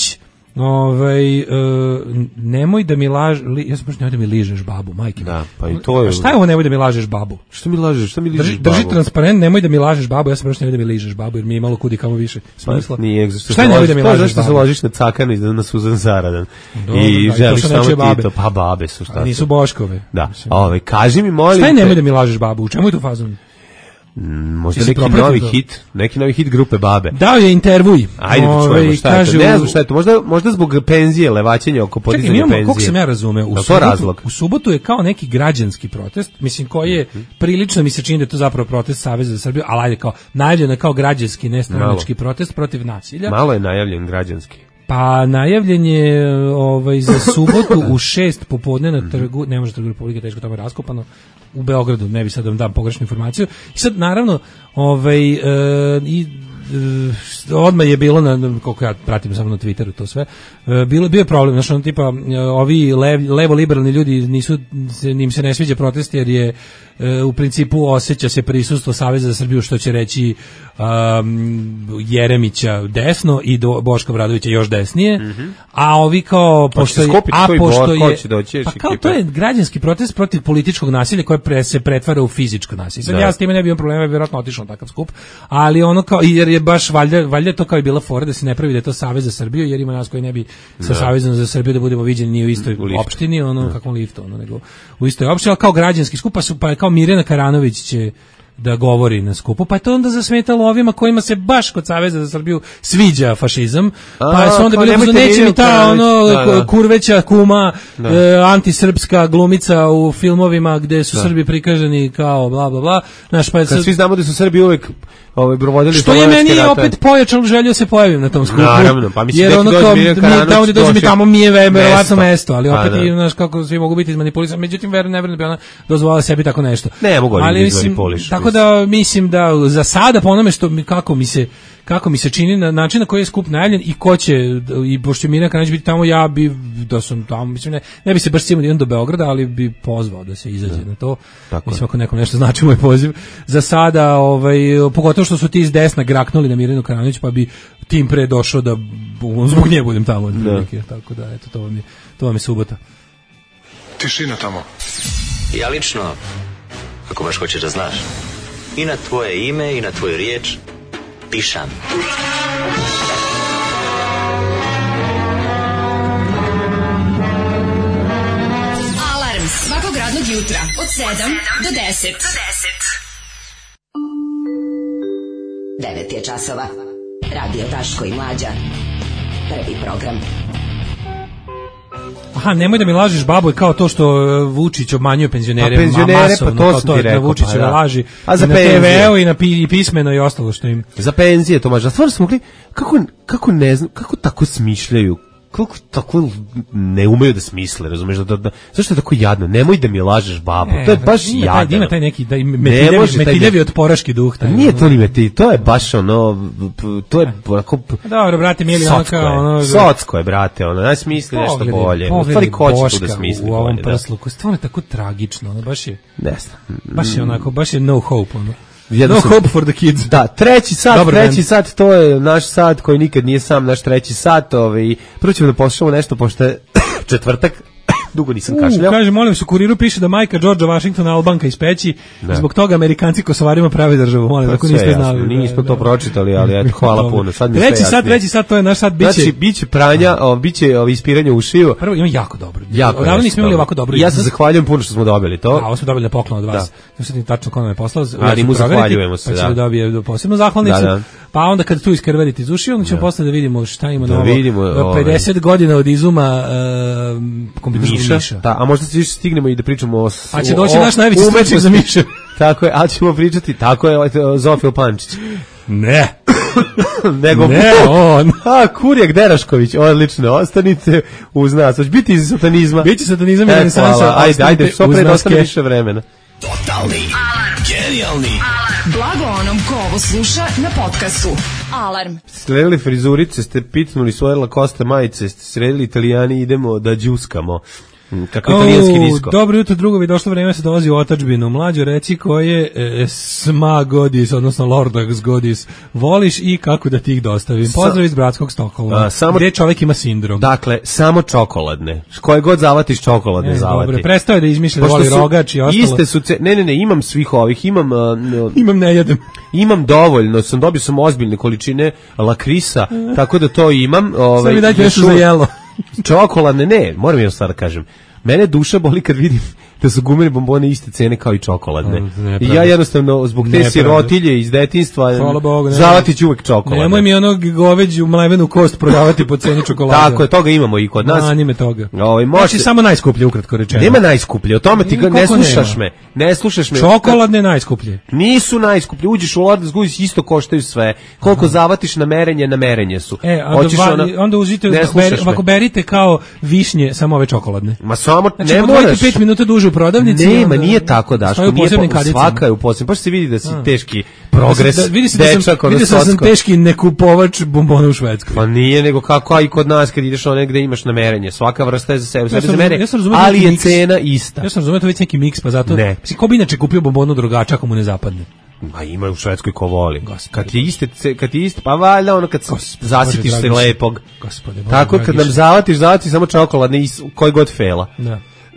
Ovaj e, nemoj da mi laž, li, ja sam baš nemoj da mi ližeš babu, majke. Da, pa i to je. A šta je ovo nemoj da mi lažeš babu? Što mi lažeš? Šta mi ližeš drži, babu? Drži transparent, nemoj da mi lažeš babu, ja sam baš nemoj da mi ližeš babu, jer mi je malo kudi kamo više smisla. Pa, nije, zašto šta je nemoj da mi lažeš babu? Zašto se ložiš na Cakanu i na Suzan Zaradan? Dobro, i da, želiš samo ti babe. to, pa babe su šta. A nisu Boškove. Da. Ove, kaži mi molim. Šta je nemoj da mi lažeš babu? U čemu je to fazon? Možda neki novi to? hit, neki novi hit grupe Babe. Dao je intervjuj. Ajde da čujemo šta je to. Ne znam šta je to. Možda, možda zbog penzije, levaćenja oko podizanja Čekaj, penzije. Kako sam ja razumeo, u, to razlog? u subotu je kao neki građanski protest, mislim koji je, prilično mi se čini da je to zapravo protest Saveza za Srbiju, ali ajde kao, najavljeno je kao građanski, nestranački protest protiv nasilja. Malo je najavljen građanski. Pa najavljen je ovaj, za subotu u šest popodne na trgu, ne može Trgu Republike, teško tamo je raskopano, u Beogradu, ne bi sad da vam dam pogrešnu informaciju. I sad naravno, ovaj, e, i, e, odmah je bilo, na, koliko ja pratim samo na Twitteru to sve, e, bilo, bio je problem, znači ono tipa, ovi lev, levo-liberalni ljudi nisu, njim se ne sviđa protest jer je e, u principu osjeća se prisustvo Saveza za Srbiju, što će reći um, Jeremića desno i do Boška Obradovića još desnije, mm-hmm. a ovi kao pošto je, a pošto je doći, pa kao to je građanski protest protiv političkog nasilja koje pre, se pretvara u fizičko nasilje. Sad ja s time ne bi imao problema, bi vjerojatno otišao na takav skup, ali ono kao, jer je baš valjda, valjda to kao je bila fora da se ne pravi da je to Savez za Srbiju, jer ima nas koji ne bi sa Savezom za Srbiju da budemo viđeni ni u istoj u opštini, ono da. kakvom liftu, ono, nego u istoj opštini, ali kao građanski skup, pa su, pa je kao Mirjana Karanović će da govori na skupu, pa je to onda zasmetalo ovima kojima se baš kod Saveza za Srbiju sviđa fašizam, pa su onda bili uzno, neće mi ta ono, da, da. kurveća kuma, e, antisrpska glumica u filmovima gde su da. Srbi prikaženi kao bla bla bla. Znaš, pa je sad, svi znamo da su Srbi uvek ovaj provodili što je meni je opet pojačalo želju se pojavim na tom skupu. Naravno, pa mislim da ono mi tamo gde dođe mi tamo mi je verovatno mesto, ali opet i znaš kako svi mogu biti izmanipulisani. Međutim verujem ne verujem da bi ona dozvolila sebi tako nešto. Ne mogu ali mislim tako da mislim da za sada po onome što mi kako mi se kako mi se čini na način na koji je skup najavljen i ko će i pošto Mirjana Karanović biti tamo, ja bi da sam tamo, mislim ne, ne bi se baš sigurno do Beograda, ali bi pozvao da se izađe da. na to. Tako mislim ako nekom nešto znači moj poziv. Za sada ovaj pogotovo što su ti iz desna graknuli na Mirjanu Karanović, pa bi tim pre došao da zbog nje budem tamo otprilike. Tako da eto to vam je to vam je subota. Tišina tamo. Ja lično, ako baš hoćeš da znaš, i na tvoje ime i na tvoju riječ pišam. Alarm svakog radnog jutra od sedam do deset. devet je časova. Radio Daško i Mlađa. Prvi program. Aha, nemoj da mi lažeš babo, kao to što Vučić obmanjuje penzionere, pa penzionere masovno, pa to sam ti rekao, Vučićeve pa, da. laži. A za na te ve u i na pi, i pismeno i ostalo što im. Za penzije to može. Stvarno smo mogli kako kako ne znam, kako tako smišljaju. Kako tako ne umeju da smisle, razumeš da, da zašto je tako jadno? Nemoj da mi lažeš babo. Ne, to je baš ima jadno. Taj, ima taj neki da metiljevi, metiljevi od poraški duh taj. Nije to ni meti, to je baš ono to je onako. Dobro, brate, mili onaka ono. Socko je, brate, ono, naj smisli nešto bolje. U stvari ko će tu da smisli u ovom bolje, prsluku. Stvarno je tako tragično, ono baš je. Ne znam. Baš je onako, baš je no hope, ono. Jedno no sam, hope for the kids. Da, treći sat, Dobar treći band. sat, to je naš sat koji nikad nije sam naš treći sat. Ovaj, prvo ćemo da poslušamo nešto, pošto je četvrtak, dugo nisam kašljao. Kaže, molim se, u Kuriru piše da majka Georgea Washingtona Albanka iz Peći, da. Zbog toga Amerikanci Kosovarima pravi državu. Molim, pa ako niste znali. Nismo da, to da. pročitali, ali eto, hvala puno. Sad mi treći sve sat, treći sat, to je naš sat. Biće, znači, biće pranja, o, biće o, ispiranje ušiju. Prvo, ima jako dobro. Jako Odavno nismo imali ovako dobro. Ja se zahvaljujem puno što smo dobili to. A, ovo smo dobili na poklon od vas. Ne znam tačno ko nam je poslao. Ali mu zahvaljujemo se, pa da. Pa će da dobije posebnu zahvalnicu. Da, da. Pa onda kad tu iskrvarite iz ušiju, onda ćemo da. posle da vidimo šta ima da novo. Vidimo, pedeset godina od izuma uh, kompjuterskog miša. Da, a možda se stignemo i da pričamo o... A će doći naš najveći stručnjak za miše. Tako je, ali ćemo pričati, tako je, Zofil Pančić. Ne. Nego ne, on. A, Kurjak Derašković, odlično, ostanite uz nas. Hoće biti iz satanizma. Biće satanizam i renesansa. Ajde, ajde, što pre da ostane više vremena. Totalni alarm. Genijalni alarm. Blago onom ko ovo sluša na podcastu. Alarm. Sredili frizurice, ste pitnuli svoje lakoste majice, ste sredili Italijani, idemo da džuskamo. Kakav italijanski disko. Dobro jutro, drugovi, došlo vreme se dolazi u otadžbinu. Mlađo, reci koje e, sma godis, odnosno lordags godis, voliš i kako da ti ih dostavim. Pozdrav iz bratskog Stokholma, samo, gdje čovjek ima sindrom. Dakle, samo čokoladne. Koje god zavatiš, čokoladne e, zavati. Dobro, prestao je da izmišlja da voli rogač i ostalo. Iste su, ce, ne, ne, ne, imam svih ovih, imam... Uh, imam ne jedem. Imam dovoljno, sam dobio sam ozbiljne količine lakrisa, tako da to imam. Ovaj, sve mi dajte nešto za jelo. Čokoladne, ne, moram jedno stvar da kažem. Mene duša boli kad vidim da su gumene bombone iste cene kao i čokoladne. I ja jednostavno zbog te sirotilje iz detinjstva zavati ću uvek čokoladne. Nemoj mi onog goveđu mlevenu kost prodavati po ceni čokolade. Tako je, toga imamo i kod nas. Anime toga. Ovaj može znači samo najskuplje, ukratko rečeno. Nema najskuplje, o tome ti ne slušaš me. Ne slušaš me. Čokoladne najskuplje. Nisu najskuplje. Uđeš u Lorda's Goodies, isto koštaju sve. Koliko zavatiš na merenje, na merenje su. E, onda uzite, ako berite kao višnje, samo ove čokoladne. Ma samo znači, ne moraš. pet minuta duže u prodavnici. Nema, nije tako, Daško, nije po, svaka je u posebnim. Pa se vidi da si A. teški progres. Da, vidi se da sam, vidi se da sam teški nekupovač bombona u Švedskoj. Pa nije, nego kako i kod nas kad ideš one gde imaš namerenje. Svaka vrsta je za sebe, ja za mene, ja ali je cena ista. Ja sam razumio to već neki miks, pa zato... Ne. Ko bi inače kupio bombonu drugača ako mu ne zapadne? Ma ima u Švedskoj ko voli. Gospode, kad je iste, kad je iste, pa valjda ono kad Gospode, zasitiš se lepog. Gospode, tako kad nam zavatiš, zavatiš samo čokoladne koji god fela. Da.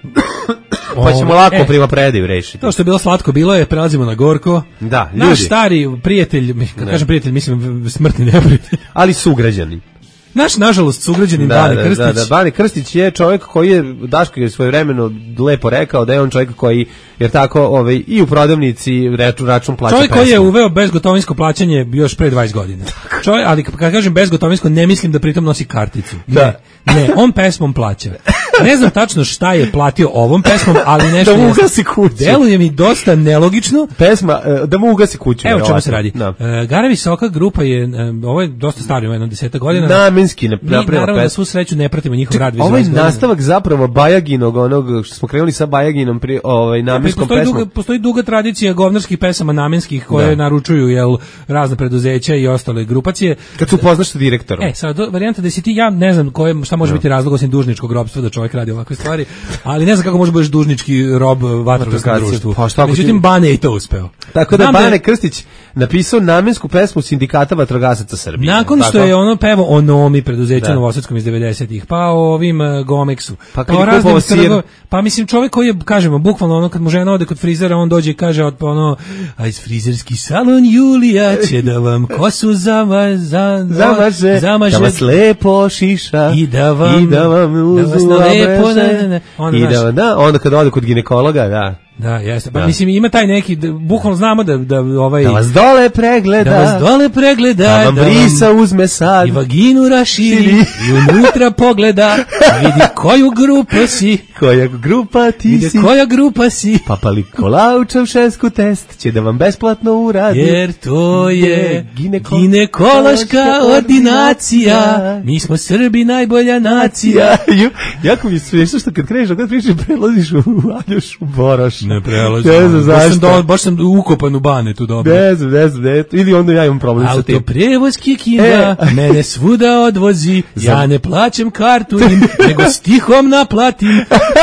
Pa ćemo lako e, prima predaju rešiti. To što je bilo slatko, bilo je, prelazimo na gorko. Da, ljudi. Naš stari prijatelj, kad kažem prijatelj, mislim smrtni neprijatelj. Ali sugrađani. Naš, nažalost, sugrađanin da, Bane Krstić. Da, da, Bane Krstić je čovjek koji je, Daško je svojevremeno lepo rekao da je on čovjek koji, jer tako, ovaj, i u prodavnici račun, račun plaća čovjek pesmu. Koji je uveo bezgotovinsko plaćanje još pre dvadeset godina. Čovjek, ali kad kažem bezgotovinsko, ne mislim da pritom nosi karticu. Da. Ne, ne, on pesmom plaća. Ne znam tačno šta je platio ovom pesmom, ali nešto... Da mu ugasi kuću. Deluje mi dosta nelogično. Pesma, da mu ugasi kuću. Evo čemu se radi. No. Uh, Gara Visoka grupa je, uh, ovo je dosta staro, jedno deseta godina. Namenski napravila pesma. Naravno da svu sreću ne pratimo njihov rad. Ovo je nastavak zapravo Bajaginog, onog što smo krenuli sa Bajaginom pri ovaj, namenskom postoji pesmom. Duga, postoji duga tradicija govnarskih pesama namenskih koje da. naručuju jel, razne preduzeća i ostale grupacije. Kad se upoznaš sa direktorom. E, sad, varijanta da si ti, ja ne znam koje, šta može no. biti razlog osim dužničkog robstva da čovjek radi ovakve stvari, ali ne znam kako može budeš dužnički rob vatrogasnom društvu. Pa međutim, Bane je i to uspeo. Tako da Bane Krstić napisao namensku pesmu Sindikata vatrogasaca Srbije. Nakon što je ono pevo o Nomi, preduzeću Novosadskom iz devedesetih, pa o ovim uh, Gomeksu, pa, pa, o raznim trgo, pa mislim čovjek koji je, kažemo, bukvalno ono kad mu žena ode kod frizera, on dođe i kaže od ono, a iz frizerski salon Julija će da vam kosu zama, za, zamaže, zamaže, da vas lepo šiša i da vam, i da vam uzu da lepo, ne, ne, onda, i da, da, onda kad ode kod ginekologa, da. Da, jeste. Pa da. Mislim ima taj neki bukvalno znamo da da ovaj da vas dole pregleda. Da vas dole pregleda. Da vam brisa uzme sad. I vaginu raširi i unutra pogleda. Vidi koju grupu si. Koja grupa ti vidi si. Koja grupa si. Papa Nikolaučev šesku test će da vam besplatno uradi. Jer to je gineko... ginekološka ordinacija. Mi smo Srbi najbolja nacija. Jako mi je smiješno što kad kreneš, kad pričaš prelaziš u Aljošu Boroš. Ne prelazim. Ne znam baš, sam do, baš sam ukopan u Bane tu dobro. Ne znam, ne znam, ne. Ili onda ja imam problem sa tim. Autoprevoz Kikinda e. mene svuda odvozi, ja ne plaćam kartu im, nego stihom naplatim.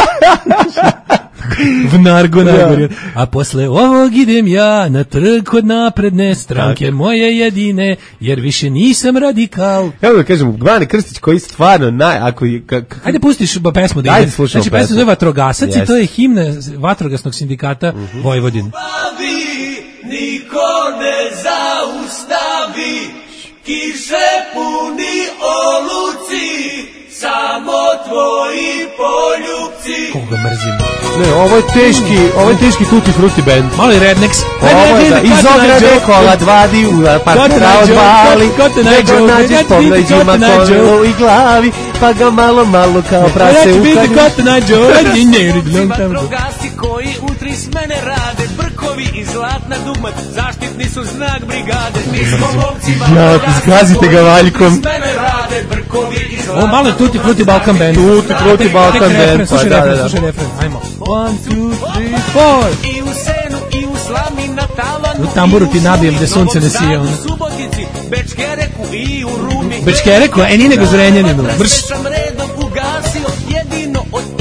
Vnargo najgore. A posle ovog idem ja na trg kod napredne stranke tak. moje jedine, jer više nisam radikal. Evo da kažem, Bane Krstić koji stvarno naj... Ako, kak... Ajde pustiš pesmu da ide. Ajde slušamo znači, pesmu. Pesmu zove Vatrogasac yes. i to je himna Vatrogasnog sindikata uh-huh. Vojvodin. Niko ne zaustavi, kiše puni oluci, samo tvoji poljubci. Koga mrzim. Ne, ovo je teški, ovo je teški Tutti Frutti band. Mali Rednex. Ovo je da, iz ograde kola dvadi, u partera odvali, nego nađeš pogleđima kolu i glavi, pa ga malo, malo kao prase ukadi. Vatrogasci koji utri s mene rade, brkovi i zlatna dugmat, zaštitni su znak brigade. Mi smo momci vatrogasci zgazite ga valjkom. S mene rade, brkovi i zlatna dugmat. Ovo malo je Tutti Frutti Balkan band. Tutti Frutti Balkan band. Slušaj refren, slušaj refren, ajmo. One, two, three, four. I u senu, i u slami, na talanu. U tamburu ti nabijem da sunce ne sije. U Subotici, Bečkereku i u Rumi. Bečkereku, e nije nego Zrenjaninu. Brš. Sam redom ugasio, jedino od tebe u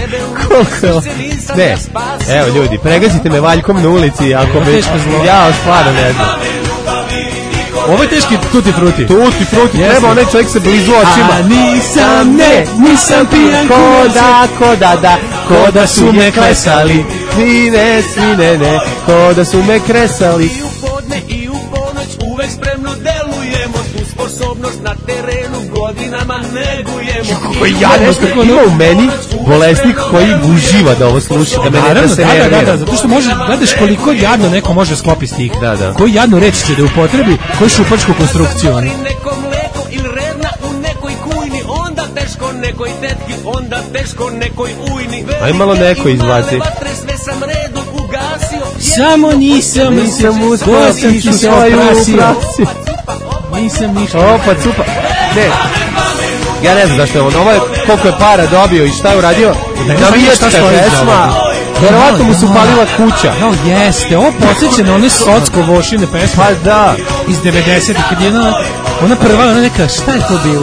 Koliko? Ne, evo ljudi, pregazite me valjkom na ulici, ako me, ja stvarno ne znam. Ovo je teški tuti fruti. Tuti fruti, treba onaj čovjek se blizu očima. A nisam, ne, nisam pijan koda, koda, da, koda su me klesali. Ni ne, svi ne, ne, koda su me kresali. I u podne i u ponoć uvek spremno delujemo, tu sposobnost na terenu godinama negujemo. Ja nešto ima u meni bolesnik koji uživa da ovo sluša, da me ne da se nervira. Da, da, da, zato što može, gledaš koliko jadno neko može sklopi stih. Da, da. Koji jadno reč će da upotrebi, koji šupačku konstrukciju. Neko mleko ili redna u nekoj kujni, onda teško nekoj tetki, onda teško nekoj ujni. Aj malo neko izbaci. Sve sam redom ugasio. Samo nisam, nisam uspio, sam ti se oprasio. Nisam ništa. Opa, cupa. Ne. Ja ne znam zašto je on. Ovo je koliko je para dobio i šta je uradio. Navijačka pesma. Verovatno mu su palila kuća. No, jeste. Ovo podsjeća na one socko-vošine pesme. Pa da. Iz devedesetih. Kad je ona, ona prva, ona neka, šta je to bilo?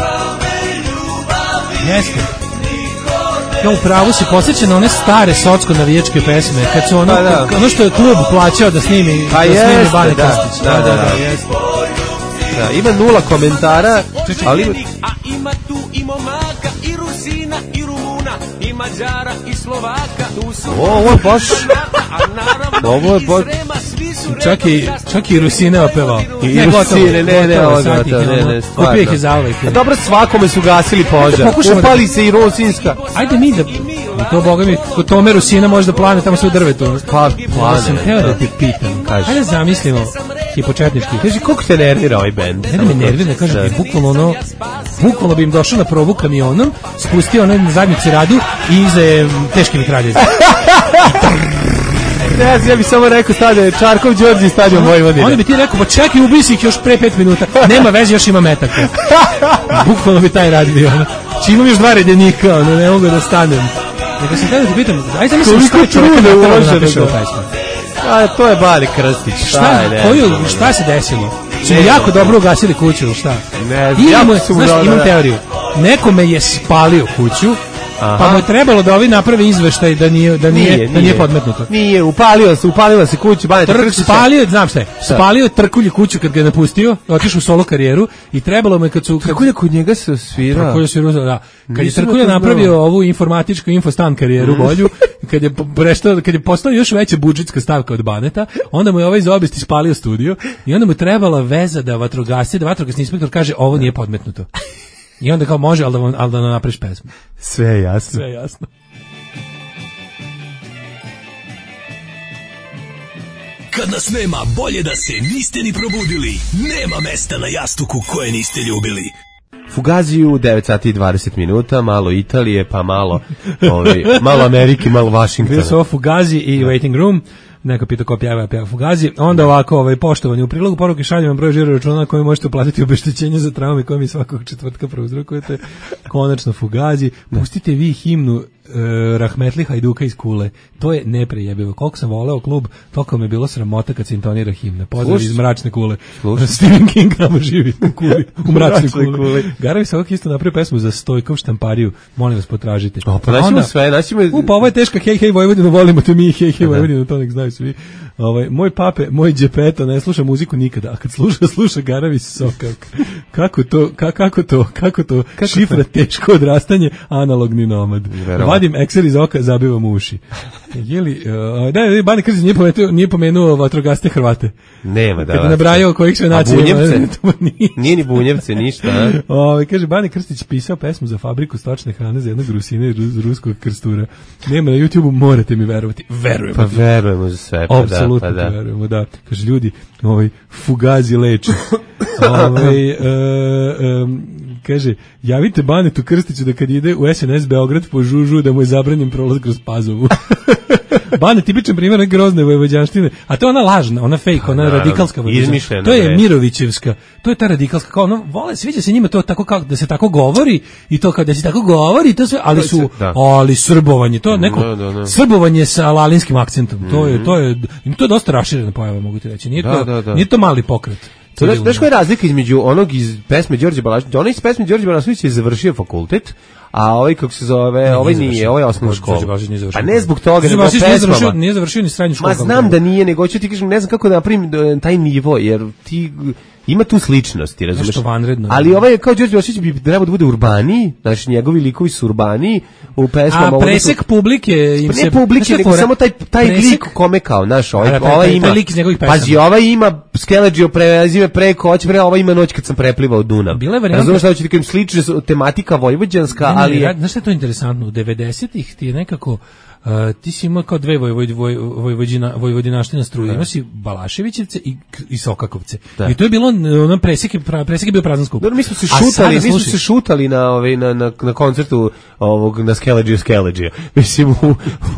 Jeste. Ja, upravo si posjeća na one stare socko-navijačke pesme. Kad su ono, pa da. ono što je klub plaćao da snimi, pa da jeste, snimi Bane da, Krstić. Da, da, da. da, jeste. Da, ima nula komentara, ali... A ima tu i momaka, i Rusina, i Rumuna, i Mađara, i Slovaka. Tu su o, ovo je baš... ovo je baš... Čak i, čak i Rusine opevao. I, I Rusine, ne, ne, ovo ne, ne, ne, stvarno. Kupio ih je zauvek. Dobro, svakome su gasili požar. Upali da... se i Rusinska. Ajde mi da... To, boga mi, kod tome Rusina može da plane tamo sve drvetu. Pa, plane. Ja sam teo da te pitam. Kaži. Ajde zamislimo hipočetnički. Kaži, koliko te nervira ovaj bend? Ne da me nervira, kažem, je bukvalno ono, bukvalno bi im došao na probu kamionom, spustio ono na zadnjici radu i iza je teški mitraljezi. Ne, ja bih samo rekao stadion Čarkov Đorđe stadion Vojvodine. Onda bi ti rekao, pa čekaj, ubi si ih još pre pet minuta. Nema veze, još ima metaka. Bukvalno bi taj rad bio. Či imam još dva redenika, ono, ne mogu da stanem. Nego sam tada ti pitam, ajde mislim šta je čovjek natala da napiše ovu pesmu. A, to je Bane Krstić. Šta, je, koju, šta se desilo? Su mu jako dobro ugasili kuću, ili šta? Ne, imamo, znaš, imam teoriju. Nekome je spalio kuću, aha, pa mu je trebalo da ovi napravi izveštaj da nije da nije, nije da nije podmetnuto. Nije, upalio se, upalila se kuća, Bane Krstić. Spalio, znam šta je. Spalio je Trkulji kuću kad ga je napustio, otišao u solo karijeru i trebalo mu je kad su Trkulja kod njega se osvirao. Trkulja se osvirao, da. Kad je Trkulja napravio ovu informatičku infostan karijeru bolju, kad je prestao, kad je postao još veća budžetska stavka od Baneta, onda mu je ovaj iz obesti spalio studio i onda mu je trebala veza da vatrogasci, da vatrogasni inspektor kaže ovo nije podmetnuto. I onda kao može, ali da, ali da napraviš pesmu. Sve je jasno. Sve je jasno. Kad nas nema, bolje da se niste ni probudili. Nema mesta na jastuku koje niste ljubili. Fugaziju, devet sati i dvadeset minuta, malo Italije, pa malo, ovaj, malo Amerike, malo Vašingtona. Bio su ovo Fugazi i Waiting Room. Neko pita ko pjeva, pjeva Fugazi. Onda ovako, ovaj, poštovanje. U prilogu poruke šaljem vam broj žiro računa koji možete uplatiti obeštećenje za traume koje mi svakog četvrtka prouzrokujete. Konačno Fugazi. Pustite vi himnu e, Rahmetli Hajduka iz Kule. To je neprejebivo. Koliko sam voleo klub, toliko mi je bilo sramota kad se intonira himna. Pozdrav iz Mračne Kule. Stephen King tamo živi u Kuli, u Mračnoj Kuli. Kuli. Garavi se ovak isto napravio pesmu za Stojkov štampariju. Molim vas, potražite. O, pa naćemo sve, naćemo... Upa, ovo je teška, hej, hej, Vojvodinu, volimo te mi, hej, hej, Vojvodinu, to nek znaju svi. Ovaj, moj pape, moj džepeto ne sluša muziku nikada, a kad sluša, sluša Garavi Sokak. Kako to, ka, kako to, kako to, kako šifra to? Teško odrastanje, analogni nomad. Verovatno. Vadim ekser iz oka, zabivam uši. Jeli, uh, da, da, Bane Krstić nije pomenuo, nije pomenuo vatrogaste Hrvate. Nema, da. Kad je nabrajao kojih sve nacije. A Bunjevce? Nije. nije ni Bunjevce, ništa. Ovaj, kaže, Bane Krstić pisao pesmu za fabriku stočne hrane za jednog Rusina i ruskog krstura. Nema na YouTubeu, morate mi verovati. Verujemo. Pa verujemo za sve. Pa apsolutno da, pa da. verujemo, da. Kaže, ljudi, ovaj, Fugazi leči. ovaj, uh, um, kaže, javite Banetu Krstiću da kad ide u S N S Beograd po Žužu da mu je zabranjen prolaz kroz Pazovu. Bane, tipičan primjer grozne vojvođanštine, a to je ona lažna, ona fake, ona naravno, radikalska vojvođanština. To je Mirovićevska, to je ta radikalska, kao ono, vole, sviđa se njima to tako kako, da se tako govori, i to kao da se tako govori, to sve, ali su, da. ali srbovanje, to je neko, da, da, da. srbovanje sa lalinskim akcentom, to je, to je, to je dosta raširena pojava, mogu ti reći, nije, da, to, da, da. nije to mali pokret. Znaš koja je razlika između onog iz pesme Đorđe Balaševića? Onaj iz pesme Đorđe Balaševića je završio fakultet, a ovaj kako se zove, Ne, ovaj nije nije, ovaj je osnovna škola. Đorđe Balašić nije završio. Pa ne zbog toga, Đorđe nego Balašić nije završio, pesmama. nije završio ni srednju školu. Ma znam da nije, nego hoću ti kažem, ne znam kako da napravim e, taj nivo, jer ti ima tu sličnosti, razumeš? Nešto vanredno. Ali ovaj je kao Đorđe Balašić bi trebao da bude urbaniji, znači njegovi likovi su urbaniji u pesmama. A presek publike im Pa se... ne publike, nego samo taj, taj presek, lik kome kao, znaš, ovaj, A, da, taj- ovaj taj- ima... taj lik iz njegovih pesama. Pazi, ovaj ima Skeleđio prezive preko, hoće pre, ovaj ima noć kad sam preplivao Dunav. Bila je varijanta- Razumeš šta hoću ti kažem, slična su tematika vojvođanska, Ne, ne, ali je... znaš šta je to interesantno? U devedesetih ti je nekako Uh, ti si imao kao dve vojvod, voj, vojvodina, vojvodinaštine struje. Imao si Balaševićevce i, i Sokakovce. Da. I to je bilo, ono, presek je, pra- presek je bio prazan skup. Dobro, mi smo se A sada, šutali, mi smo slušaj, se šutali na ovaj na na na koncertu ovog na Skeleđio Skeleđija. Mislim u, u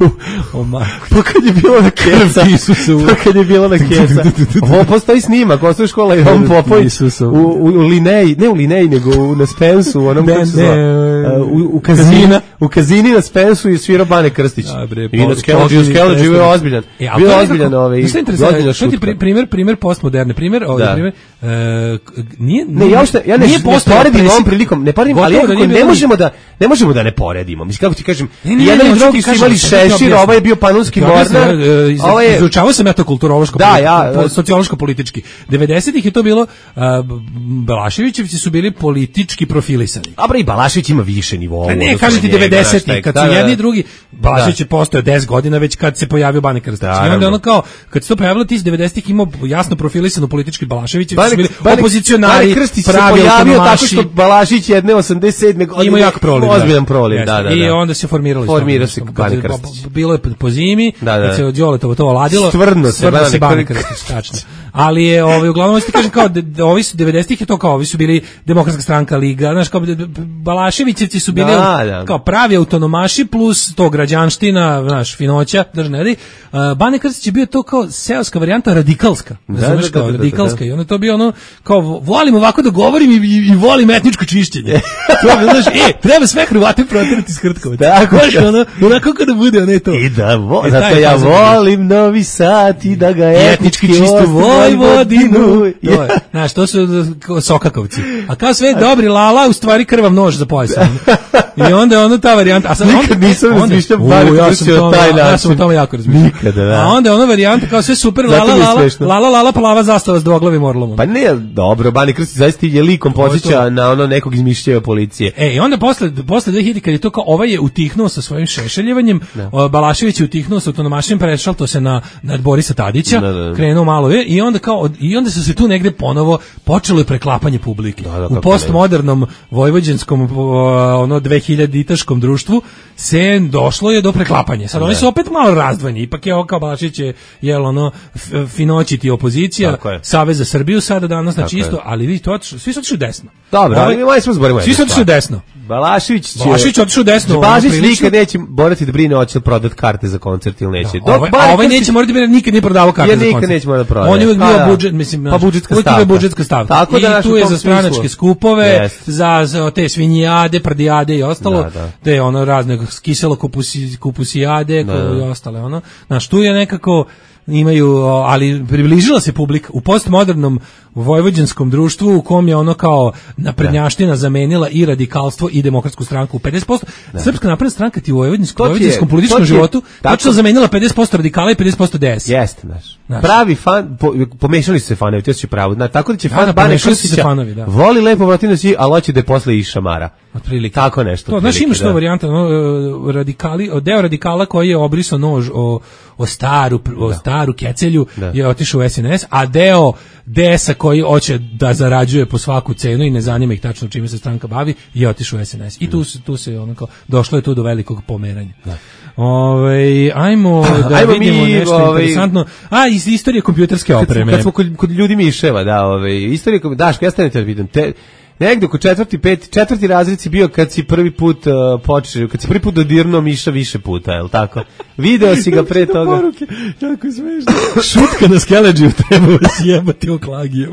o majko. pa kad je bilo na Keca, pa kad je bilo na Keca. Ovo postoji snimak, osnovna škola i on Popoj u, u, u Lineji, ne u Lineji, nego u, na Spensu, u onom Ne, kako se ne, zove, u, u kazini, u kazini na Spensu i svirao Bane Krstić. A, bre, I na po- Skeleđio po- Skeleđio je ozbiljan. E, ali Bio to je je ozbiljan nekako- ovaj. znaš šta je interesantno? ozbiljna Što ti šutka. pri- primjer, primjer postmoderne, primjer, ovaj Da. primjer, e, nije, Ne, ja uopšte ja ne, nije ne postojao poredim presek- ovom prilikom, ne poredim, ali Gotovo da nekako nije ne bilo ni- možemo da ne možemo da ne poredimo. Mislim kako ti kažem, Ne, ne, jedan ne, i hoću drugi ti su kažem, imali sad ću ti šešir, objasniti. ovaj je bio panonski Ja objasnim, mornar. e, iz- Ovo je Izučavao sam ja to kulturološko, Da, ja, po- sociološko-politički. devedesetih je to bilo, a, B- Balaševićevci su bili politički profilisani. A bre, i Balašević ima više nivoa. Pa u ne, odnosu kažem na ti njega, devedesetih, znaš, kad da, su da, jedni da. i drugi, Balašević je postojao deset godina već kad se pojavio Bane Krstić. I Naravno. onda ono kao, kad se to pojavilo, ti iz devedesetih imao jasno profilisano politički Balaševićevi Bane- su bili Bane- opozicionari, Bane Krstić se pravi pojavio tako autonomaši. što Balašić jedne osamdeset sedme godine Ima jak proliv. ozbiljan proliv, Jeste. da, da, da. I onda se formiralo. Formirao se Kad Bane je- Krstić. Bilo je po zimi, Da, da. kad se od Đoletovo to oladilo. Stvrdno se stvrdno se Bane Bane Krstić, tačno. Ali je, ovaj, uglavnom, hoću ti kažem, kao, da, da ovi su devedesetih je to kao, ovi su bili Demokratska stranka, Liga, znaš, kao, Balaševićevci su bili Da, da. kao pravi autonomaši plus to građanština, znaš, finoća, držne redi. Uh, Bane Krstić je bio to kao seoska varijanta radikalska, Da, razumeš, da, da, kao da, da, radikalska, da. i onda je to bio ono, kao, volim ovako da govorim i, i, i volim etničko čišćenje. To je, znaš, e, treba sve Hrvate proterati iz Hrtkovaca. Tako. Znaš, ono, onako kada bude, ono je to. I da, vo, E, zato taj ja fazon. volim Novi Sad i da ga I etnički etnički čistu ostavim Vojvodinu. To je, znaš, to su kao Sokakovci. A kao sve dobri lala, u stvari krvav nož za pojasom. I onda je ono ta varijanta. A sad Nikad onda, nisam onda- razmišljao U, Bane ja Krstića sam na tome- taj Ja sam način. o tome jako razmišljao. Nikada, da. A onda je ono varijanta kao sve super, Zato lala, mi je lala, smešno. lala, lala, plava zastava s dvoglavim orlom. Pa ne, dobro, Bane Krstić zaista je likom podsjeća na ono nekog iz Mišćeve policije. E, i onda posle, posle dve hiljade kad je to kao, ovaj je utihnuo sa svojim šešeljevanjem, o, Balašević je utihnuo sa autonomašnim, prešao to se na, na Borisa Tadića, Da, da. krenuo malo je, i onda kao, od- i onda su se tu negde ponovo, počelo je preklapanje publike. Da, da, U kako postmodernom vojvođanskom, o, ono, dvehiljaditaškom društvu se došlo je do preklapanja. Sad oni su opet malo razdvojeni, ipak je ovo kao Balašević je, jel, ono, f- finoćiti opozicija, Tako je. Savez za Srbiju sada danas, znači Tako je. isto, ali vi to otišli, svi su otišli desno. Dobro, Ovaj- ali maj smo zborimo. Svi su otišli desno. Balašević će... Balašević otišao desno, ono, Bažić prilično. nikad neće morati da brine hoće li prodat karte za koncert ili neće. Da, ovaj, a ovaj neće morati da nikad nije prodavao karte Ja za nikad koncert. neće morati da prodaje. On je uvijek Pa bio da. budžet, mislim, Pa znaš, budžetska uvijek je bio stavka. budžetska stavka. Tako da, I znaš, tu u je tom za stranačke smislu. skupove, Jest. za, za te svinjijade, prdijade i ostalo, Da, da. te ono razne kiselo kupusi, kupusijade Da, koje da. i ostale, ono. Znaš, tu je nekako imaju, o, ali približila se publika u postmodernom vojvođanskom društvu u kom je ono kao naprednjaština zamenila i radikalstvo i demokratsku stranku u pedeset posto. Srpska napredna stranka ti u vojvođanskom, To ti je- vojvođanskom to političkom ti je- životu tako- tačno zamenila pedeset posto radikala i pedeset posto D S. Jeste, znaš. Znaš. Pravi fan, po, pomešali su se fanovi, to će pravo. Znači, tako da će Da, fan da, Bane pomešali su se Krstića fanovi, da. voli lepo vratinu si, ali hoće da je posle i šamara. Otprilike. Tako nešto. To, znaš, otprilike, imaš to da. varijanta, no, e, radikali, deo radikala koji je obrisao nož o, o staru, o staru kecelju Da. je otišao u S N S, a deo D S-a koji hoće da zarađuje po svaku cenu i ne zanima ih tačno čime se stranka bavi, je otišao u S N S. I tu se, tu se onako, došlo je tu do velikog pomeranja. Ove, ajmo da Ajmo vidimo mi, nešto ovaj, interesantno. A, iz istorije kompjuterske Kad, opreme. kad smo kod, kod ljudi miševa, da, ove, istorija, Daško, ja stavim te da vidim, te, negde oko četvrti, pet, četvrti razred si bio kad si prvi put uh, počeo, kad si prvi put dodirnuo miša više puta, je li tako? Video si ga pre toga. Poruke, jako smešno. Šutka na Skeleđiju, treba vas jebati oklagijom.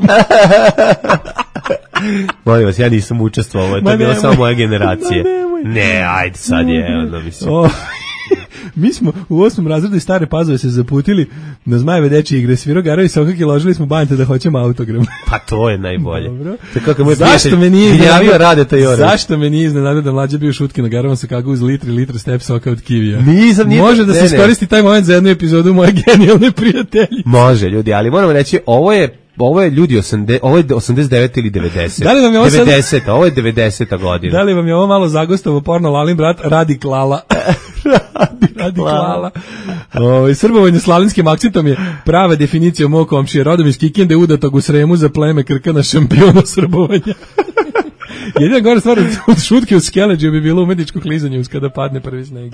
Molim vas, ja nisam učestvovao, to Ma je bila nemoj. samo moja generacija. Ma nemoj. Ne, ajde sad je, onda mislim. O, Mi smo u osmom razredu iz Stare Pazove se zaputili na Zmajeve dečije igre. Svirao Garovi Sokak i ložili smo bante da hoćemo autogram. Pa to je najbolje. Dobro. Kako moj zašto me nije iznenadilo Radeta Jore? Zašto me nije iznenadilo da mlađa bio šutke na Garovom Sokaku uz litri litri step soka od kivija? Nisam, nije može da se iskoristi taj moment za jednu epizodu moje genijalne prijatelji. Može, ljudi, ali moramo reći, ovo je ovo je ljudi osamdeset, ovo je osamdeset devete ili devedeset. Da li vam je ovo devedeset, sad... ovo je devedeseta godina. Da li vam je ovo malo zagostovo porno Lalin brat Radi Klala? radi, radi Klala. O, srbovanje slavenskim akcentom je prava definicija mog komšije. Rodom iz Kikinde, udatog u Sremu za pleme Krkana, šampiona srbovanja. Jedina gore stvar od šutke u Skeleđu bi bilo umetničko klizanje uz kada padne prvi sneg.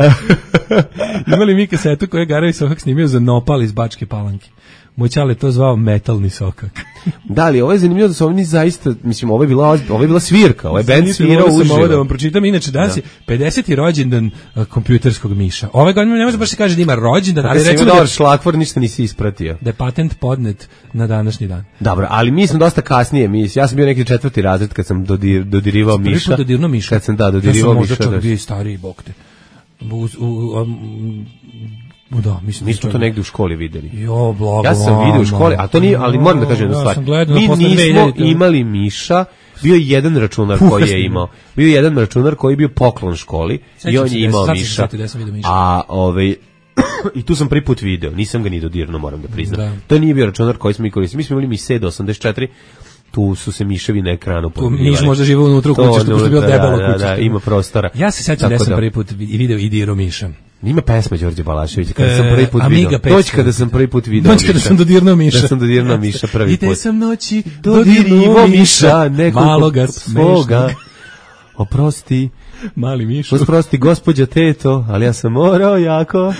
Imali mi kasetu koju je Garovi Sokak snimio za Nopal iz Bačke Palanke. Moj čale to zvao metalni sokak. Da li, ovo je zanimljivo da su oni zaista, mislim, ovo je bila, ovo je bila svirka, ovo je band svirao uživo. Ovo da vam pročitam, inače danas je pedeseti rođendan uh, kompjuterskog miša. Ove godine ne može baš se kaže da ima rođendan, ali recimo da je šlagvor ništa nisi ispratio. Da je patent podnet na današnji dan. Dobro, ali mi smo dosta kasnije, mi, ja sam bio neki četvrti razred kad sam dodir, dodirivao miša. Prvi dodirno miša. Kad sam da dodirivao miša. Ja sam možda čak bio i stariji bokte. U, u, um, Da, mislim, mi smo to negde u školi videli. Jo, blago. Ja sam vidio u školi, a to nije, ali moram da kažem jednu stvar. Mi nismo imali miša, bio je jedan računar koji je imao. Bio je jedan računar koji je bio poklon školi i on je imao miša. A ovaj i tu sam prvi put video, nisam ga ni dodirnuo, moram da priznam. To nije bio računar koji smo mi koristili. Mi smo imali Miše do osamdeset četiri. Tu su se miševi na ekranu pojavljivali. Miš možda žive unutra u kući, što je bilo debelo kuće. Da, da, ima prostora. Ja se sećam da sam prvi put video i dirao miša. Ima pesma Đorđe Balaševića kada sam prvi put video. Doći kada sam prvi put video. Doći kada sam dodirnuo miša. Da sam dodirnuo miša prvi put. I te sam noći dodirnuo miša, maloga svoga. Oprosti. Mali mišu. Oprosti gospođa Teto, ali ja sam morao jako.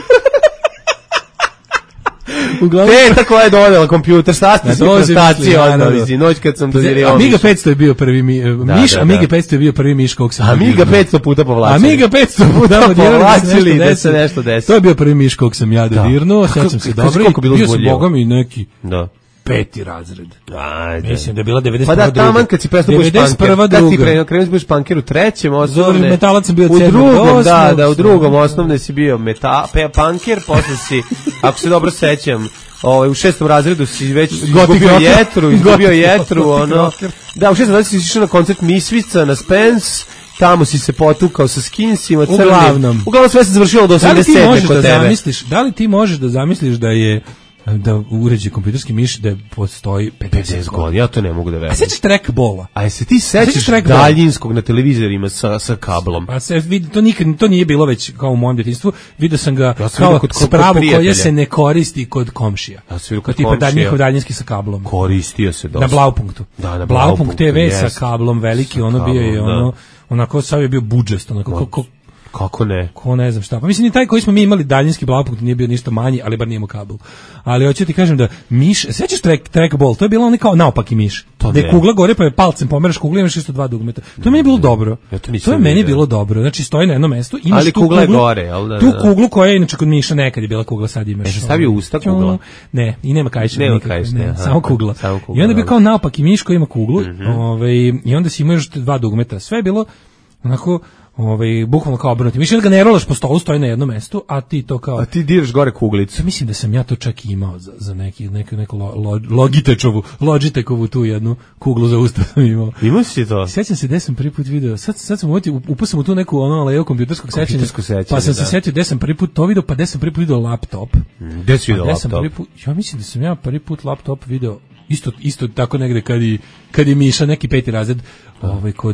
Uglavnom... Teta koja je donela kompjuter, sasni su prestacije odnovizi, noć kad sam dodirivao miša. Amiga petsto je bio prvi mi, da, miš, da, Amiga da. petsto je bio prvi miš kog sam Amiga petsto puta povlačili. Amiga petsto puta povlačili da se nešto desi. To je bio prvi miš kog sam ja dodirnuo, sećam se dobro. Bio sam bogom i neki da. peti razred. Ajde. Mislim da je bila devedeset prva druga. Pa da, taman kad si prestao budeš panker. Kad si krenuo budeš panker u trećem osnovne. Metalac sam bio u drugom, da, da, u drugom osnovne si bio meta, panker, posle si, ako se dobro sećam, ovaj u šestom razredu si već izgubio jetru, izgubio jetru, ono. Da, u šestom razredu si išao na koncert Misvica na Spence. Tamo si se potukao sa skinsima, crnim. Uglavnom. Uglavnom sve se završilo do osamdeset sedme kod tebe. Zamisliš, da li ti možeš da zamisliš da je da uređe kompjuterski miš da postoji pedeset godina. Ja to ne mogu da verujem. A sećaš trackballa? A jesi ti sećaš daljinskog na televizorima sa sa kablom? Pa se vidi, to nikad to nije bilo već kao u mom djetinjstvu. Video sam ga ja sam kao kod spravu koja se ne koristi kod komšija. Ja sam kod tipa da njihov daljinski sa kablom. Koristio se dosta. Na Blaupunktu. Da, na Blaupunkt te ve sa kablom veliki, sa ono kablom, bio je ono onako sad je bio budžest, onako kako kako ne? Ko ne znam šta. Pa mislim ni taj koji smo mi imali daljinski Blaupunkt nije bio ništa manji, ali bar nije imao kabel. Ali hoću ti kažem da miš, sećaš track trackball, to je bilo onaj kao naopaki miš. Da je kugla gore pa je palcem pomeraš kuglu, imaš isto dva dugmeta. To je meni bilo dobro. Ja to, to je meni bilo dobro. Znači stoji na jednom mestu, imaš ali tu kugla kuglu, je gore, al da. Tu kuglu koja je inače kod miša nekad je bila kugla, sad imaš. E, stavio usta kugla. Ne, i nema kaiša nikakve, ne, aha, samo kugla. Samo kugla. I onda bi kao naopaki miš koji ima kuglu, mm-hmm. ovaj i onda si imaš dva dugmeta. Sve je bilo onako ovaj bukvalno kao obrnuti. Mislim da ga ne rolaš po stolu, stoji na jednom mestu, a ti to kao a ti diraš gore kuglicu. Mislim da sam ja to čak i imao za, za neki neku neku lo, Logitechovu, Logitechovu tu jednu kuglu za usta sam imao. Imao si to? Sećam se da sam prvi put video. Sad sad sam upao sam u tu neku ono aleju kompjuterskog sećanja. Pa sam se setio da sam prvi put to video, pa da sam prvi put video laptop. Gde si video laptop? Prvi put, ja mislim da sam ja prvi put laptop video isto isto tako negde kad i kad je Miša neki peti razred, ovaj kod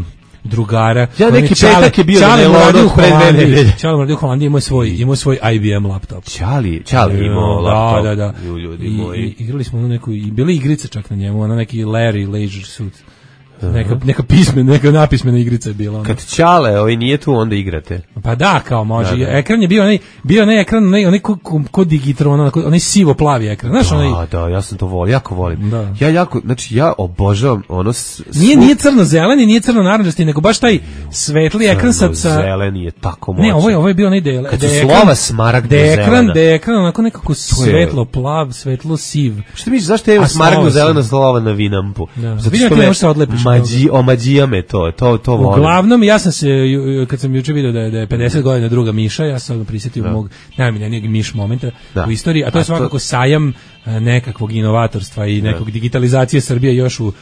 drugara. Ja neki petak je bio da ne lodo pre dve nedelje. Čale radio u Holandiji, imao svoj, imao svoj I B M laptop. Čali, Čali imao laptop. Da, da, da. Ljudi I, moji. I, igrali smo na neku, i bile igrice čak na njemu, ona neki Larry Leisure Suit. Neka, neka pismena, neka napismena igrica je bila. Ona. Kad Čale, ovaj nije tu, onda igrate. Pa da, kao može. Da, da. Ekran je bio onaj, bio onaj ekran, onaj, onaj ko, ko, ko Digitron, onaj, onaj sivo-plavi ekran. Znaš, da, onaj... da, ja sam to volim, jako volim. Da. Ja jako, znači, ja obožavam ono... S, nije, nije crno-zeleni, nije crno-naranđasti, nego baš taj svetli ekran sa... Crno-zeleni je tako moćan. Ne, ovo je, ovo je bio onaj del... Kad su slova smaragdno-zelena. Ekran, da je ekran onako nekako svetlo-plav, svetlo-siv. Što misliš, zašto je smaragdno-zelena slova na Vinampu? Da. Zato što me, Omađi, omađija me to, to, to volim. Uglavnom, ja sam se, kad sam juče vidio da je, da je pedeset godina druga Miša, ja sam prisjetio da. mog najmiljenijeg Miš momenta da. u istoriji, a to je svakako to... sajam nekakvog inovatorstva i nekog da. digitalizacije Srbije još u,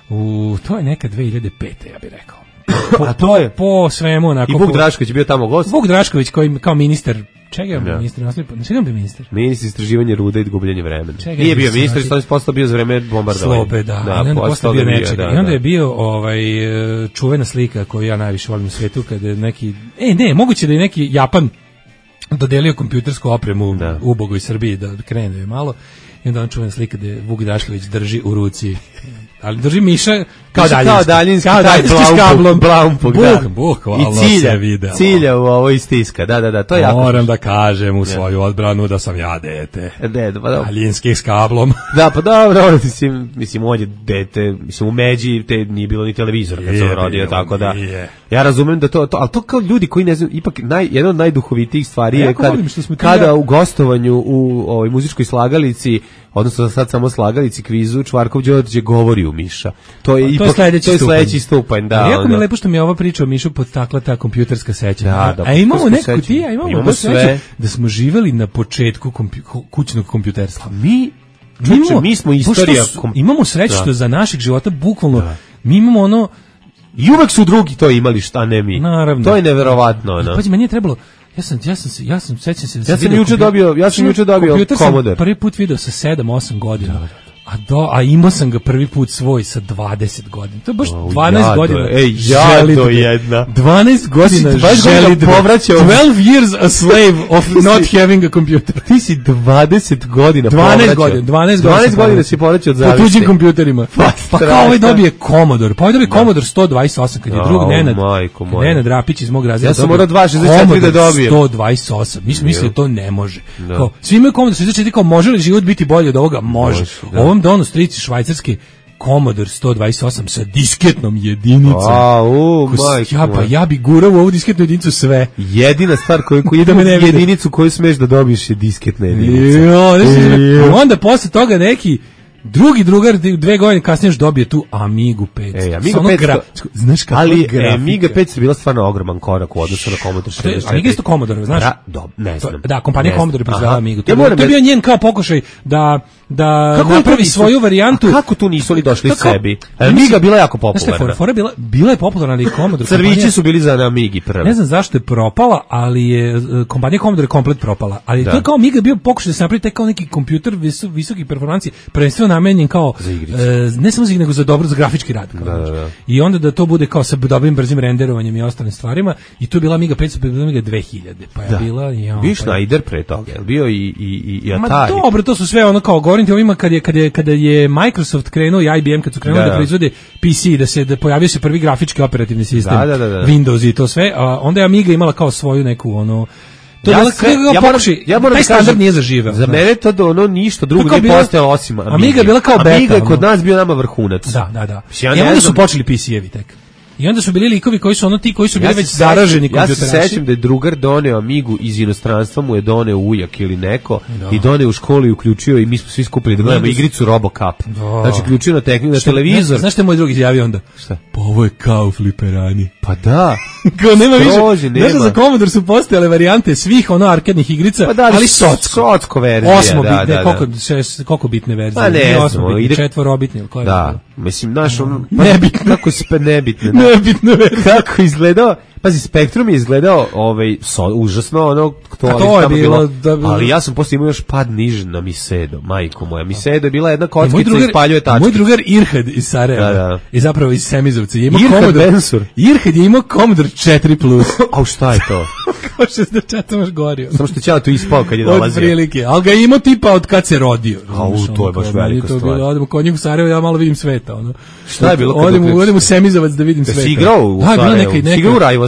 u, to je neka dve hiljade pete. ja bih rekao. Po, a to je? Po svemu onako. I Vuk Drašković je bio tamo gost? Vuk Drašković koji kao ministar. Čega je ja. ministar? Ne sve bio ministar. Ministar istraživanja ruda i gubljenja vremena. Čega Nije bio ministar, što je postao bio za vreme bombardovanja. Slobe, da. da ali onda postao bio nečega. Da, I onda je bio ovaj, čuvena slika koju ja najviše volim u svijetu, kada je neki... E, ne, moguće da je neki Japan dodelio kompjutersku opremu da. ubogoj Srbiji da krene malo. I onda on čuvena slika da je Vuk Drašković drži u ruci... Ali drži Miša kao daljinski, kao daljinski, kao daljinski s kablom, Blaumpuk, Buk, Buk, hvala, i cilja, se vide. Cilja u ovo istiska, da, da, da, to je jako. Moram da kažem u svoju odbranu da sam ja dete. Ne, pa dobro. Daljinski s kablom. Da, pa dobro, mislim, mislim, on je dete, mislim, u Međi te nije bilo ni televizor kad sam rodio, tako da. Je. Ja razumem da to, to, ali to kao ljudi koji ne znaju, ipak naj, jedna od najduhovitijih stvari je kad, kada u gostovanju u ovoj muzičkoj slagalici, odnosno sad samo slagalici kvizu, Čvarkov Đorđe govori u Miša. To je to ipak je sledeći, to je stupanj. sledeći stupanj, da. Jako mi je lepo što mi je ova priča o Mišu podstakla ta kompjuterska sećanja. Da, da, a imamo neku ti, a imamo, imamo sve da smo živeli na početku kompju, kućnog kompjuterstva. Mi Čuče, mi smo istorija su, imamo sreću da. što za našeg života bukvalno da. mi imamo ono i uvek su drugi to imali, šta ne mi. Naravno. To je neverovatno, no. Pazi, meni je trebalo Ja sam ja sam ja sam sećam se da ja sam juče dobio, ja sam juče dobio Commodore. Prvi put video sa sedam osam godina. Da, da. A do a imao sam ga prvi put svoj sa dvadeset godina. To je baš dvanaest godina. Ej, ja to jedna. dvanaest godina želi da povraćao. twelve years a slave of not having a computer. Ti si dvadeset godina dvanaest godina, dvanaest godina. dvanaest godina si povraćao od zavisti. Po tuđim kompjuterima. Pa, pa kao ovaj dobije Commodore. Pa ovaj dobije Commodore sto dvadeset osam kad je drug Nenad. Nenad Drapić iz mog razreda. Ja sam morao dva šezdeset četiri da dobijem. sto dvadeset osam. Mi smo mislili to ne može. Kao svi imaju Commodore šezdeset četiri, kao može li život biti bolji od ovoga? Može. Ovom donu strici švajcarski Commodore sto dvadeset osam sa disketnom jedinicom. A, u, majko. Ja, pa ja bi gurao u ovu disketnu jedinicu sve. Jedina stvar koju, koju da jedinicu koju smeš da dobiješ je disketna jedinica. Jo, znači, onda posle toga neki drugi drugar dve godine kasnije još dobije tu Amigu petsto. Ej, Amiga petsto. Gra... Znaš kako ali grafika. Amiga petsto je bila stvarno ogroman korak u odnosu na Commodore šezdeset četiri. Amiga isto Commodore, znaš? Da, do, ne znam. Da, kompanija ne Commodore proizvodila Amigu. To, ja to je bio njen kao pokušaj da da kako napravi svoju varijantu. A kako tu nisu li došli kako? sebi? Amiga bila jako popularna. Znaš, fora bila, bila je popularna, ali Commodore. Crvići su bili za Amigi prvi. Ne znam zašto je propala, ali je kompanija Commodore komplet propala. Ali da. to je kao Amiga bio pokušaj da se napravi taj kao neki kompjuter visok, visokih performanci, prvenstveno namenjen kao e, ne samo za nego za dobro, za grafički rad. Kao da, da, da. I onda da to bude kao sa dobrim brzim renderovanjem i ostalim stvarima. I to je bila Amiga petsto, bila Amiga dve hiljade. Pa je da. bila... Ja, Viš pa Schneider pre toga, je bio i, i, i Atari. Ma dobro, to su sve ono kao, govorim ti ovima kad je, kad je, kada je Microsoft krenuo i I B M kad su krenuli da, da proizvode P C, da se da pojavio se prvi grafički operativni sistem, da, da, da, da. Windows i to sve, a onda je Amiga imala kao svoju neku ono to ja, sve, ja, moram, ja moram taj da standard kažem, nije zaživeo. Za mene to da ono ništa drugo nije postojalo osim Amiga. Amiga je bila kao beta. Amiga je kod nas bio nama vrhunac. Da, da, da. Ja I onda su počeli P C-evi tek. I onda su bili likovi koji su ono ti koji su bili ja već zaraženi kompjuteraši. Ja se sećam da je drugar doneo Amigu iz inostranstva, mu je doneo ujak ili neko da. i doneo u školi i uključio i mi smo svi skupili da gledamo igricu RoboCup. Da. Znači uključio na tehnik na televizor. Znaš što je moj drugi izjavio onda? Šta? Pa ovo je kao fliperani. Pa da. Kao nema više. Znaš da za Commodore su postojale varijante svih ono arkadnih igrica, pa da, ali socko. Socko verzija. Osmo da, bitne, da, koliko, šest, koliko bitne verzije? Pa ne, osmo bitne, četvorobitne ili koje? Da. Mislim, naš on... Pa, nebitne. Kako se pa nebitne. Nebitne verzije. Kako izgledao... Pazi, Spektrum je izgledao ovaj, so, užasno, ono, to, to je bilo, bilo, da, ali ja sam posle imao još pad niže na Misedo, majko moja. Misedo je bila jedna kockica i spaljuje tačke. Moj drugar Irhad iz Sarajeva, da, da. i zapravo iz Semizovca, je imao Irhad Commodore, Bensur. Irhad je imao Commodore četiri plus. A šta je to? Kao šezdeset četiri baš gorio. Samo što ćela tu ispao kad je dolazio. Od prilike, ali ga je imao tipa od kad se rodio. A u, to je baš velika stvar. Odemo kod njih u Sarajevo, ja malo vidim sveta. Ono. Šta je bilo? Odem u Semizovac da vidim sveta. Si igrao u Sarajevu? Si igrao u Rajvos?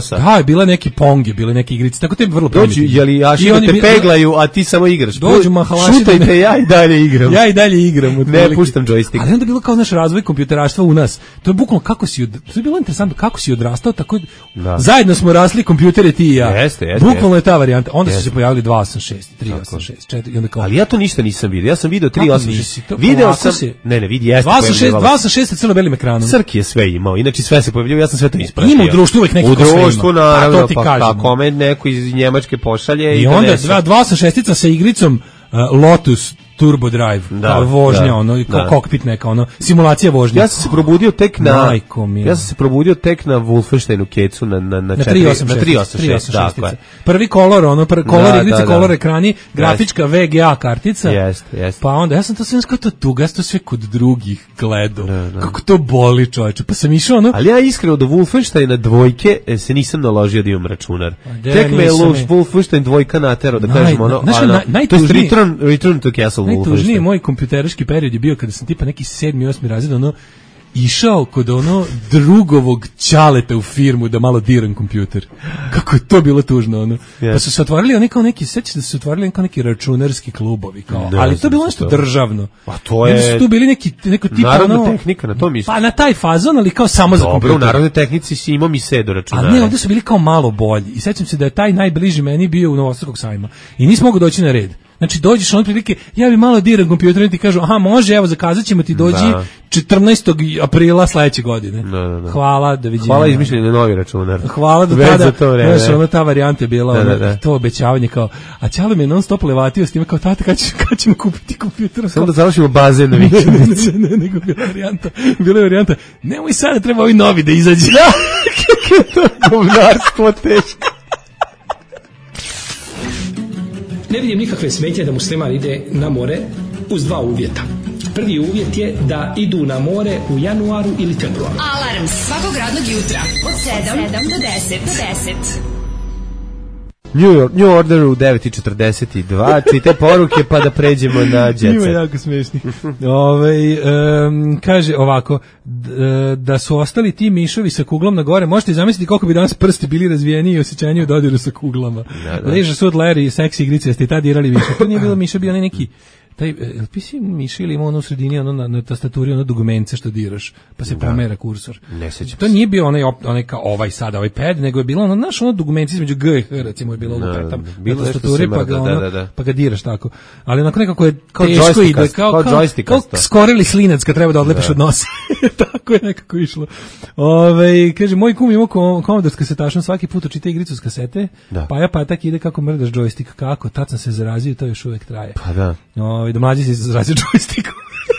DOS-a. Da, bila neki Pong, bile neke igrice, tako te vrlo dođu jelijaši da te bi... peglaju, a ti samo igraš. Dođu mahalaši. Šutajte, ne... ja i dalje igram. Ja i dalje igram. Ne puštam džojstik. Ali onda bilo kao naš razvoj kompjuteraštva u nas. To je bukvalno kako si, od... to je bilo interesantno kako si odrastao, tako da. Zajedno smo rasli kompjutere ti i ja. Jeste, jeste. Bukvalno je ta varijanta. Onda su se pojavili dva osam šest, tri osam šest, četiri i onda kao. Ali ja to ništa nisam vidio. Ja sam video tri osam šest. Video sam. Ne, ne, vidi jeste. dva osam šest sa crno-belim ekranom. Srki je sve imao. Inače sve se pojavljuje. Ja sam sve to ispratio. Ima u društvu uvek neki. U društvu naravno, pa kako me neko iz Njemačke pošalje i onda dva osam šest sa igricom uh, Lotus Turbo Drive, da, kao vožnja, da, ono, kao da. Kokpit neka, ono, simulacija vožnje. Ja sam se probudio tek na, ja sam se probudio tek na Wolfensteinu kecu na, na, na, tri osam šest, dakle. Prvi kolor, ono, prvi kolor da, igrice, da, kolor da. Ekrani, grafička yes. V G A kartica, yes, yes. Pa onda, ja sam to sve to tuga, ja sam to sve kod drugih gledao, da, da. Kako to boli, čoveče, pa sam išao, ono. Ali ja iskreno do Wolfensteina dvojke se nisam naložio da imam računar. Da, tek me je Wolfenstein dvojka natero, da naj, kažem, ono, na, ono, naj, to je Return, Return to Castle. Najtužniji moj kompjuterski period je bio kada sam tipa neki sedmi, osmi razred, ono, išao kod ono drugovog ćaleta u firmu da malo diram kompjuter. Kako je to bilo tužno, ono. Yes. Pa su se otvorili oni kao neki, sećate da su se otvorili kao neki računarski klubovi, kao, ne, ali to je bilo nešto to. Državno. Pa to je... Su tu bili neki, neko tipa, narodna ono... tehnika, na to mislim. Pa na taj fazon, ali kao samo Dobro, za kompjuter. Dobro, u narodnoj tehnici si imao mi sedu računara. A ne, ovdje su bili kao malo bolji. I sećam se da je taj najbliži meni bio u Novosadskog sajma. I nisam mogao doći na red. Znači dođeš on prilike, ja bi malo diram kompjuter i ti kažu, aha, može, evo zakazat ćemo ti dođi da. četrnaestog aprila sledeće godine. Da, da, da. Hvala, doviđenja. Hvala izmišljen na novi računar. Hvala do tada. Znaš, ona ta varijanta je bila, da, da, da. To obećavanje kao, a Ćale me non stop levatio s time kao, tate, kad, će, kad ćemo kupiti kompjuter? Samo da završimo bazen na vikendici. Ne, ne, ne, nego bila varijanta, bila varijanta, nemoj sada, treba ovi novi da izađe. Da, kako je to govnarstvo teško. Ne vidim nikakve smetnje da musliman ide na more uz dva uvjeta. Prvi uvjet je da idu na more u januaru ili februaru. Alarm svakog radnog jutra od sedam do deset. New, York, New Order u devet i četrdeset dva, čite poruke pa da pređemo na Jet Set. Ima jako smešni. Ove, um, kaže ovako, d, da su ostali ti mišovi sa kuglom na gore, možete zamisliti koliko bi danas prsti bili razvijeni i osjećaniji u dodiru sa kuglama. Da, da. Leža sud Larry i seksi igrice, ste tad dirali miša. To nije bilo miša, bio neki... Taj, jel ti si miši ili ima ono u sredini, ono na, na tastaturi, ono dugmence što diraš, pa se da. Pomera kursor. Ne sećam to nije bio onaj, onaj kao ovaj sada, ovaj pad, nego je bilo ono, znaš, ono dugmence između G i H, recimo je bilo ono petam na tastaturi, pa ga, ono, da, da, da. pa ga diraš tako. Ali onako nekako je kao teško ide, kao, kao, kao, kao skoreli slinac kad treba da odlepiš da. Od nosa. Tako je nekako išlo. Ove, kaže, moj kum imao Commodore s kasetašom, svaki put očita igricu s kasete, da. Pa ja pa tak ide kako mrdaš džojstik, kako, tad sam se zarazio, to još uvek traje. Pa da. Ove, da mlađi se izrazio džojstikom.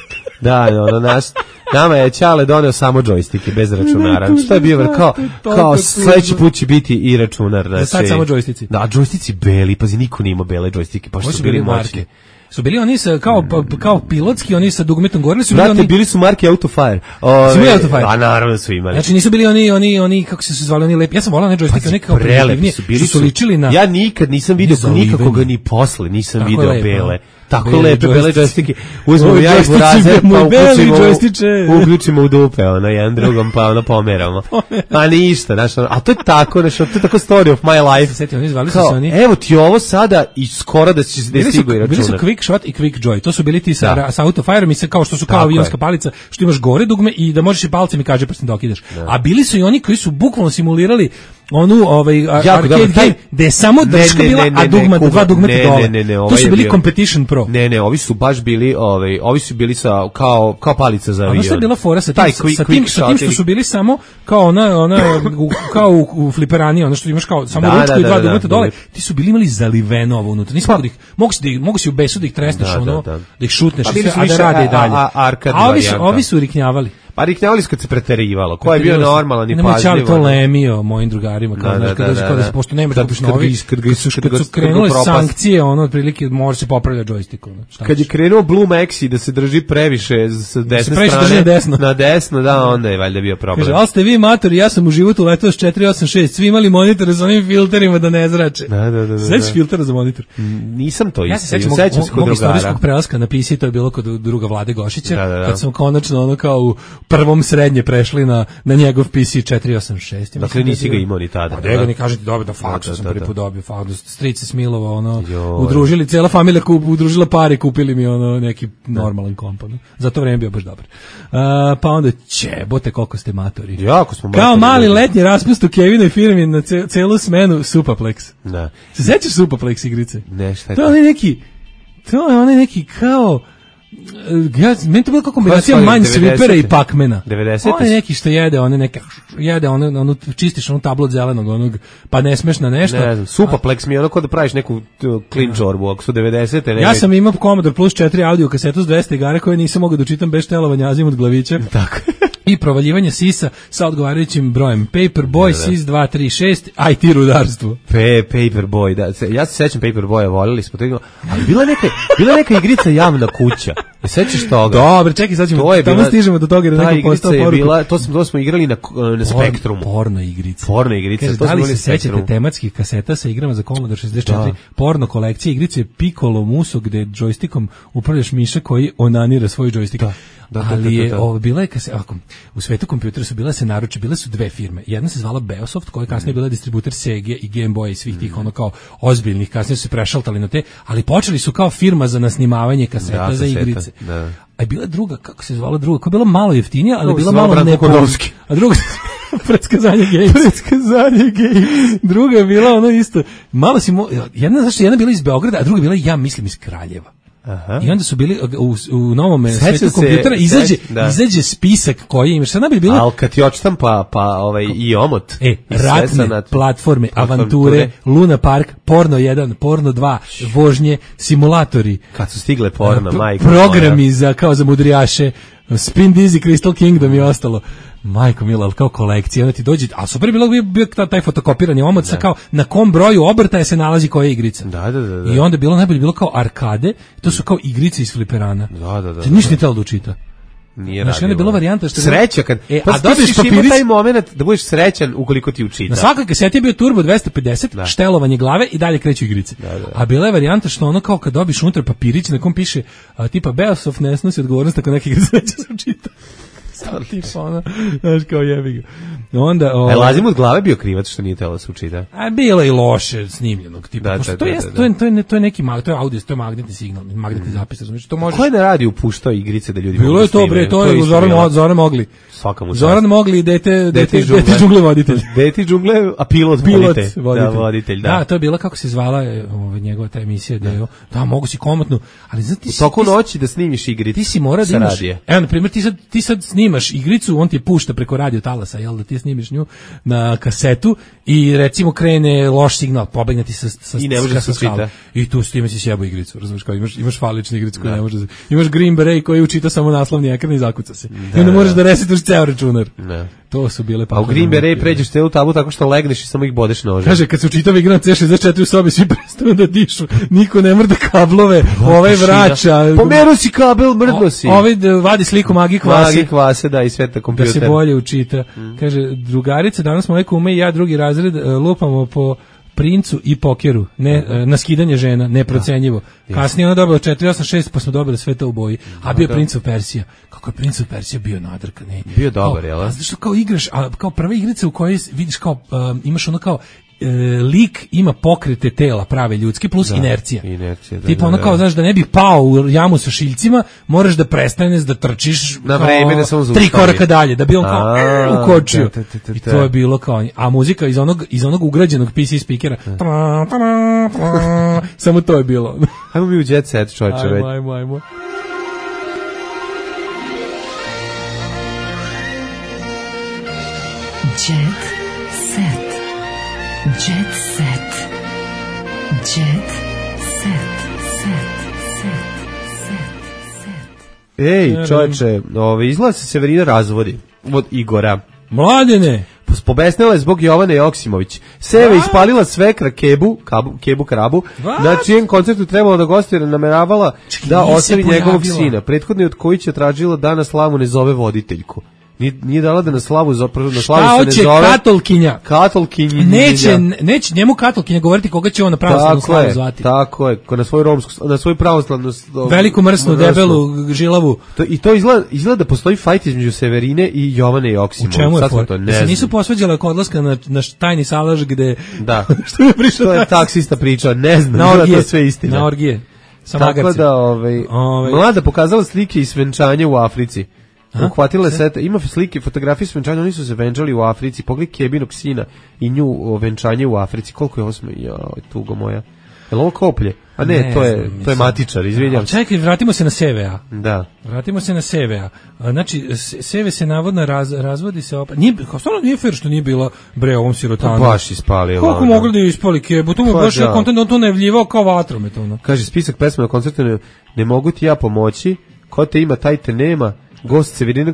Da, ono, naš, nama je Ćale doneo samo džojstike, bez računara. Što je bio, kao, kao sledeći put će biti i računar. Znači, sad samo džojstici. Da, džojstici beli, pazi, niko nije imao bele džojstike, pa što su bili moćni. Su bili oni sa, kao, kao pilotski, oni sa dugmetom gore, su bili Brate, oni... bili su marke Autofire. Su bili Autofire? A naravno su imali. Znači nisu bili oni, oni, oni, kako se su zvali, oni lepi. Ja sam volao ne džojstike, oni kao prelepi su, bili su ličili na... Ja nikad nisam vidio nikakoga ni posle, nisam video bele. Tako bele, lepe bele džojstike. Uzmemo ja i burazer, pa uključimo, uključimo u dupe, ono, jedan drugom, pa ono pomeramo. A ništa, znaš, a to je tako, znaš, to je tako story of my life. Sjeti, oni zvali su se oni... Evo ti ovo sada i skoro da će da stigu i računar. Bili su Quick Shot i Quick Joy, to su bili ti sa, da. Sa Autofire-om i sa, kao što su kao avionska palica, što imaš gore dugme i da možeš i palcem i kaže prstim da okidaš. A bili su i oni koji su bukvalno simulirali onu ovaj arcade game gde je samo drška bila, a dugma, dva dugmeta dole. To su bili Competition Pro. Ne, ne, ovi su baš bili, ovaj, ovi su bili sa kao kao palica za avion. Ono što je bila fora sa tim, quick, sa tim, sa tim što su bili samo kao ona ona kao u, u fliperani, ono što imaš kao samo da, ručku da, i dva da, dugmeta da, dole. Ti su bili imali zaliveno ovo unutra. Nisi mogli, mogu se mogu se u besu da ih tresneš, da, ono, da, da. da ih šutneš, a, sve, a da rade i dalje. A, a, a ovi su, ovi su riknjavali. Pa riknjavali kad se preterivalo. Ko je bio normalan i pažljiv. Nemoj Ćale to lemio mojim drugarima, kao znaš, kad dođe, kao da se, pošto nema da kupiš novi, kad su krenule sankcije, ono, otprilike, može se popravlja džojstik. Kad je krenuo Blue Maxi da se drži previše sa desne strane, na desno, da, onda je valjda bio problem. Kaže, ali ste vi matori, ja sam u životu letao s četiri osam šest, svi imali monitore sa onim filterima da ne zrače. Da, da, da. Sveći filtera za monitor. Nisam to isto. Ja se sećam mog istorijskog prelaska na P C, to je bilo kod druga Vlade Gošića, kad sam konačno ono kao prvom srednje prešli na, na njegov P C četiri osam šest. Dakle, nisi ga imao ni tada. Pa da, ne kažete, dobro, da faksu sam prvi put dobio, faksu, strice Smilova, ono, udružili, cijela familija kup, udružila pare, kupili mi ono neki normalan komp, ono. Za to vreme bio baš dobar. Uh, pa onda, ćebote, koliko ste matori. Jako smo matori. Kao mali letnji raspust u Kevinoj firmi na ce, celu smenu Supaplex. Da. Se sećaš Supaplex igrice? Ne, šta je to? To je neki, to je onaj neki kao, ja, meni to bilo kao kombinacija Minesweepera i Pac-mana. devedesete On je neki što jede, on je neka, jede, on, on, čistiš onu tablu od zelenog, onog, pa ne smeš na nešto. Ne znam, Supaplex mi je ono kao da praviš neku clean čorbu, ako su devedesete. Ja sam imao Commodore Plus četiri audio kasetu s dvesta igara koje nisam mogao da čitam bez telovanja Azimut glavića. Tako. I provaljivanje sisa sa odgovarajućim brojem. Paperboy, S I S dva tri šest, I T rudarstvo. Pe, Paperboy, da. Ja se sećam Paperboya, voljeli smo to. Ali bila neka, bila neka igrica Javna kuća. I sećaš toga? Dobro, čekaj, sad ćemo, tamo bila, stižemo do toga jer je neko postao poruku. Bila, to, smo, to smo igrali na, na Spektrumu. Porno igrice. Porno igrice. Kaže, to da li se sećate tematskih kaseta sa igrama za Commodore šezdeset četiri? Da. Porno kolekcije igrice Piccolo Muso gde džojstikom upravljaš miša koji onanira svoj džojstik. Da. Da, ali da, da, da, je ovo bila je kase, ovako, u svetu kompjutera su bile se naruče, bile su dve firme. Jedna se zvala Beosoft, koja je kasnije bila distributer Sega i Game Boya i svih tih ono kao ozbiljnih, kasnije su se prešaltali na te, ali počeli su kao firma za nasnimavanje kaseta da, za igrice. Da. A je bila druga, kako se zvala druga, koja je bila malo jeftinija, ali je bila malo nepovoljski. A druga Predskazanje Games. Predskazanje Games. Druga je bila ono isto. Malo si mo, jedna znači jedna bila iz Beograda, a druga je bila ja mislim iz Kraljeva. Aha. I onda su bili u, u novom svetu kompjutera izađe da. izađe spisak koji imaš. Sad bi bilo al kad ti očitam pa pa ovaj i omot e ratne platforme, platforme, avanture, Luna Park, Porno jedan, Porno dva, vožnje, simulatori. Kad su stigle porno, majko. Programi moja. Za kao za mudrijaše, Spin Dizzy, Crystal Kingdom i ostalo. Majko mila, ali kao kolekcija, onda ti dođe, a super je bilo bio, bio taj fotokopirani omot sa kao na kom broju obrtaja se nalazi koja igrica. Da, da, da, da. I onda bilo najbolje bilo kao arkade, to su kao igrice iz fliperana. Da, da, da. Ti ništa ne telo da učita. Nije znači, onda je bila varijanta što sreća kad e, pa a dobiš papirić taj momenat da budeš srećan ukoliko ti učita. Na svakoj kaseti je bio turbo dvesta pedeset, da. Štelovanje glave i dalje kreću igrice. Da, da. A bila je varijanta što ono kao kad dobiš unutra papirić na kom piše a, tipa Beosoft ne snosi odgovornost ako neka igra neće se učita. Sad tipa ono, znaš kao jebi ga. Onda, o, e, lazim od glave bio krivac što nije telo se učita. A bilo i loše snimljenog tipa. Da, da, to, je, da, da. To, je, to, je, to je neki to je audio, to je magnetni signal, magnetni mm. zapis, znači to može. Ko je na radiju puštao igrice da ljudi mogu. Bilo je to bre, to je Zoran Zoran Mogli. Svaka mu Zoran Mogli dete dete dete džungle voditelj. Dete džungle, a pilot voditelj. Da, voditelj, da. Da, to je bila kako se zvala ovaj njegova ta emisija da je da mogu si komotno, ali znači u toku noći da snimiš igrice. Ti si mora da imaš. Evo na primjer ti sad ti sad snimaš igricu, on ti pušta preko radio talasa, jel da ti snimiš nju na kasetu i recimo krene loš signal, pobegne ti sa sa i ne može da se čita. I tu s time si sjebo igricu, razumeš, kao imaš imaš faličnu igricu koju ne može. Imaš Green Beret koji učita samo naslovni ekran i zakuca se. Da, I onda možeš da resetuješ ceo računar. Ne. To su bile pa. A u Green Beret pređeš celu tablu tako što legneš i samo ih bodeš nožem. Kaže kad se čitava igra na C šezdeset četiri u sobi svi prestanu da dišu. Niko ne mrda kablove, ovaj vraća. Pomeru si kabel, mrdno si. Ovaj vadi sliku Magi Kvase. Magi Kvase, da, i sveta kompjuter. Da se bolje učita. Mm. Kaže drugarice, danas smo neko ume i ja drugi razred lupamo po Princu i pokeru, ne uh, na skidanje žena, neprocenjivo. Da, kasnije ona dobila četiri osam šest, pa smo dobili sve to u boji. A bio da. Prince of Persija. Kako je Prince of Persija bio nadrkan, ne. Bio dobar, je l' a? Zašto kao igraš, a kao prve igrice u kojoj vidiš kao um, imaš ono kao e, lik ima pokrete tela prave ljudske plus da, inercija. Inercija, da. Tipa ono kao, znaš, da ne bi pao u jamu sa šiljcima, moraš da prestaneš da trčiš na vreme da se on tri koraka dalje, da bi on kao a, ukočio. Te, te, te, te. I to je bilo kao, a muzika iz onog, iz onog ugrađenog P C speakera, tra, tra, tra, samo to je bilo. Ajmo mi u Jet Set, čovječe. Ajmo, ajmo, ajmo. Jet Set. Jet Set. Jet Set. Set. Set. Set. Ej, čovječe, ove, izgleda se Severina razvodi od Igora. Mladene! Pobesnila je zbog Jovane Joksimović. Seva ispalila svekra Kebu, kabu, Kebu Krabu, What? Na čijem koncertu trebalo da gostuje, nameravala da ostavi njegovog sina. Prethodno je od Kojića tražila da na slavu ne zove voditeljku. Nije, nije dala da na slavu zapravo na slavu šta se ne zove. hoće katolkinja? Katolkinja. Neće, neće njemu katolkinja govoriti koga će on na pravoslavnu slavu je, zvati. Tako je, ko na svoju romsku, na svoju pravoslavnu veliku mrsnu, debelu, žilavu. To, I to izgleda, izgleda da postoji fajt između Severine i Jovane Joksimović. U čemu je for? To ne se nisu posvađale oko odlaska na, na tajni salaž gde... Da. što je prišao to je taksista pričao, ne znam, na orgije, to sve istina. Na orgije. Tako da, ovaj, ovaj, mlada pokazala slike iz venčanja u Africi. Uhvatila se, ima slike, fotografije s venčanja, oni su se venčali u Africi, pogledaj Kebinog sina i nju venčanje u Africi, koliko je osme, joj, tugo moja. Je li ovo koplje? A ne, ne to je znam, to je matičar, izvinjam se. Čekaj, vratimo se na S V A. Da. Vratimo se na S V A. Znači, S V se navodno raz, razvodi se opet. Nije, stvarno nije fair što nije bilo bre ovom sirotanu. Pa baš ispali. Koliko mogli da ispali kebu? To mu baš je kontent, on to najavljivao kao vatromet. Ono. Kaže, spisak pesma na koncertu ne, ne mogu ti ja pomoći, ko te ima, taj te nema. Gost Severina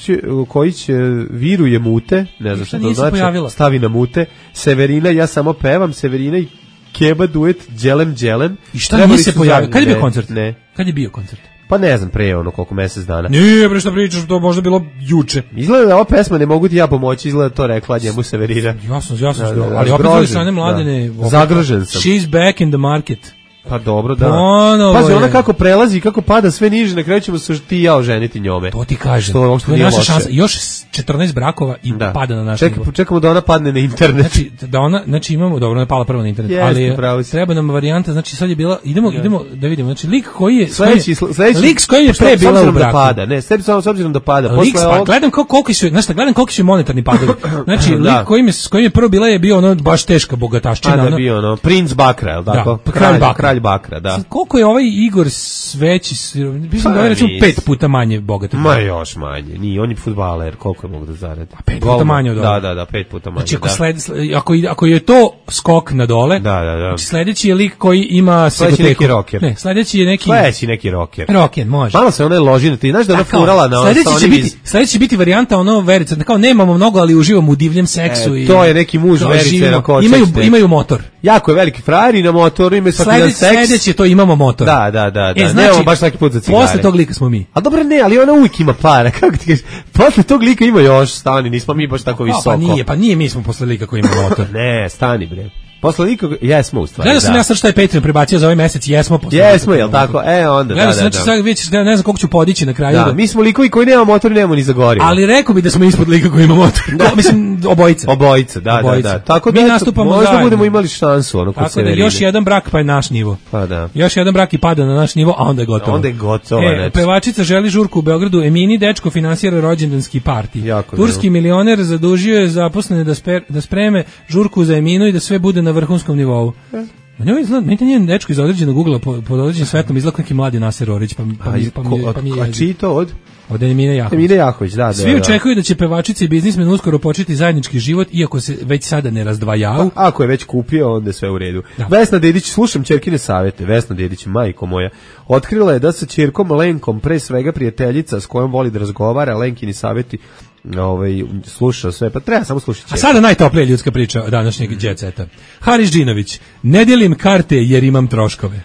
Kojić viruje mute, ne znam što to znači, pojavila. Stavi na mute. Severina, ja samo pevam, Severina i Keba duet Đelem Đelem. I šta nije se pojavio? Kad je bio koncert? Ne. Kad je bio koncert? Pa ne znam, pre ono koliko mjesec dana. Nije, bre, šta pričaš, to možda bilo juče. Izgleda da ova pesma ne mogu ti ja pomoći, izgleda to rekla njemu Severina. Jasno, jasno, da, da, ali opet zove strane mladine. Zagrožen sam. She's back in the market. Pa dobro, da. Ponovo Pazi, je. ona kako prelazi, kako pada sve niže, na kraju ćemo se ti i ja oženiti njome. To ti kažem. Što, to je naša šansa. Još četrnaest brakova i da. Pada na naš Ček, nivo. Čekamo da ona padne na internet. Znači, da ona, znači imamo, dobro, ona je pala prvo na internet, Jeste, ali treba nam varijanta, znači sad je bila, idemo, ja. idemo da vidimo, znači lik koji je, sledeći, sledeći, lik s kojim je pre bila u braku. Da pada, ne, sebi samo s obzirom da pada. Lik, pa, ovog... gledam kako, koliko su, znači, gledam koliko su monetarni padovi. Znači, lik kojim je, s kojim je prvo bila je bio ono baš teška bogataščina. A da bio ono, princ Bakra, je li tako? Da, kralj Bakra. Kralj Bakra, da. Koliko je ovaj Igor Sveći, mislim da je recimo pet puta manje bogat. Ma još manje, nije, on je fudbaler, koliko je mogu da zaradi? A pet puta manje od Da, da, da, pet puta manje. Znači, ako, da. sled, ako, ako je to skok na dole, da, da, da. Znači sledeći je lik koji ima sledeći neki rocker. Ne, sledeći je neki... Sledeći neki rocker. Rocker, može. Malo se ona loži na ti, znaš da ona furala na sledeći će biti, iz... sledeći će biti varijanta ono Verica, kao nemamo mnogo, ali uživamo u divljem seksu. E, i to je neki muž Verice na kočeš. Imaju, imaju motor. Jako je veliki frajer i na motoru ima svaki dan seks. Sledeći je to imamo motor. Da, da, da. E, da. znači, nemamo baš svaki put za cigare. Posle tog lika smo mi. A dobro ne, ali ona uvijek ima para, kako ti kažeš. Posle tog lika ima još, stani, nismo mi baš tako visoko. Pa nije, pa nije mi smo posle lika koji ima motor. Ne, stani bre. Posle lika, jesmo u stvari. Gledao sam ja sad šta je Patreon prebacio za ovaj mesec, jesmo posle. Jesmo, jel tako? E, onda, Gledao da, sam, da, znači, da. sad vidite, ne znam koliko ću podići na kraju. Da, mi smo likovi koji nema motor i nemamo ni za gorivo. Ali rekao bi da smo ispod lika koji ima motor. Da. Mislim, obojica. Obojica, da, obojica. da, da. Tako mi da, nastupamo možda zajedno. budemo imali šansu, ono, kod Severine. Tako da još jedan brak pa je naš nivo. Pa da. Još jedan brak i pada na naš nivo, a onda je gotovo. Onda je gotovo, e, znači. Pevačica želi žurku u Beogradu, Emini dečko finansira rođendanski parti. Jako Turski milioner zadužio je zaposlene da, sper, da spreme žurku za Eminu i da sve bude na vrhunskom nivou. E. Na njoj izgleda, meni njen dečko iz određenog ugla pod određenim svetom izgleda neki mladi Naser Orić, pa, pa, a, pa, pa, pa mi je... A čiji to od? Od Emine Jahović. Emine Jahović, da, da. Svi očekuju da će pevačica i biznismen uskoro početi zajednički život, iako se već sada ne razdvajaju. Pa, ako je već kupio, onda je sve u redu. Da. Vesna Dedić, slušam ćerkine savete, Vesna Dedić, majko moja, otkrila je da sa ćerkom Lenkom, pre svega prijateljica s kojom voli da razgovara, Lenkini saveti, ovaj, sluša sve, pa treba samo slušati ćerku. A sada najtoplija ljudska priča današnjeg mm. jet seta. Haris Džinović, ne dijelim karte jer imam troškove.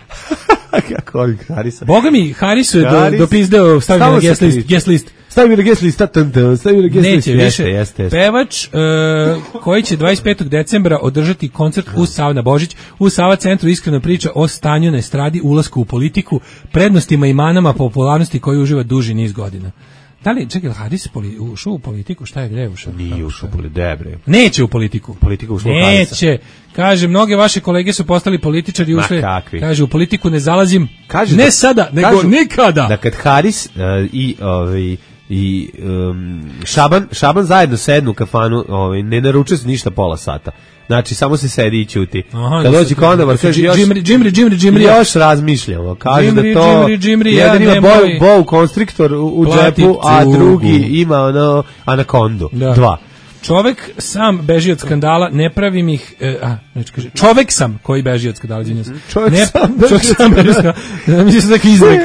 Kako ovim Harisa? Boga mi, Harisu je Haris, do, dopizdeo, stavio na guest list, guest list. Stavio na guest list, stavio na guest list. Neće više. Jeste, jeste. Pevač uh, koji će dvadeset petog decembra održati koncert u Sava Božić, u Sava centru iskreno priča o stanju na estradi, ulasku u politiku, prednostima i manama popularnosti koju uživa duži niz godina. Da li, čekaj, Haris ušao u politiku, šta je, gde je ušao? Nije ušao u politiku, debre. Neće u politiku. Politiku ušao Neće. Kaže, mnoge vaše kolege su postali političari i ušli. Kaže, u politiku ne zalazim, kaže, ne da, sada, nego kažu, nikada. Da kad Haris uh, i ovaj i um, Šaban, Šaban zajedno sednu u kafanu, ovaj, ne naručuje se ništa pola sata. Znači, samo se sedi i ćuti. Aha, kad dođe konobar, kaže još... Džimri, džimri, džimri, džimri. Još razmišljamo. Kaže džimri, da to... Džimri, džimri, jedan ja, ima bow, bow konstriktor u, u džepu, a drugi ima ono anakondu. Da. Dva. Čovek sam beži od skandala, ne pravim ih... E, a, neću kaže, čovek sam koji beži od skandala, izvinjam se. Čovek ne, sam čovek sam beži od skandala. Mislim se neki izrek.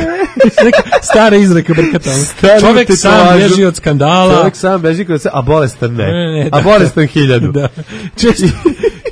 Stara izreka brkata. Čovek sam beži od skandala. Čovek sam beži od skandala, a bolestan ne. ne, ne, ne a bolestan hiljadu. Da. Često,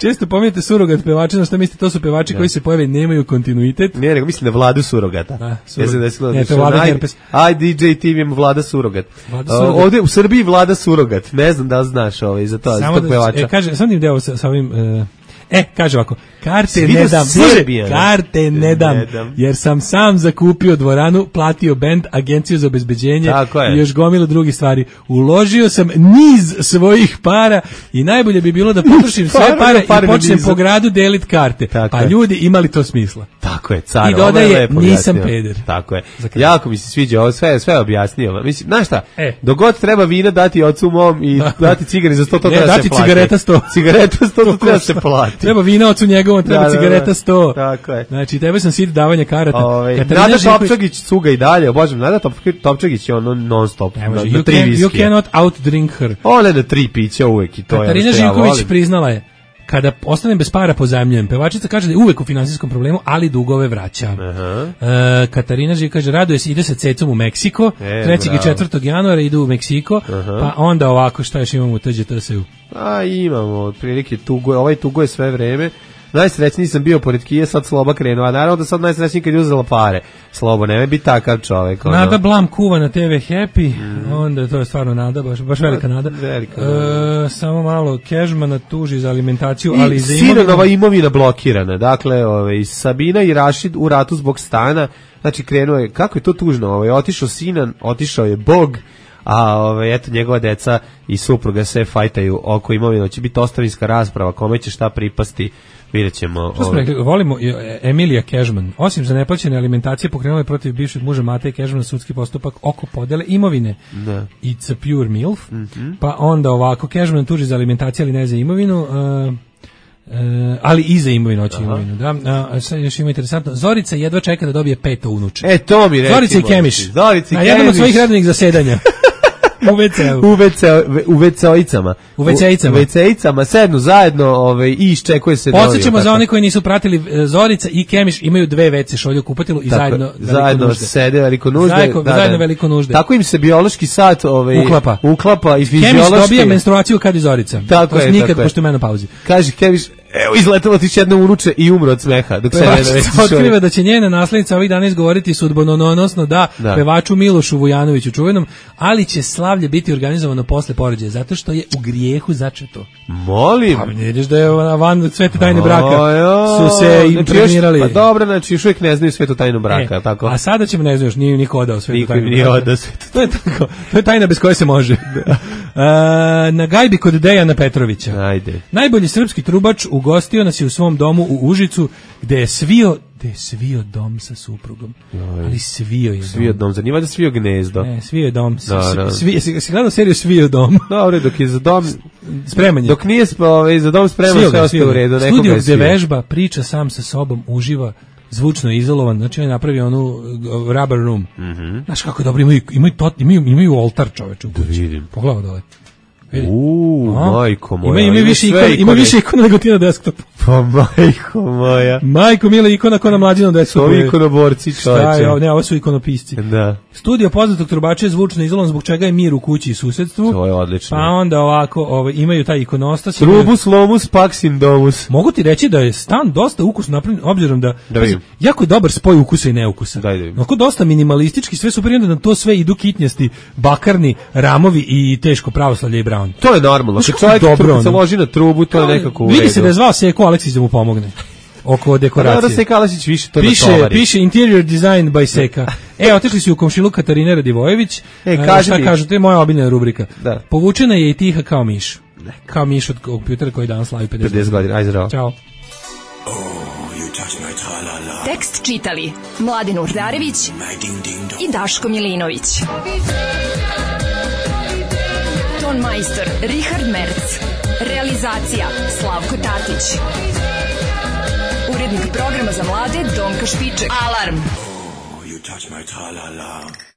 Često pominjate surogat pevača, na što mislite, to su pevači koji se pojave nemaju kontinuitet. Ne, nego mislim da Vladu surogata. Da, surogat. Ne, to je Vlada Herpes. Aj, D J Team ima Vlada surogat. Vlada surogat. Uh, ovde u Srbiji Vlada surogat. Ne znam da li znaš ovaj, za to, samo za tog pevača. E, kaže, sam im deo sa, sa ovim... Uh, E, kaže ovako, karte ne dam, služe, karte ne dam, ne dam, jer sam sam zakupio dvoranu, platio bend, agenciju za obezbeđenje i još gomilu drugih stvari. Uložio sam niz svojih para i najbolje bi bilo da potrošim sve pare i počnem po gradu delit karte. Tako pa je. Ljudi, imali to smisla. Tako je, car. I dodaje, nisam peder. Tako je. Jako mi se sviđa ovo, sve, sve objasnio. Mislim, znaš šta, e. dogod treba vina dati ocu mom i da. dati cigari za sto, to ne, treba se plati. Dati cigareta sto. Cigareta sto, to treba se plati. Treba vina ocu njegovom, treba da, cigareta da, sto. Tako je. Znači, tebe sam sit davanja karata. Ove, Nada Topčagić cuga i dalje, obožem. Nada Topčagić je ono non stop. Ne može, you, can, you cannot outdrink her. Ona je da tri pića uvek i to Katarina je. Katarina Živković priznala je, kada ostanem bez para pozajmljujem. Pevačica kaže da je uvek u finansijskom problemu, ali dugove vraća. Aha. E, Katarina Živković kaže, raduje se, ide sa cecom u Meksiko, e, trećeg i četvrtog januara idu u Meksiko, aha, pa onda ovako, šta još imamo u T Ž T S-u? A imamo, otprilike tugo, ovaj tugo je sve vreme. Najsrećniji sam bio pored Kije, sad Sloba krenuo, a naravno da sad najsrećniji kad je uzela pare. Slobo, nemoj biti takav čovek. Ono. Nada Blam kuva na T V Happy, mm. onda to je stvarno nada, baš, baš velika nada. Velika nada. E, samo malo, Kežmana tuži za alimentaciju, I ali za imovinu. Sinanova imovina blokirana, dakle, ovaj, Sabina i Rašid u ratu zbog stana, znači krenuo je, kako je to tužno, ovaj, otišao Sinan, otišao je Bog, a ove, eto njegova deca i supruga se fajtaju oko imovine, će biti ostavinska rasprava, kome će šta pripasti, vidjet ćemo. Što smo rekli, volimo Emilija Kežman, osim za neplaćene alimentacije pokrenula je protiv bivšeg muža Mateje Kežmana sudski postupak oko podele imovine. Da. It's a pure milf, mm-hmm. pa onda ovako, Kežman tuži za alimentaciju, ali ne za imovinu, uh, Uh, ali i za imovinu, oći imovinu, da. A, sad još ima interesantno. Zorica jedva čeka da dobije peto unuče. E, to mi recimo. Zorica i Kemiš. Zorica i Kemiš. A jedan od svojih redovnih zasedanja. U ve ce u. U ve ce u ve ce ojicama. U ve ce ojicama. U ve ce ojicama sednu zajedno, ovaj i iščekuje se dobiju. Podsećamo za one koji nisu pratili, Zorica i Kemiš imaju dve ve ce šolje u kupatilu i tako, zajedno zajedno nužde. Sede veliko nužde. Zajedno, da, zajedno da. Veliko nužde. Tako im se biološki sat ovaj uklapa. Uklapa i fiziološki. Kemiš dobija menstruaciju kad i Zorica. Tako to je, nikad tako pošto je menopauzi. Kaže Kemiš, evo izletelo ti jedno unuče i umro od smeha dok se ne otkriva da će njena naslednica ovih dana izgovoriti sudbononosno da, da pevaču Milošu Vujanoviću čuvenom, ali će slavlje biti organizovano posle porođaja zato što je u grijehu začeto. Molim. Pa vidiš da je van svete tajne braka. Su se impregnirali. Pa dobro, znači još uvijek ne znaju svetu tajnu braka, e, tako. A sada ćemo ne znaš, nije niko odao svetu niko tajnu nije braka. Odao svetu. To je tako. To je tajna bez koje se može. uh, na gajbi kod Dejana Petrovića. Ajde. Najbolji srpski trubač ugostio nas je u svom domu u Užicu, gde je svio, gde je svio dom sa suprugom. Oj. Ali svio je dom. Svio dom, zanima da svio gnezdo. Ne, svio je dom. Da, da. Svi, si, si gledao seriju Svio dom? Dobro, dok je za dom spremanje. Dok nije ovaj, za dom spreman, sve ostaje u redu. Studio gde vežba, priča sam sa sobom, uživa, zvučno izolovan, znači on je napravio onu rubber room. Mm-hmm. Znaš kako dobro, imaju, imaju, tot, imaju, imaju oltar čoveče u kući. Da vidim. Pogledaj dole. Uuu, majko moja. Ima, ima, ima više ikona, ima više ikona nego ti na desktopu. Pa majko moja. Majko mila ikona ko na mlađinom desktopu. Ovi ikonoborci čoveče. Ne, ovo su ikonopisci. Da. Studio poznatog trubača je zvučno izolovan, zbog čega je mir u kući i susedstvu. To je odlično. Pa onda ovako, ovaj, imaju taj ikonostas. Trubus, lomus, pax in domus. Mogu ti reći da je stan dosta ukusno napravljen, obzirom da, da pazi, jako je dobar spoj ukusa i neukusa. Daj, daj. Onako dosta minimalistički, sve super, onda na to sve idu kitnjasti, bakarni, ramovi i teško pravoslavlje i brown. To je normalno. Kad čovjek dobro, se loži na trubu, to je nekako u redu. Vidi se da je zvao Seko Aleksić da mu pomogne oko dekoracije. Da, Seka Aleksić više to piše, natovari. Piše interior design by Seka. E, otišli su u komšiluk Katarine Radivojević. E, kaži šta mi. kažu, to je moja obiljna rubrika. Da. Povučena je i tiha kao miš. Kao miš od kompjutera koji danas slavi pedeset godina. Aj, zdravo. Ćao. Oh, you touch my tra-la-la. Tekst čitali Mladen Urdarević i Daško Milinović. Ton majstor Richard Merc. Realizacija Slavko Tatić. Urednik programa za mlade Donka Špiček. Alarm! Oh, you touch my tra-la-la.